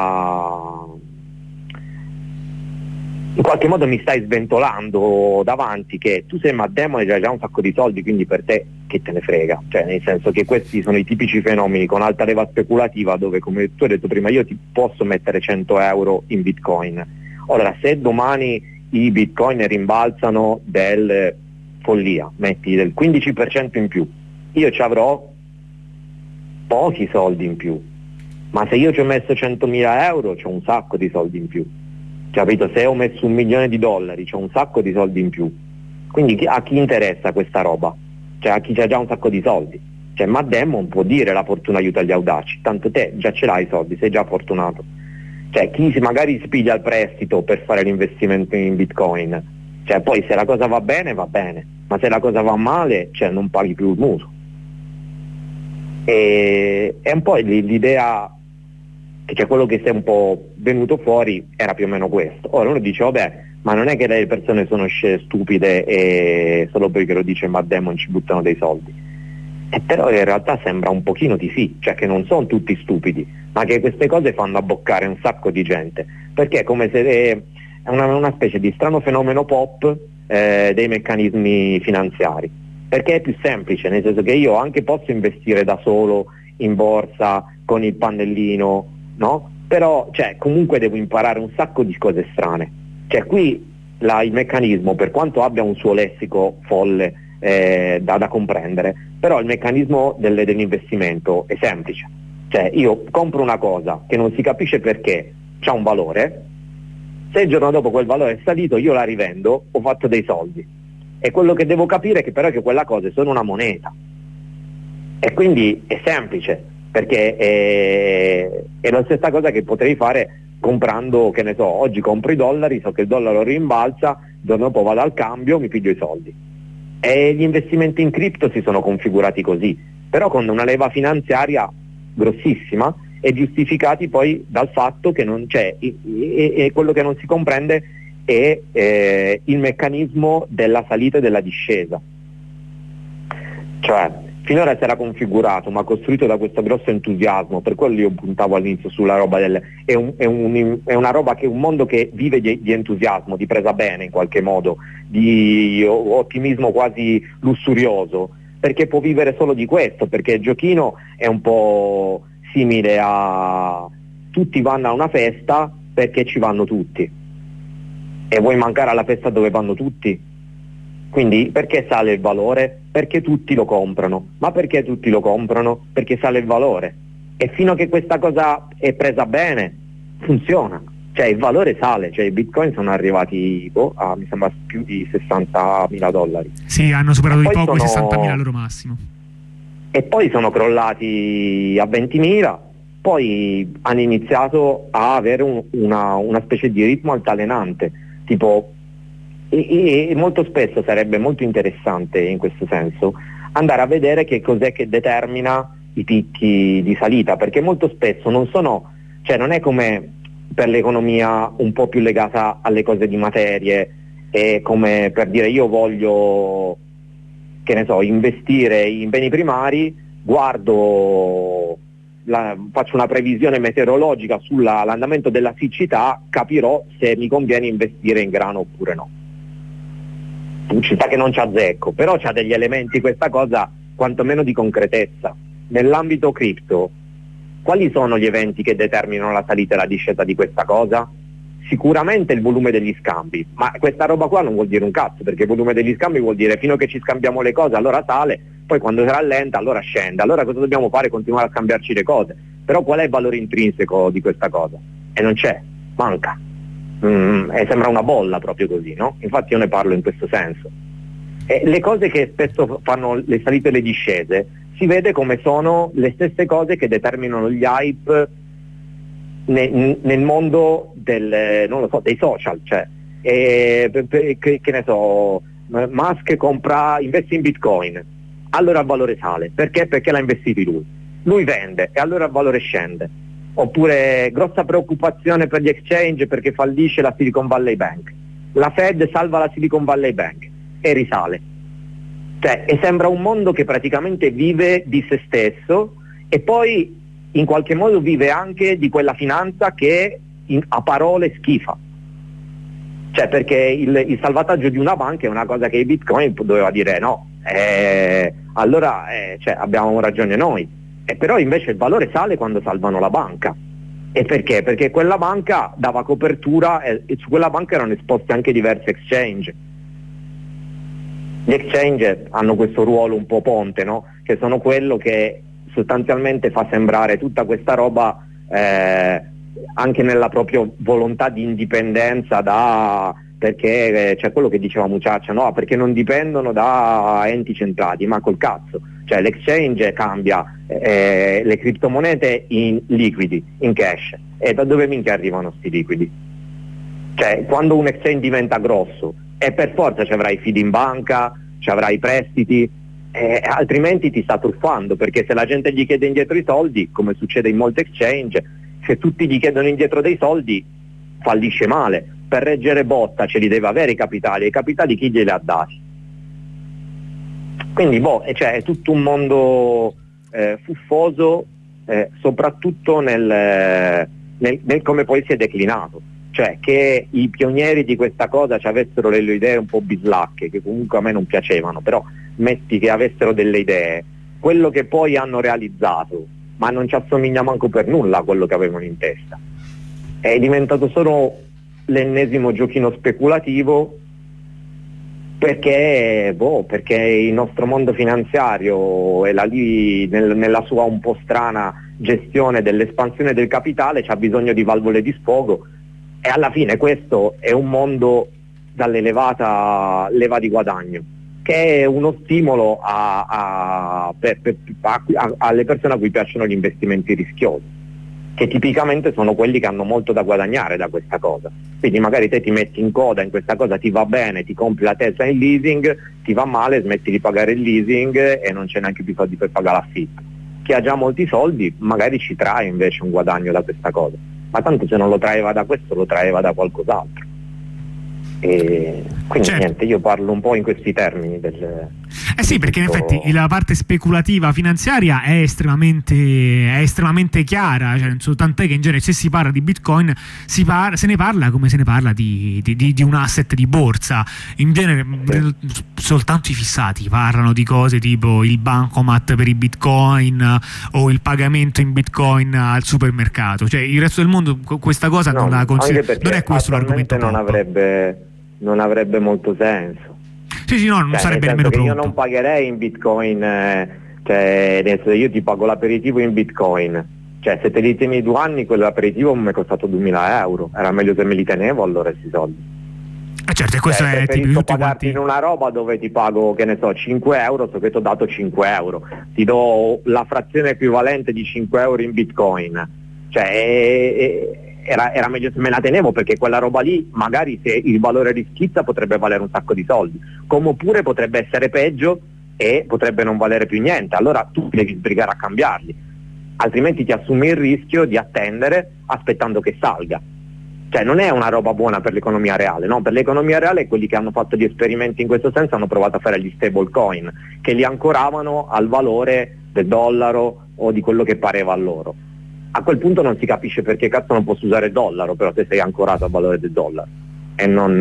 in qualche modo mi stai sventolando davanti che tu sei Matt Damon e hai già un sacco di soldi, quindi per te che te ne frega, cioè nel senso che questi sono i tipici fenomeni con alta leva speculativa, dove, come tu hai detto prima, io ti posso mettere 100 euro in bitcoin. Ora, se domani i bitcoin rimbalzano del follia, metti del 15% in più, io ci avrò pochi soldi in più, ma se io ci ho messo 100.000 euro c'ho un sacco di soldi in più, capito? Se ho messo $1 milione c'ho un sacco di soldi in più. Quindi a chi interessa questa roba? Cioè a chi c'ha già un sacco di soldi. Cioè Matt Damon può dire la fortuna aiuta gli audaci, tanto te già ce l'hai i soldi, sei già fortunato. Cioè chi magari si piglia il prestito per fare l'investimento in bitcoin, cioè poi se la cosa va bene, ma se la cosa va male, cioè non paghi più il mutuo. E è un po' l'idea che cioè, quello che si è un po' venuto fuori era più o meno questo. Ora uno dice, vabbè, ma non è che le persone sono stupide e solo perché lo dice Matt Damon ci buttano dei soldi. Però in realtà sembra un pochino di sì, cioè che non sono tutti stupidi, ma che queste cose fanno abboccare un sacco di gente, perché è come se è una specie di strano fenomeno pop dei meccanismi finanziari, perché è più semplice, nel senso che io anche posso investire da solo in borsa con il pannellino, no? Però cioè, comunque devo imparare un sacco di cose strane. Cioè qui il meccanismo, per quanto abbia un suo lessico folle da comprendere, però il meccanismo dell'investimento è semplice. Cioè io compro una cosa che non si capisce perché c'ha un valore, se il giorno dopo quel valore è salito io la rivendo, ho fatto dei soldi. E quello che devo capire è che però è che quella cosa è solo una moneta. E quindi è semplice, perché è la stessa cosa che potrei fare comprando, che ne so, oggi compro i dollari, so che il dollaro rimbalza, il giorno dopo vado al cambio, mi piglio i soldi. E gli investimenti in cripto si sono configurati così, però con una leva finanziaria grossissima e giustificati poi dal fatto che non c'è, e quello che non si comprende è il meccanismo della salita e della discesa. Cioè, finora si era configurato, ma costruito da questo grosso entusiasmo, per quello io puntavo all'inizio sulla roba è una roba che è un mondo che vive di entusiasmo, di presa bene in qualche modo, di ottimismo quasi lussurioso, perché può vivere solo di questo, perché il giochino è un po' simile a tutti vanno a una festa perché ci vanno tutti, e vuoi mancare alla festa dove vanno tutti? Quindi perché sale il valore? Perché tutti lo comprano. Ma perché tutti lo comprano? Perché sale il valore. E fino a che questa cosa è presa bene, funziona. Cioè il valore sale, cioè i bitcoin sono arrivati a mi sembra più di $60.000. Sì, hanno superato di poco i 60.000 sono... loro massimo. E poi sono crollati a 20.000, poi hanno iniziato a avere una specie di ritmo altalenante, tipo... E molto spesso sarebbe molto interessante in questo senso andare a vedere che cos'è che determina i picchi di salita, perché molto spesso non è come per l'economia un po' più legata alle cose di materie, è come per dire io voglio, che ne so, investire in beni primari, faccio una previsione meteorologica sull'andamento della siccità, capirò se mi conviene investire in grano oppure no. Siccità che non c'ha azzecco, però c'ha degli elementi questa cosa quantomeno di concretezza. Nell'ambito cripto, quali sono gli eventi che determinano la salita e la discesa di questa cosa? Sicuramente il volume degli scambi, ma questa roba qua non vuol dire un cazzo, perché il volume degli scambi vuol dire fino a che ci scambiamo le cose allora sale, poi quando si rallenta allora scende. Allora cosa dobbiamo fare? Continuare a scambiarci le cose. Però qual è il valore intrinseco di questa cosa? E non c'è, manca. E sembra una bolla proprio così, no? Infatti io ne parlo in questo senso. E le cose che spesso fanno le salite e le discese si vede come sono le stesse cose che determinano gli hype nel mondo dei social, cioè che ne so, Musk investe in Bitcoin, allora il valore sale, perché l'ha investito lui vende e allora il valore scende. Oppure grossa preoccupazione per gli exchange perché fallisce la Silicon Valley Bank, la Fed salva la Silicon Valley Bank e risale. Cioè, e sembra un mondo che praticamente vive di se stesso e poi in qualche modo vive anche di quella finanza che a parole schifa. Cioè, perché il salvataggio di una banca è una cosa che i Bitcoin doveva dire no, allora cioè, abbiamo ragione noi. E però invece il valore sale quando salvano la banca. E perché? Perché quella banca dava copertura e su quella banca erano esposti anche diversi exchange. Gli exchange hanno questo ruolo un po' ponte, no? Che sono quello che sostanzialmente fa sembrare tutta questa roba anche nella propria volontà di indipendenza perché c'è quello che diceva Muciaccia, no? Perché non dipendono da enti centrali, ma col cazzo. Cioè l'exchange cambia le criptomonete in liquidi, in cash. E da dove minchia arrivano sti liquidi? Cioè quando un exchange diventa grosso e per forza ci avrai fidi in banca, ci avrai prestiti, altrimenti ti sta truffando, perché se la gente gli chiede indietro i soldi, come succede in molti exchange, se tutti gli chiedono indietro dei soldi fallisce male. Per reggere botta ce li deve avere i capitali, e i capitali chi glieli ha dati? Quindi cioè, è tutto un mondo fuffoso, soprattutto nel come poi si è declinato. Cioè che i pionieri di questa cosa ci avessero delle idee un po' bislacche, che comunque a me non piacevano, però metti che avessero delle idee, quello che poi hanno realizzato, ma non ci assomiglia manco per nulla a quello che avevano in testa. È diventato solo l'ennesimo giochino speculativo perché il nostro mondo finanziario è lì nella sua un po' strana gestione dell'espansione del capitale, c'ha bisogno di valvole di sfogo. E alla fine questo è un mondo dall'elevata leva di guadagno, che è uno stimolo alle persone a cui piacciono gli investimenti rischiosi, che tipicamente sono quelli che hanno molto da guadagnare da questa cosa. Quindi magari te ti metti in coda in questa cosa, ti va bene, ti compri la Tesla in leasing, ti va male, smetti di pagare il leasing e non c'è neanche più soldi per pagare l'affitto. Chi ha già molti soldi magari ci trae invece un guadagno da questa cosa, ma tanto se non lo traeva da questo lo traeva da qualcos'altro. E quindi certo. Niente, io parlo un po' in questi termini sì, perché in effetti la parte speculativa finanziaria è estremamente chiara, cioè, tant'è che in genere se si parla di Bitcoin se ne parla come se ne parla di un asset di borsa. In genere soltanto i fissati parlano di cose tipo il bancomat per i Bitcoin o il pagamento in Bitcoin al supermercato. Cioè il resto del mondo questa cosa non la considera, non è questo l'argomento. Non avrebbe molto senso. Sì, no, non sarebbe nemmeno pronto. Io non pagherei in Bitcoin, cioè adesso io ti pago l'aperitivo in Bitcoin, cioè se te li tieni 2 anni quell'aperitivo mi è costato 2.000 euro, era meglio che me li tenevo allora questi soldi. Certo, e questo è preferisco pagarti in una roba dove ti pago, che ne so, 5 euro, so che ti ho dato 5 euro, ti do la frazione equivalente di 5 euro in Bitcoin, cioè era meglio se me la tenevo, perché quella roba lì magari se il valore di schizza potrebbe valere un sacco di soldi, come oppure potrebbe essere peggio e potrebbe non valere più niente, allora tu devi sbrigare a cambiarli, altrimenti ti assumi il rischio di attendere aspettando che salga. Cioè non è una roba buona per l'economia reale, no? Per l'economia reale quelli che hanno fatto gli esperimenti in questo senso hanno provato a fare gli stable coin, che li ancoravano al valore del dollaro o di quello che pareva a loro. A quel punto non si capisce perché cazzo non posso usare il dollaro, però se sei ancorato al valore del dollaro. E non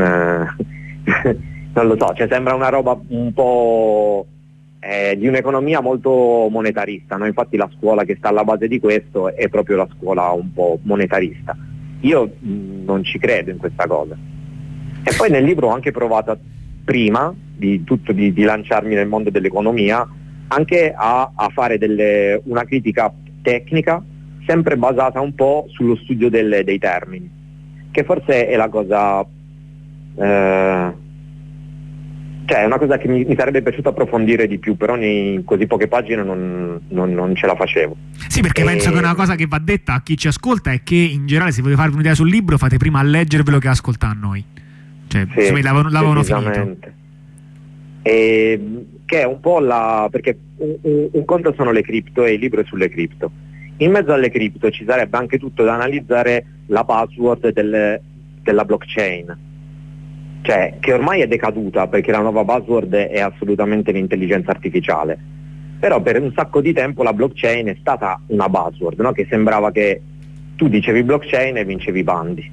lo so, cioè sembra una roba un po' di un'economia molto monetarista, no? Infatti la scuola che sta alla base di questo è proprio la scuola un po' monetarista. Io non ci credo in questa cosa. E poi nel libro ho anche provato, prima di tutto di lanciarmi nel mondo dell'economia, anche a fare una critica tecnica, sempre basata un po' sullo studio dei termini, che forse è la cosa, cioè è una cosa che mi sarebbe piaciuto approfondire di più, però in così poche pagine non ce la facevo. Sì, perché penso che una cosa che va detta a chi ci ascolta è che in generale, se volete farvi un'idea sul libro, fate prima a leggervelo che ascoltare a noi. Cioè, sì, l'avevano finito. E che è un po' perché un conto sono le cripto e il libro è sulle cripto. In mezzo alle cripto ci sarebbe anche tutto da analizzare la password della blockchain, cioè che ormai è decaduta perché la nuova password è assolutamente l'intelligenza artificiale, però per un sacco di tempo la blockchain è stata una password, no? Che sembrava che tu dicevi blockchain e vincevi i bandi.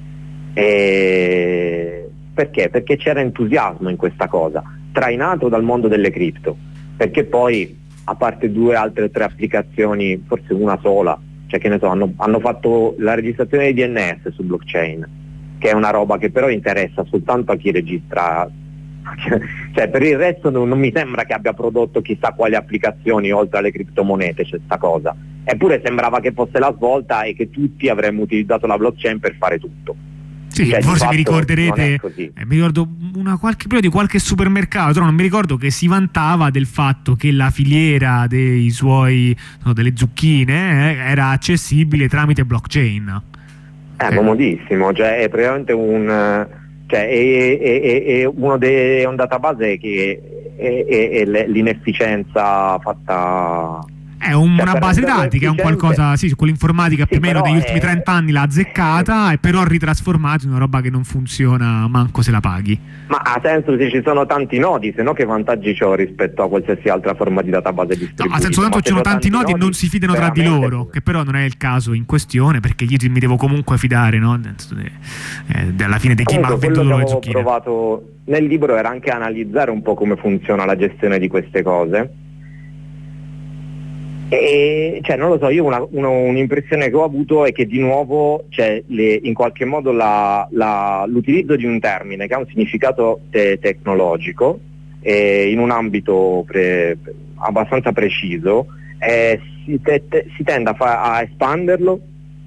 Perché? Perché c'era entusiasmo in questa cosa, trainato dal mondo delle cripto, perché poi a parte 2 altre 3 applicazioni, forse una sola, cioè che ne so, hanno fatto la registrazione di DNS su blockchain, che è una roba che però interessa soltanto a chi registra, cioè per il resto non mi sembra che abbia prodotto chissà quali applicazioni oltre alle criptomonete, c'è sta cosa, eppure sembrava che fosse la svolta e che tutti avremmo utilizzato la blockchain per fare tutto. Sì, cioè, forse vi ricorderete, mi ricordo qualche periodo di qualche supermercato, però non mi ricordo, che si vantava del fatto che la filiera dei suoi, delle zucchine era accessibile tramite blockchain. È comodissimo, cioè è praticamente è un database che è l'inefficienza fatta. È una base dati che è un qualcosa, sì, con l'informatica più o meno negli ultimi 30 anni l'ha azzeccata, e però ritrasformata in una roba che non funziona manco se la paghi. Ma ha senso se ci sono tanti nodi, se no che vantaggi c'ho rispetto a qualsiasi altra forma di database distribuita? No, ha senso, tanto ci sono tanti nodi e non si fidano tra di loro, che però non è il caso in questione, perché io mi devo comunque fidare, no? Alla fine di chi mi ha venduto le zucchine. Quello che avevo provato nel libro era anche analizzare un po' come funziona la gestione di queste cose. E cioè non lo so, io un'impressione che ho avuto è che di nuovo in qualche modo l'utilizzo di un termine che ha un significato tecnologico in un ambito abbastanza preciso, si tende a espanderlo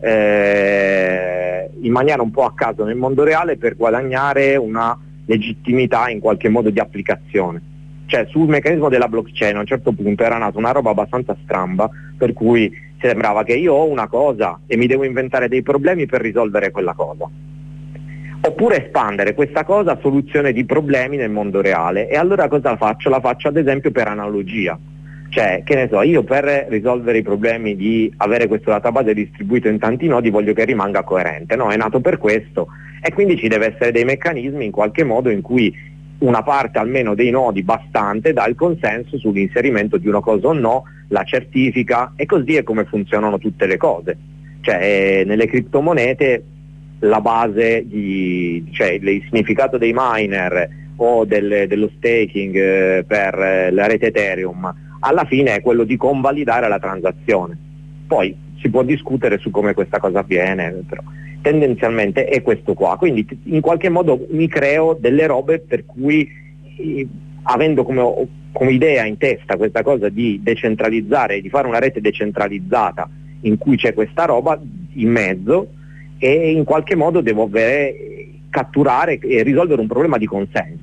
in maniera un po' a caso nel mondo reale per guadagnare una legittimità in qualche modo di applicazione. Cioè sul meccanismo della blockchain a un certo punto era nata una roba abbastanza stramba, per cui sembrava che io ho una cosa e mi devo inventare dei problemi per risolvere quella cosa, oppure espandere questa cosa a soluzione di problemi nel mondo reale. E allora cosa faccio? La faccio ad esempio per analogia, cioè che ne so, io per risolvere i problemi di avere questo database distribuito in tanti nodi voglio che rimanga coerente, no? È nato per questo, e quindi ci deve essere dei meccanismi in qualche modo in cui una parte almeno dei nodi bastante dà il consenso sull'inserimento di una cosa o no, la certifica, e così è come funzionano tutte le cose. Cioè nelle criptomonete la base cioè il significato dei miner o dello staking per la rete Ethereum alla fine è quello di convalidare la transazione. Poi si può discutere su come questa cosa avviene, però tendenzialmente è questo qua. Quindi in qualche modo mi creo delle robe per cui, avendo come idea in testa questa cosa di decentralizzare, di fare una rete decentralizzata in cui c'è questa roba in mezzo, e in qualche modo devo catturare e risolvere un problema di consenso.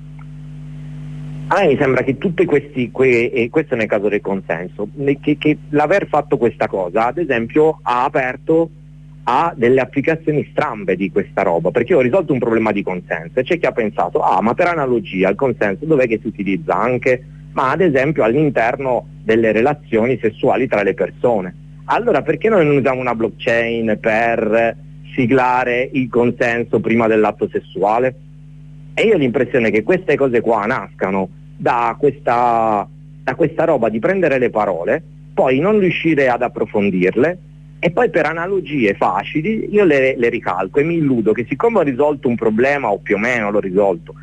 A me mi sembra che tutti questi, e questo nel caso del consenso, che l'aver fatto questa cosa, ad esempio, ha aperto a delle applicazioni strambe di questa roba, perché io ho risolto un problema di consenso e c'è chi ha pensato, ma per analogia il consenso dov'è che si utilizza anche? Ma ad esempio all'interno delle relazioni sessuali tra le persone. Allora perché noi non usiamo una blockchain per siglare il consenso prima dell'atto sessuale? E io ho l'impressione che queste cose qua nascano da questa roba di prendere le parole, poi non riuscire ad approfondirle, e poi per analogie facili io le ricalco e mi illudo che siccome ho risolto un problema, o più o meno l'ho risolto,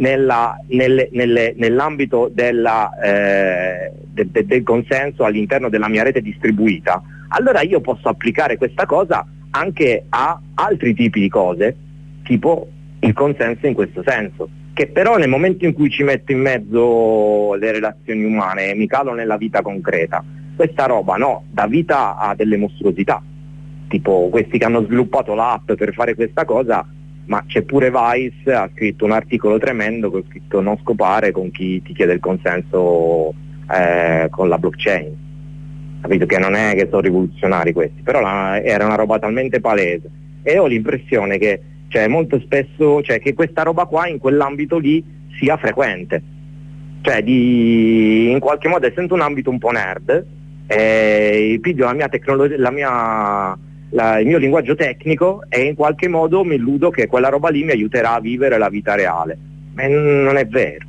nell'ambito del consenso all'interno della mia rete distribuita, allora io posso applicare questa cosa anche a altri tipi di cose, tipo il consenso in questo senso, che però nel momento in cui ci metto in mezzo le relazioni umane e mi calo nella vita concreta, questa roba no, dà vita a delle mostruosità, tipo questi che hanno sviluppato l'app per fare questa cosa. Ma c'è pure Vice, ha scritto un articolo tremendo che ho scritto non scopare con chi ti chiede il consenso con la blockchain, capito? Che non è che sono rivoluzionari questi, però era una roba talmente palese, e ho l'impressione che molto spesso che questa roba qua in quell'ambito lì sia frequente, in qualche modo, essendo un ambito un po' nerd, piglio la mia tecnologia, il mio linguaggio tecnico, e in qualche modo mi illudo che quella roba lì mi aiuterà a vivere la vita reale, ma non è vero.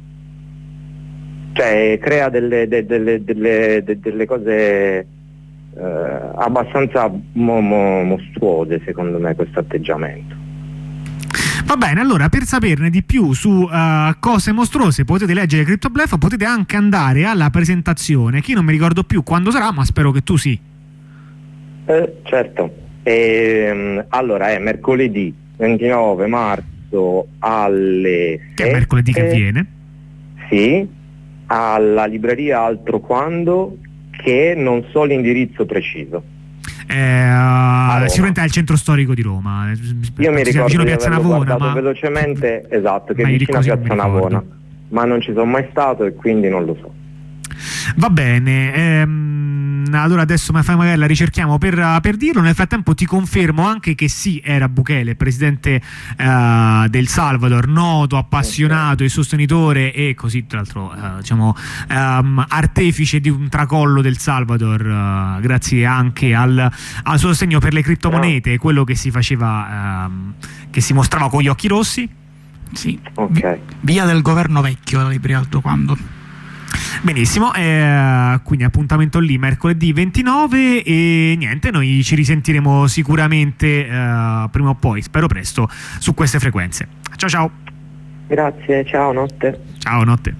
Crea delle cose abbastanza mostruose, secondo me, questo atteggiamento. Va bene, allora per saperne di più su cose mostruose potete leggere CryptoBluff, potete anche andare alla presentazione, che io non mi ricordo più quando sarà, ma spero che tu sì. Certo. Allora è mercoledì 29 marzo alle 7. Che è mercoledì che viene? Sì, alla libreria Altro Quando, che non so l'indirizzo preciso. Sicuramente è il centro storico di Roma. Io mi ricordo vicino di Piazza averlo Navona, guardato velocemente, esatto, che è vicino a Piazza Navona, ma non ci sono mai stato e quindi non lo so. Va bene, allora adesso magari la ricerchiamo per dirlo. Nel frattempo ti confermo anche che sì, era Bukele, presidente del Salvador, noto, appassionato e sostenitore, e così tra l'altro artefice di un tracollo del Salvador, grazie anche al suo sostegno per le criptomonete, quello che si faceva, che si mostrava con gli occhi rossi. Sì, via del governo vecchio, la libreria Alto Quando. Benissimo, quindi appuntamento lì mercoledì 29, e niente, noi ci risentiremo sicuramente prima o poi, spero presto, su queste frequenze. Ciao. Grazie, ciao, notte. Ciao, notte.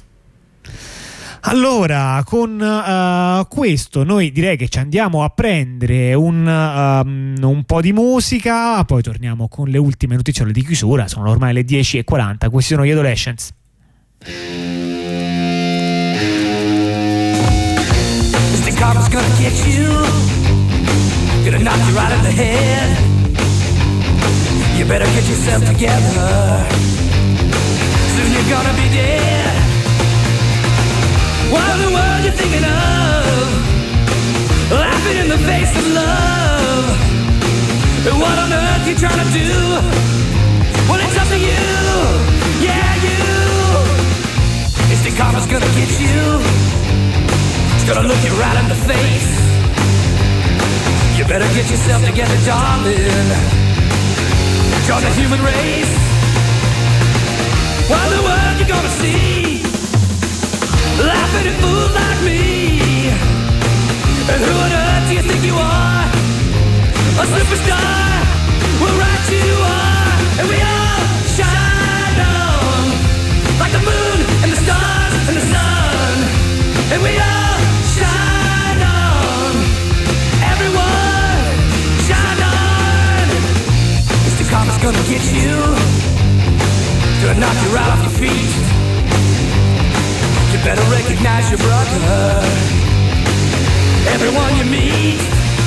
Allora, con questo noi direi che ci andiamo a prendere un po' di musica, poi torniamo con le ultime notizie di chiusura. Sono ormai le 10:40, questi sono gli Adolescents. Karma's gonna get you, gonna knock you right in the head. You better get yourself together, soon you're gonna be dead. What in the world you thinking of? Laughing in the face of love. What on earth you trying to do? Well, it's up to you, yeah, you. Instant karma's gonna get you, gonna look you right in the face. You better get yourself together, darling. Join the human race. What in the world you gonna see? Laughing at fools like me. And who on earth do you think you are? A superstar? Well, right you are. And we all shine on like the moon and the stars and the sun. And we all karma's gonna get you, gonna knock you right off your feet. You better recognize your brother, everyone you meet.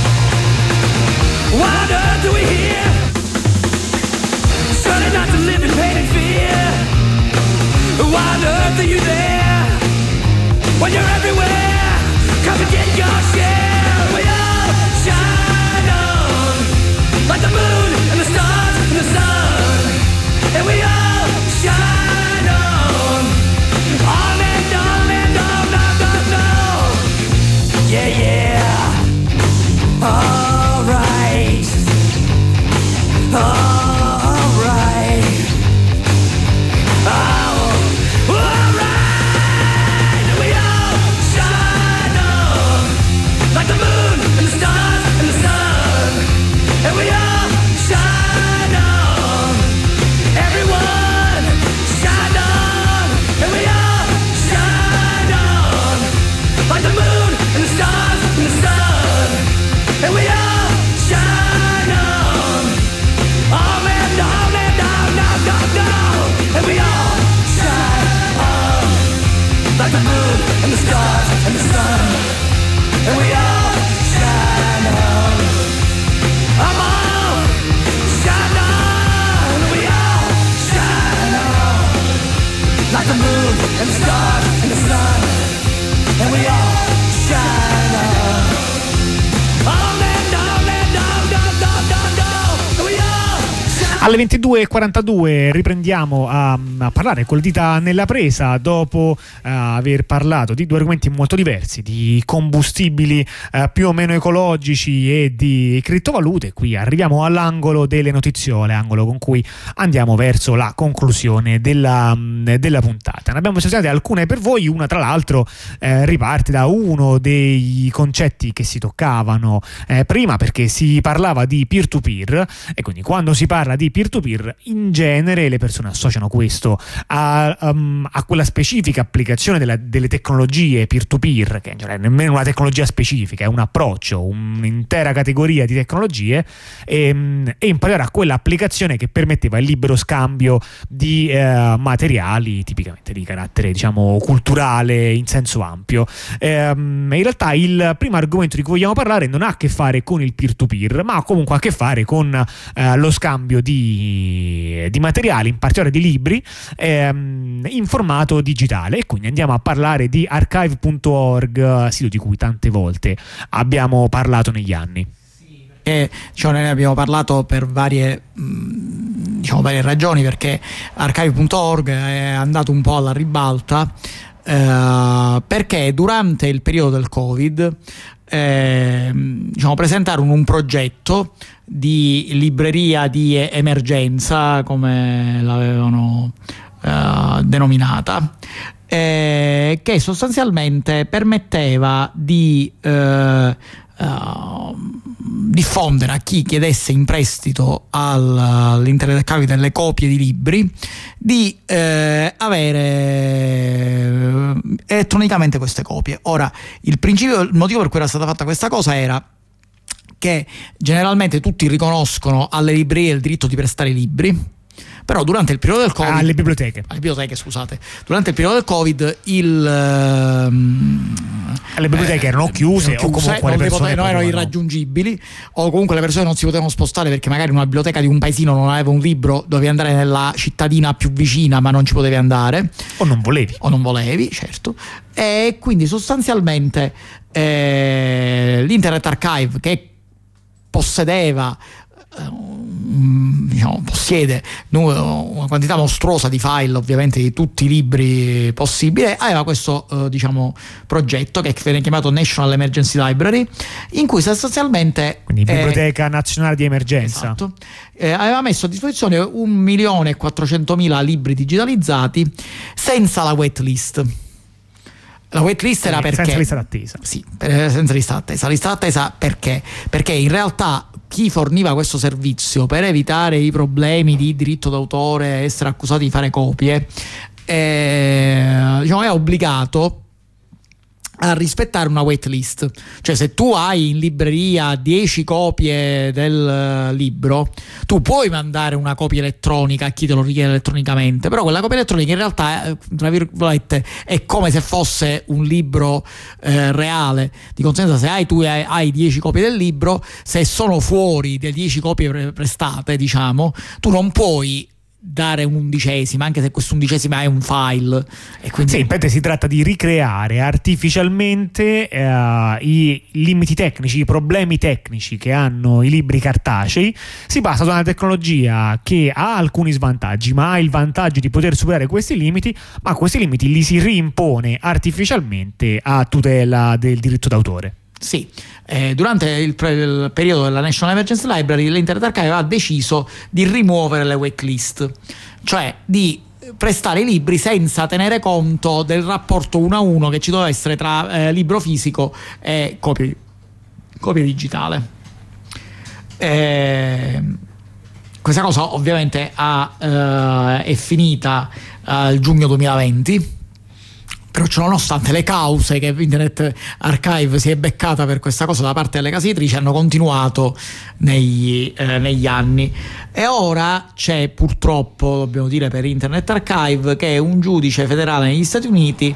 Why on earth do we hear? Starting not to live in pain and fear. Why on earth are you there? When you're everywhere, come and get your share. We all shine on like the moon and the stars and the sun, and we all shine on and on and on. Yeah, yeah. All right. Alle 22.42 riprendiamo a parlare col dita nella presa dopo aver parlato di due argomenti molto diversi, di combustibili più o meno ecologici e di criptovalute. Qui arriviamo all'angolo delle notiziole, angolo con cui andiamo verso la conclusione della puntata. Ne abbiamo selezionate alcune per voi, una tra l'altro riparte da uno dei concetti che si toccavano prima, perché si parlava di peer-to-peer, e quindi quando si parla di peer-to-peer in genere le persone associano questo a quella specifica applicazione delle tecnologie peer-to-peer, che in genere nemmeno una tecnologia specifica, è un approccio, un'intera categoria di tecnologie, e in particolare a quella applicazione che permetteva il libero scambio di materiali tipicamente di carattere, diciamo, culturale in senso ampio. In realtà il primo argomento di cui vogliamo parlare non ha a che fare con il peer-to-peer, ma comunque ha a che fare con lo scambio di materiali, in particolare di libri, in formato digitale. E quindi andiamo a parlare di archive.org, sito di cui tante volte abbiamo parlato negli anni. Noi ne abbiamo parlato per varie ragioni, perché archive.org è andato un po' alla ribalta, perché durante il periodo del Covid presentarono un progetto di libreria di emergenza, come l'avevano denominata, che sostanzialmente permetteva di diffondere a chi chiedesse in prestito all'Internet Archive delle copie di libri di avere elettronicamente queste copie. Ora, il motivo per cui era stata fatta questa cosa era che generalmente tutti riconoscono alle librerie il diritto di prestare libri, però durante il periodo del Covid, alle biblioteche, scusate, durante il periodo del Covid le biblioteche erano chiuse, o comunque le persone non erano irraggiungibili, o comunque le persone non si potevano spostare perché magari una biblioteca di un paesino non aveva un libro, dovevi andare nella cittadina più vicina ma non ci potevi andare, o non volevi, certo. E quindi sostanzialmente l'Internet Archive, che possiede una quantità mostruosa di file, ovviamente di tutti i libri possibili, aveva questo progetto che viene chiamato National Emergency Library, in cui sostanzialmente, quindi Biblioteca Nazionale di Emergenza, esatto, aveva messo a disposizione 1.400.000 libri digitalizzati senza la waitlist. La waitlist era perché senza lista d'attesa. Sì, senza lista d'attesa. La lista d'attesa perché? Perché in realtà chi forniva questo servizio, per evitare i problemi di diritto d'autore, essere accusati di fare copie, è obbligato a rispettare una waitlist. Cioè, se tu hai in libreria 10 copie del libro, tu puoi mandare una copia elettronica a chi te lo richiede elettronicamente, però quella copia elettronica in realtà, tra virgolette, è come se fosse un libro reale. Di conseguenza, se tu hai 10 copie del libro, se sono fuori delle 10 copie prestate, tu non puoi dare un'11ª, anche se quest'11ª è un file, e quindi sì, in pratica si tratta di ricreare artificialmente i limiti tecnici, i problemi tecnici che hanno i libri cartacei. Si passa da una tecnologia che ha alcuni svantaggi, ma ha il vantaggio di poter superare questi limiti, ma questi limiti li si rimpone artificialmente a tutela del diritto d'autore. Sì, durante il periodo della National Emergency Library, l'Internet Archive ha deciso di rimuovere le waitlist, cioè di prestare i libri senza tenere conto del rapporto 1-1 che ci doveva essere tra libro fisico e copia digitale. Questa cosa ovviamente è finita il giugno 2020. Però nonostante le cause che Internet Archive si è beccata per questa cosa da parte delle case editrici, hanno continuato negli anni. E ora c'è, purtroppo, dobbiamo dire, per Internet Archive, che un giudice federale negli Stati Uniti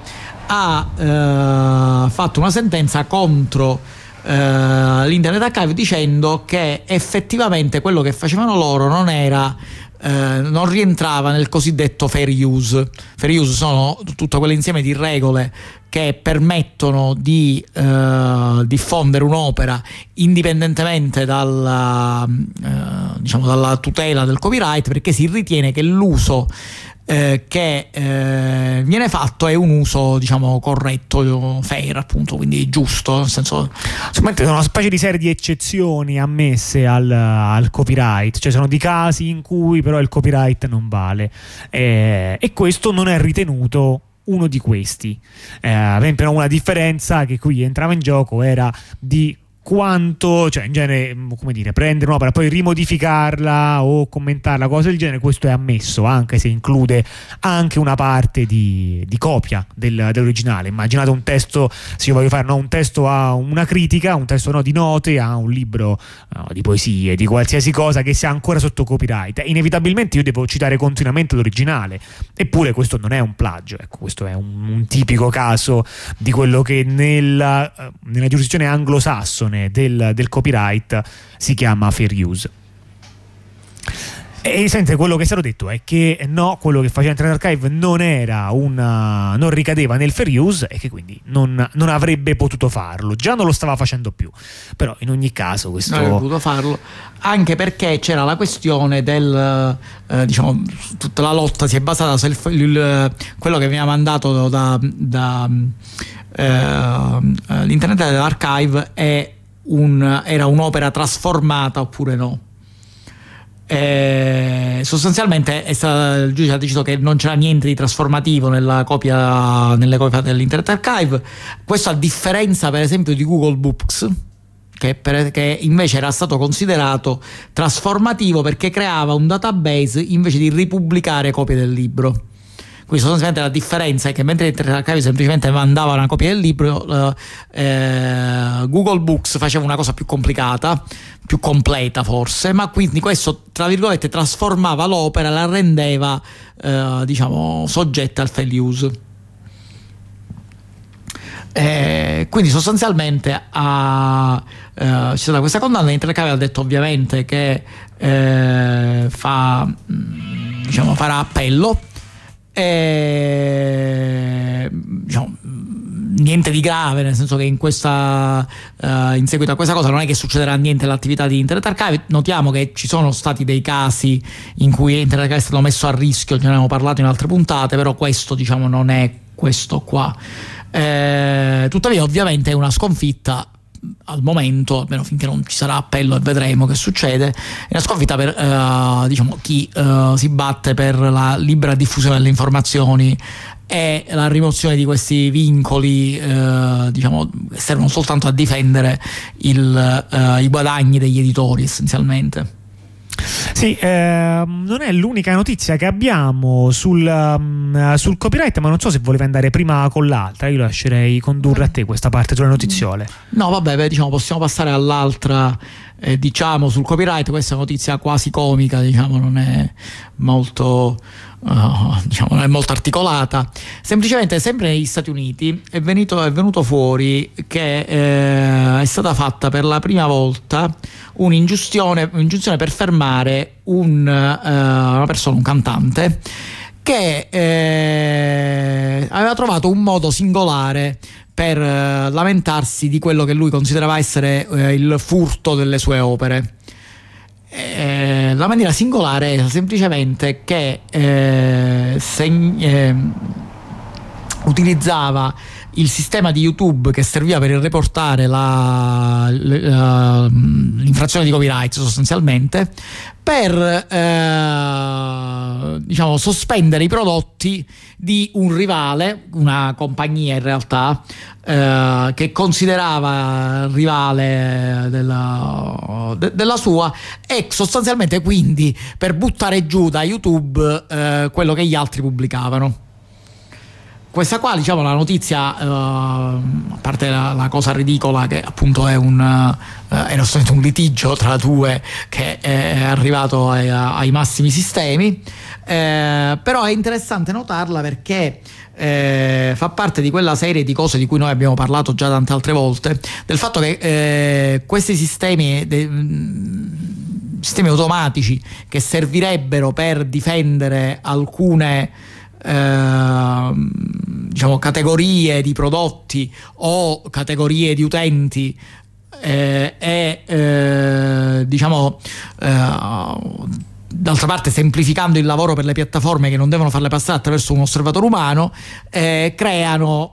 ha fatto una sentenza contro l'Internet Archive, dicendo che effettivamente quello che facevano loro non rientrava nel cosiddetto fair use. Fair use sono tutto quell'insieme di regole che permettono di diffondere un'opera indipendentemente dalla tutela del copyright, perché si ritiene che l'uso che viene fatto è un uso, diciamo, corretto, fair, appunto, quindi giusto, nel senso, sono una specie di serie di eccezioni ammesse al copyright, cioè sono di casi in cui però il copyright non vale, e questo non è ritenuto uno di questi. Per esempio, una differenza che qui entrava in gioco era di quanto, cioè in genere, come dire, prendere un'opera poi rimodificarla o commentarla, cose del genere, questo è ammesso, anche se include anche una parte di copia dell'originale. Immaginate un testo, se io voglio fare un testo a una critica, un testo di note a un libro di poesie, di qualsiasi cosa che sia ancora sotto copyright, inevitabilmente io devo citare continuamente l'originale, eppure questo non è un plagio. Ecco, questo è un tipico caso di quello che nella giurisdizione anglosassone del copyright si chiama fair use. E sente, quello che è stato detto è che no, quello che faceva Internet Archive non ricadeva nel fair use e che quindi non avrebbe potuto farlo, già non lo stava facendo più, però in ogni caso questo non avrebbe potuto farlo, anche perché c'era la questione del diciamo, tutta la lotta si è basata su quello che veniva mandato l'Internet Archive era un'opera trasformata oppure no. Sostanzialmente il giudice ha deciso che non c'era niente di trasformativo nelle copie dell'Internet Archive. Questo a differenza per esempio di Google Books, che invece era stato considerato trasformativo perché creava un database invece di ripubblicare copie del libro. Quindi sostanzialmente la differenza è che mentre Internet Archive semplicemente mandava una copia del libro, Google Books faceva una cosa più complicata, più completa forse, ma quindi questo, tra virgolette, trasformava l'opera, la rendeva diciamo soggetta al fair use. Quindi sostanzialmente c'è stata questa condanna. Internet Archive ha detto ovviamente che farà appello. Diciamo, niente di grave, nel senso che in seguito a questa cosa non è che succederà niente all'attività di Internet Archive. Notiamo che ci sono stati dei casi in cui Internet Archive è stato messo a rischio, ne abbiamo parlato in altre puntate, però questo, diciamo, non è questo qua. Tuttavia ovviamente è una sconfitta al momento, almeno finché non ci sarà appello e vedremo che succede. È una sconfitta per diciamo, chi si batte per la libera diffusione delle informazioni e la rimozione di questi vincoli, diciamo, che servono soltanto a difendere i guadagni degli editori essenzialmente. Sì, non è l'unica notizia che abbiamo sul copyright, ma non so se volevi andare prima con l'altra. Io lascerei condurre a te questa parte sulle notiziole. No, vabbè, diciamo, possiamo passare all'altra, diciamo, sul copyright. Questa è una notizia quasi comica, diciamo, non è molto diciamo, non è molto articolata. Semplicemente, sempre negli Stati Uniti è venuto fuori che è stata fatta per la prima volta un'ingiunzione per fermare una persona, un cantante, che aveva trovato un modo singolare per lamentarsi di quello che lui considerava essere il furto delle sue opere. La maniera singolare è semplicemente che utilizzava il sistema di YouTube che serviva per riportare l'infrazione di copyright, sostanzialmente, per diciamo, sospendere i prodotti di un rivale, una compagnia in realtà, che considerava rivale della sua, e sostanzialmente quindi per buttare giù da YouTube quello che gli altri pubblicavano. Questa qua, diciamo, la notizia, a parte la cosa ridicola che appunto era solamente un litigio tra due che è arrivato ai massimi sistemi, però è interessante notarla perché fa parte di quella serie di cose di cui noi abbiamo parlato già tante altre volte, del fatto che questi sistemi automatici che servirebbero per difendere alcune diciamo categorie di prodotti o categorie di utenti diciamo d'altra parte semplificando il lavoro per le piattaforme che non devono farle passare attraverso un osservatore umano, creano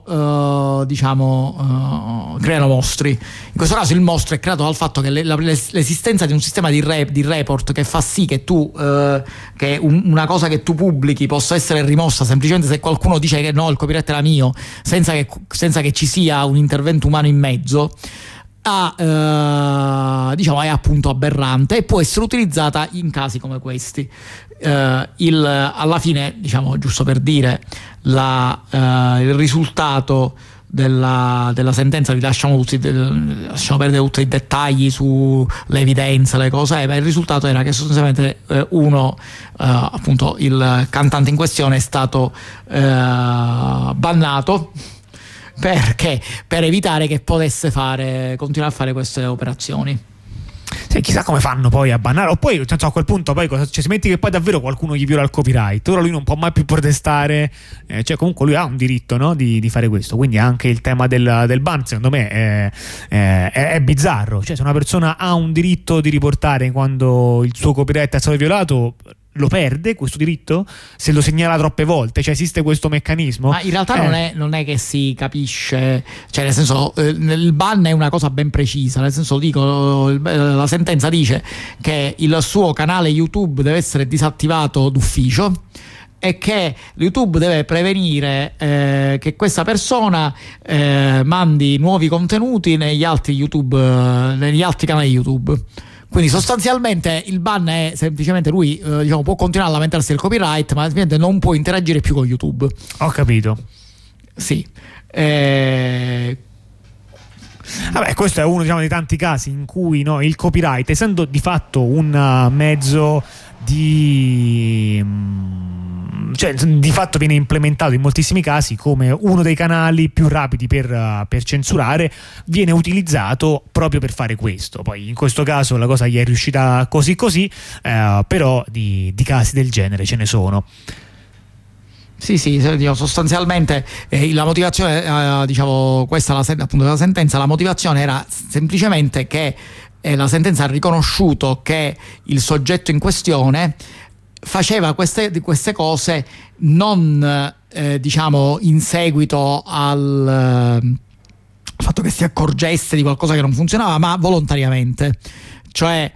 mostri. In questo caso il mostro è creato dal fatto che l'esistenza di un sistema di report che fa sì che tu che una cosa che tu pubblichi possa essere rimossa semplicemente se qualcuno dice che no, il copyright era mio, senza che ci sia un intervento umano in mezzo, diciamo è appunto aberrante e può essere utilizzata in casi come questi. Alla fine, diciamo, giusto per dire, il risultato della sentenza, vi lasciamo perdere tutti i dettagli sulle evidenze, le cose, ma il risultato era che sostanzialmente appunto il cantante in questione è stato bannato perché per evitare che potesse continuare a fare queste operazioni. Sì, chissà come fanno poi a bannare, o poi a quel punto poi si metti che poi davvero qualcuno gli viola il copyright, ora lui non può mai più protestare, cioè comunque lui ha un diritto, no, di fare questo, quindi anche il tema del ban secondo me è bizzarro, cioè se una persona ha un diritto di riportare quando il suo copyright è stato violato, lo perde questo diritto se lo segnala troppe volte, cioè esiste questo meccanismo? Ma in realtà non è che si capisce, cioè nel senso il ban è una cosa ben precisa, nel senso la sentenza dice che il suo canale YouTube deve essere disattivato d'ufficio e che YouTube deve prevenire che questa persona mandi nuovi contenuti negli altri canali YouTube. Quindi sostanzialmente il ban è semplicemente lui diciamo, può continuare a lamentarsi del copyright, ma semplicemente non può interagire più con YouTube. Ho capito. Sì. Vabbè, questo è uno, diciamo, dei tanti casi in cui, no, il copyright, essendo di fatto un mezzo cioè di fatto viene implementato in moltissimi casi come uno dei canali più rapidi per censurare, viene utilizzato proprio per fare questo. Poi in questo caso la cosa gli è riuscita così, però di casi del genere ce ne sono. Sì, sostanzialmente la motivazione, diciamo, questa appunto della sentenza, la motivazione era semplicemente che la sentenza ha riconosciuto che il soggetto in questione faceva queste cose non diciamo in seguito al fatto che si accorgesse di qualcosa che non funzionava, ma volontariamente, cioè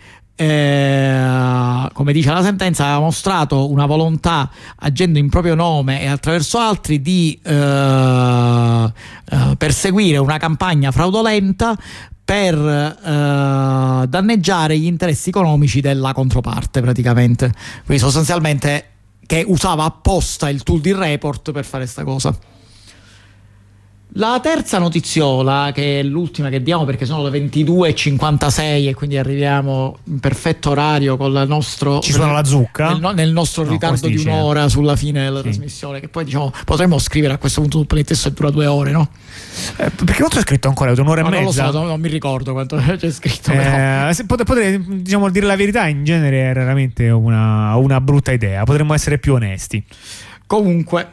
come dice la sentenza, aveva mostrato una volontà agendo in proprio nome e attraverso altri di perseguire una campagna fraudolenta per danneggiare gli interessi economici della controparte, praticamente. Quindi sostanzialmente che usava apposta il tool di report per fare sta cosa. La terza notiziola, che è l'ultima che diamo perché sono le 22:56 e quindi arriviamo in perfetto orario con il nostro, ci suona la zucca nel nostro ritardo di un'ora sulla fine della trasmissione, che poi diciamo potremmo scrivere a questo punto sul playtest dura 2 ore, no? Perché quanto è scritto ancora? Un'ora e mezza? Non lo so, non mi ricordo quanto c'è scritto, potrei, diciamo, dire la verità, in genere è raramente una brutta idea, potremmo essere più onesti. Comunque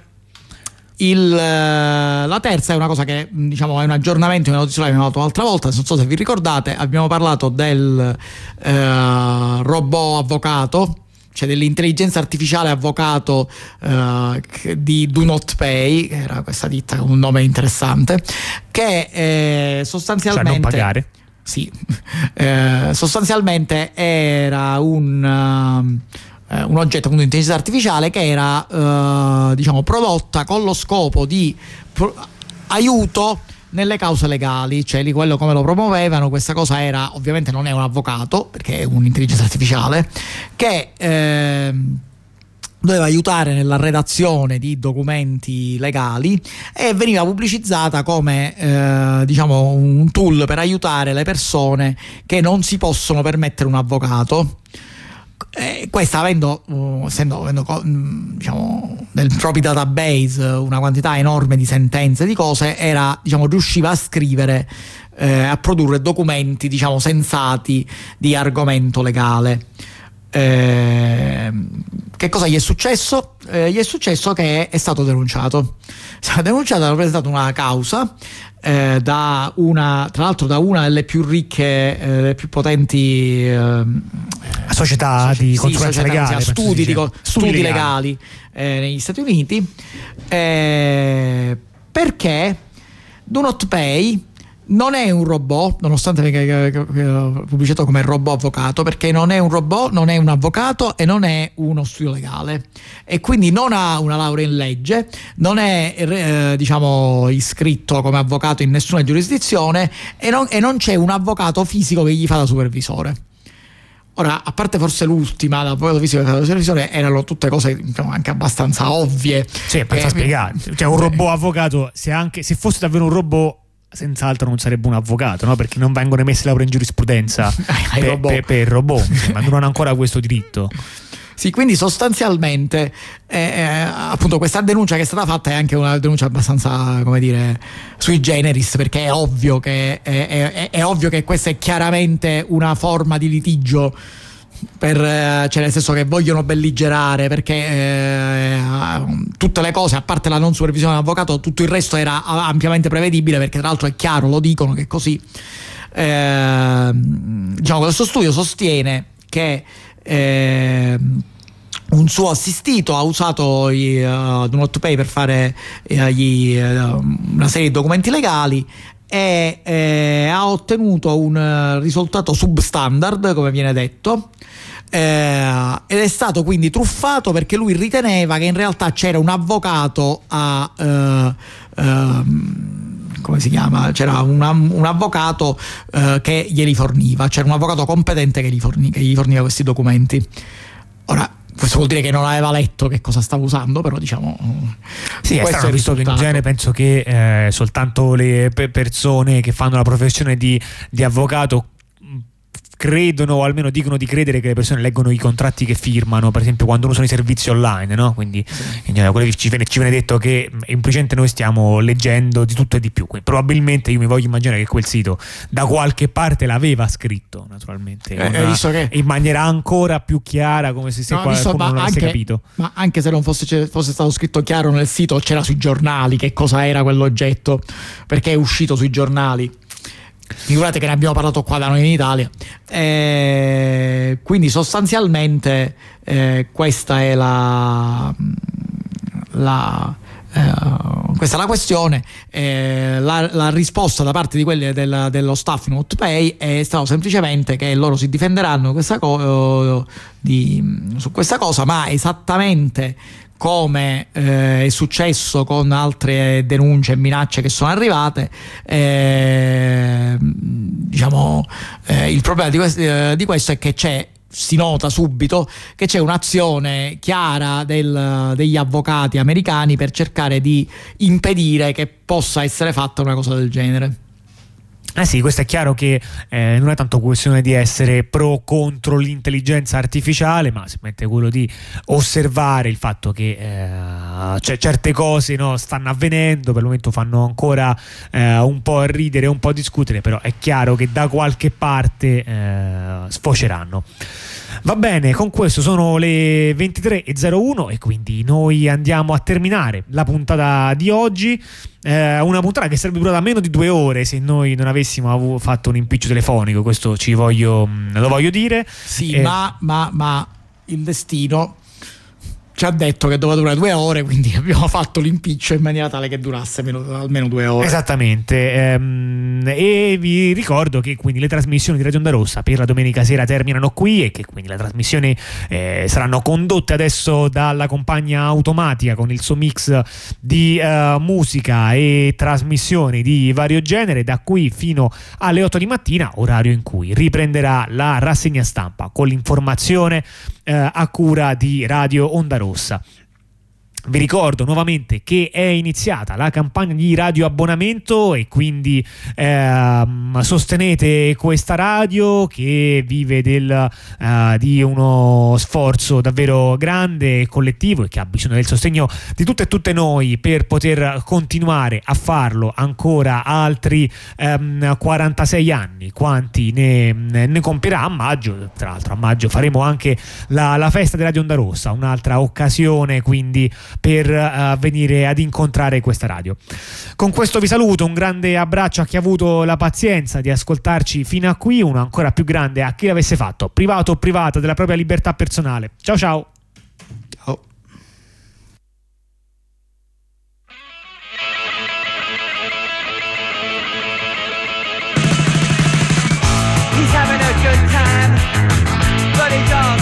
la terza è una cosa che, diciamo, è un aggiornamento, una notizia che abbiamo fatto l'altra volta, non so se vi ricordate, abbiamo parlato del robot avvocato, cioè dell'intelligenza artificiale avvocato di Do Not Pay, che era questa ditta con un nome interessante, che sostanzialmente, cioè non pagare. Sì, sostanzialmente era un oggetto di intelligenza artificiale che era diciamo prodotta con lo scopo di aiuto nelle cause legali, cioè quello come lo promuovevano. Questa cosa era, ovviamente non è un avvocato perché è un'intelligenza artificiale che doveva aiutare nella redazione di documenti legali e veniva pubblicizzata come diciamo un tool per aiutare le persone che non si possono permettere un avvocato. Questa avendo diciamo nel proprio database una quantità enorme di sentenze, di cose, era, diciamo, riusciva a scrivere a produrre documenti, diciamo, sensati di argomento legale. Che cosa gli è successo? Gli è successo che è stato denunciato. Hanno presentato una causa tra l'altro da una delle più ricche, delle più potenti società di consulenza legale, studi legali negli Stati Uniti, perché Do Not Pay non è un robot, nonostante venga pubblicitato come robot avvocato, perché non è un robot, non è un avvocato e non è uno studio legale, e quindi non ha una laurea in legge, non è iscritto come avvocato in nessuna giurisdizione e non c'è un avvocato fisico che gli fa da supervisore. Ora, a parte forse l'ultima, l'avvocato fisico che fa da supervisore, erano tutte cose anche abbastanza ovvie. Sì, abbastanza spiegate. Cioè, un robot avvocato, se fosse davvero un robot, senz'altro non sarebbe un avvocato, no? Perché non vengono emesse lauree in giurisprudenza per robot, ma non hanno ancora questo diritto. Sì, quindi sostanzialmente appunto questa denuncia che è stata fatta è anche una denuncia abbastanza, come dire, sui generis, perché è ovvio che questa è chiaramente una forma di litigio cioè nel senso che vogliono belligerare, perché tutte le cose, a parte la non supervisione dell'avvocato, tutto il resto era ampiamente prevedibile, perché tra l'altro è chiaro, lo dicono che così questo studio sostiene che un suo assistito ha usato Do Not Pay per fare una serie di documenti legali e ha ottenuto un risultato substandard, come viene detto, ed è stato quindi truffato, perché lui riteneva che in realtà c'era un avvocato come si chiama? C'era un avvocato che glieli forniva, c'era un avvocato competente che gli forniva questi documenti. Ora, questo vuol dire che non aveva letto che cosa stava usando, però sì, è strano, visto che in genere penso che soltanto le persone che fanno la professione di avvocato credono, o almeno dicono di credere, che le persone leggono i contratti che firmano, per esempio quando usano i servizi online, no? Quindi ci viene detto che implicitamente noi stiamo leggendo di tutto e di più. Quindi, probabilmente io mi voglio immaginare che quel sito da qualche parte l'aveva scritto, naturalmente, in maniera ancora più chiara, come se qualcuno non l'avesse capito. Ma anche se non fosse stato scritto chiaro nel sito, c'era sui giornali che cosa era quell'oggetto, perché è uscito sui giornali. Figurate che ne abbiamo parlato qua da noi in Italia. Quindi sostanzialmente questa è questa è la questione. La risposta da parte di quelli dello staff Not Pay è stato semplicemente che loro si difenderanno su questa cosa, ma esattamente come è successo con altre denunce e minacce che sono arrivate, il problema di questo è che si nota subito che c'è un'azione chiara degli avvocati americani per cercare di impedire che possa essere fatta una cosa del genere. Sì, questo è chiaro che non è tanto questione di essere pro o contro l'intelligenza artificiale, ma semplicemente quello di osservare il fatto che certe cose stanno avvenendo. Per il momento fanno ancora un po' ridere, un po' discutere, però è chiaro che da qualche parte sfoceranno. Va bene, con questo sono le 23:01 e quindi noi andiamo a terminare la puntata di oggi. Una puntata che sarebbe durata meno di 2 ore se noi non avessimo fatto un impiccio telefonico, questo lo voglio dire. Sì, ma il destino ci ha detto che doveva durare 2 ore, quindi abbiamo fatto l'impiccio in maniera tale che durasse almeno 2 ore. Esattamente. E vi ricordo che quindi le trasmissioni di Radio Onda Rossa per la domenica sera terminano qui, e che quindi le trasmissioni saranno condotte adesso dalla compagna automatica con il suo mix di musica e trasmissioni di vario genere, da qui fino alle 8 di mattina, orario in cui riprenderà la rassegna stampa con l'informazione a cura di Radio Onda Rossa. Vi ricordo nuovamente che è iniziata la campagna di radioabbonamento e quindi sostenete questa radio che vive di uno sforzo davvero grande e collettivo e che ha bisogno del sostegno di tutte e tutte noi per poter continuare a farlo ancora altri 46 anni, quanti ne compierà a maggio. Tra l'altro a maggio faremo anche la festa di Radio Onda Rossa, un'altra occasione quindi per venire ad incontrare questa radio. Con questo vi saluto, un grande abbraccio a chi ha avuto la pazienza di ascoltarci fino a qui, uno ancora più grande a chi l'avesse fatto privato o privata della propria libertà personale. Ciao ciao. Ciao. He's having a good time, but he's all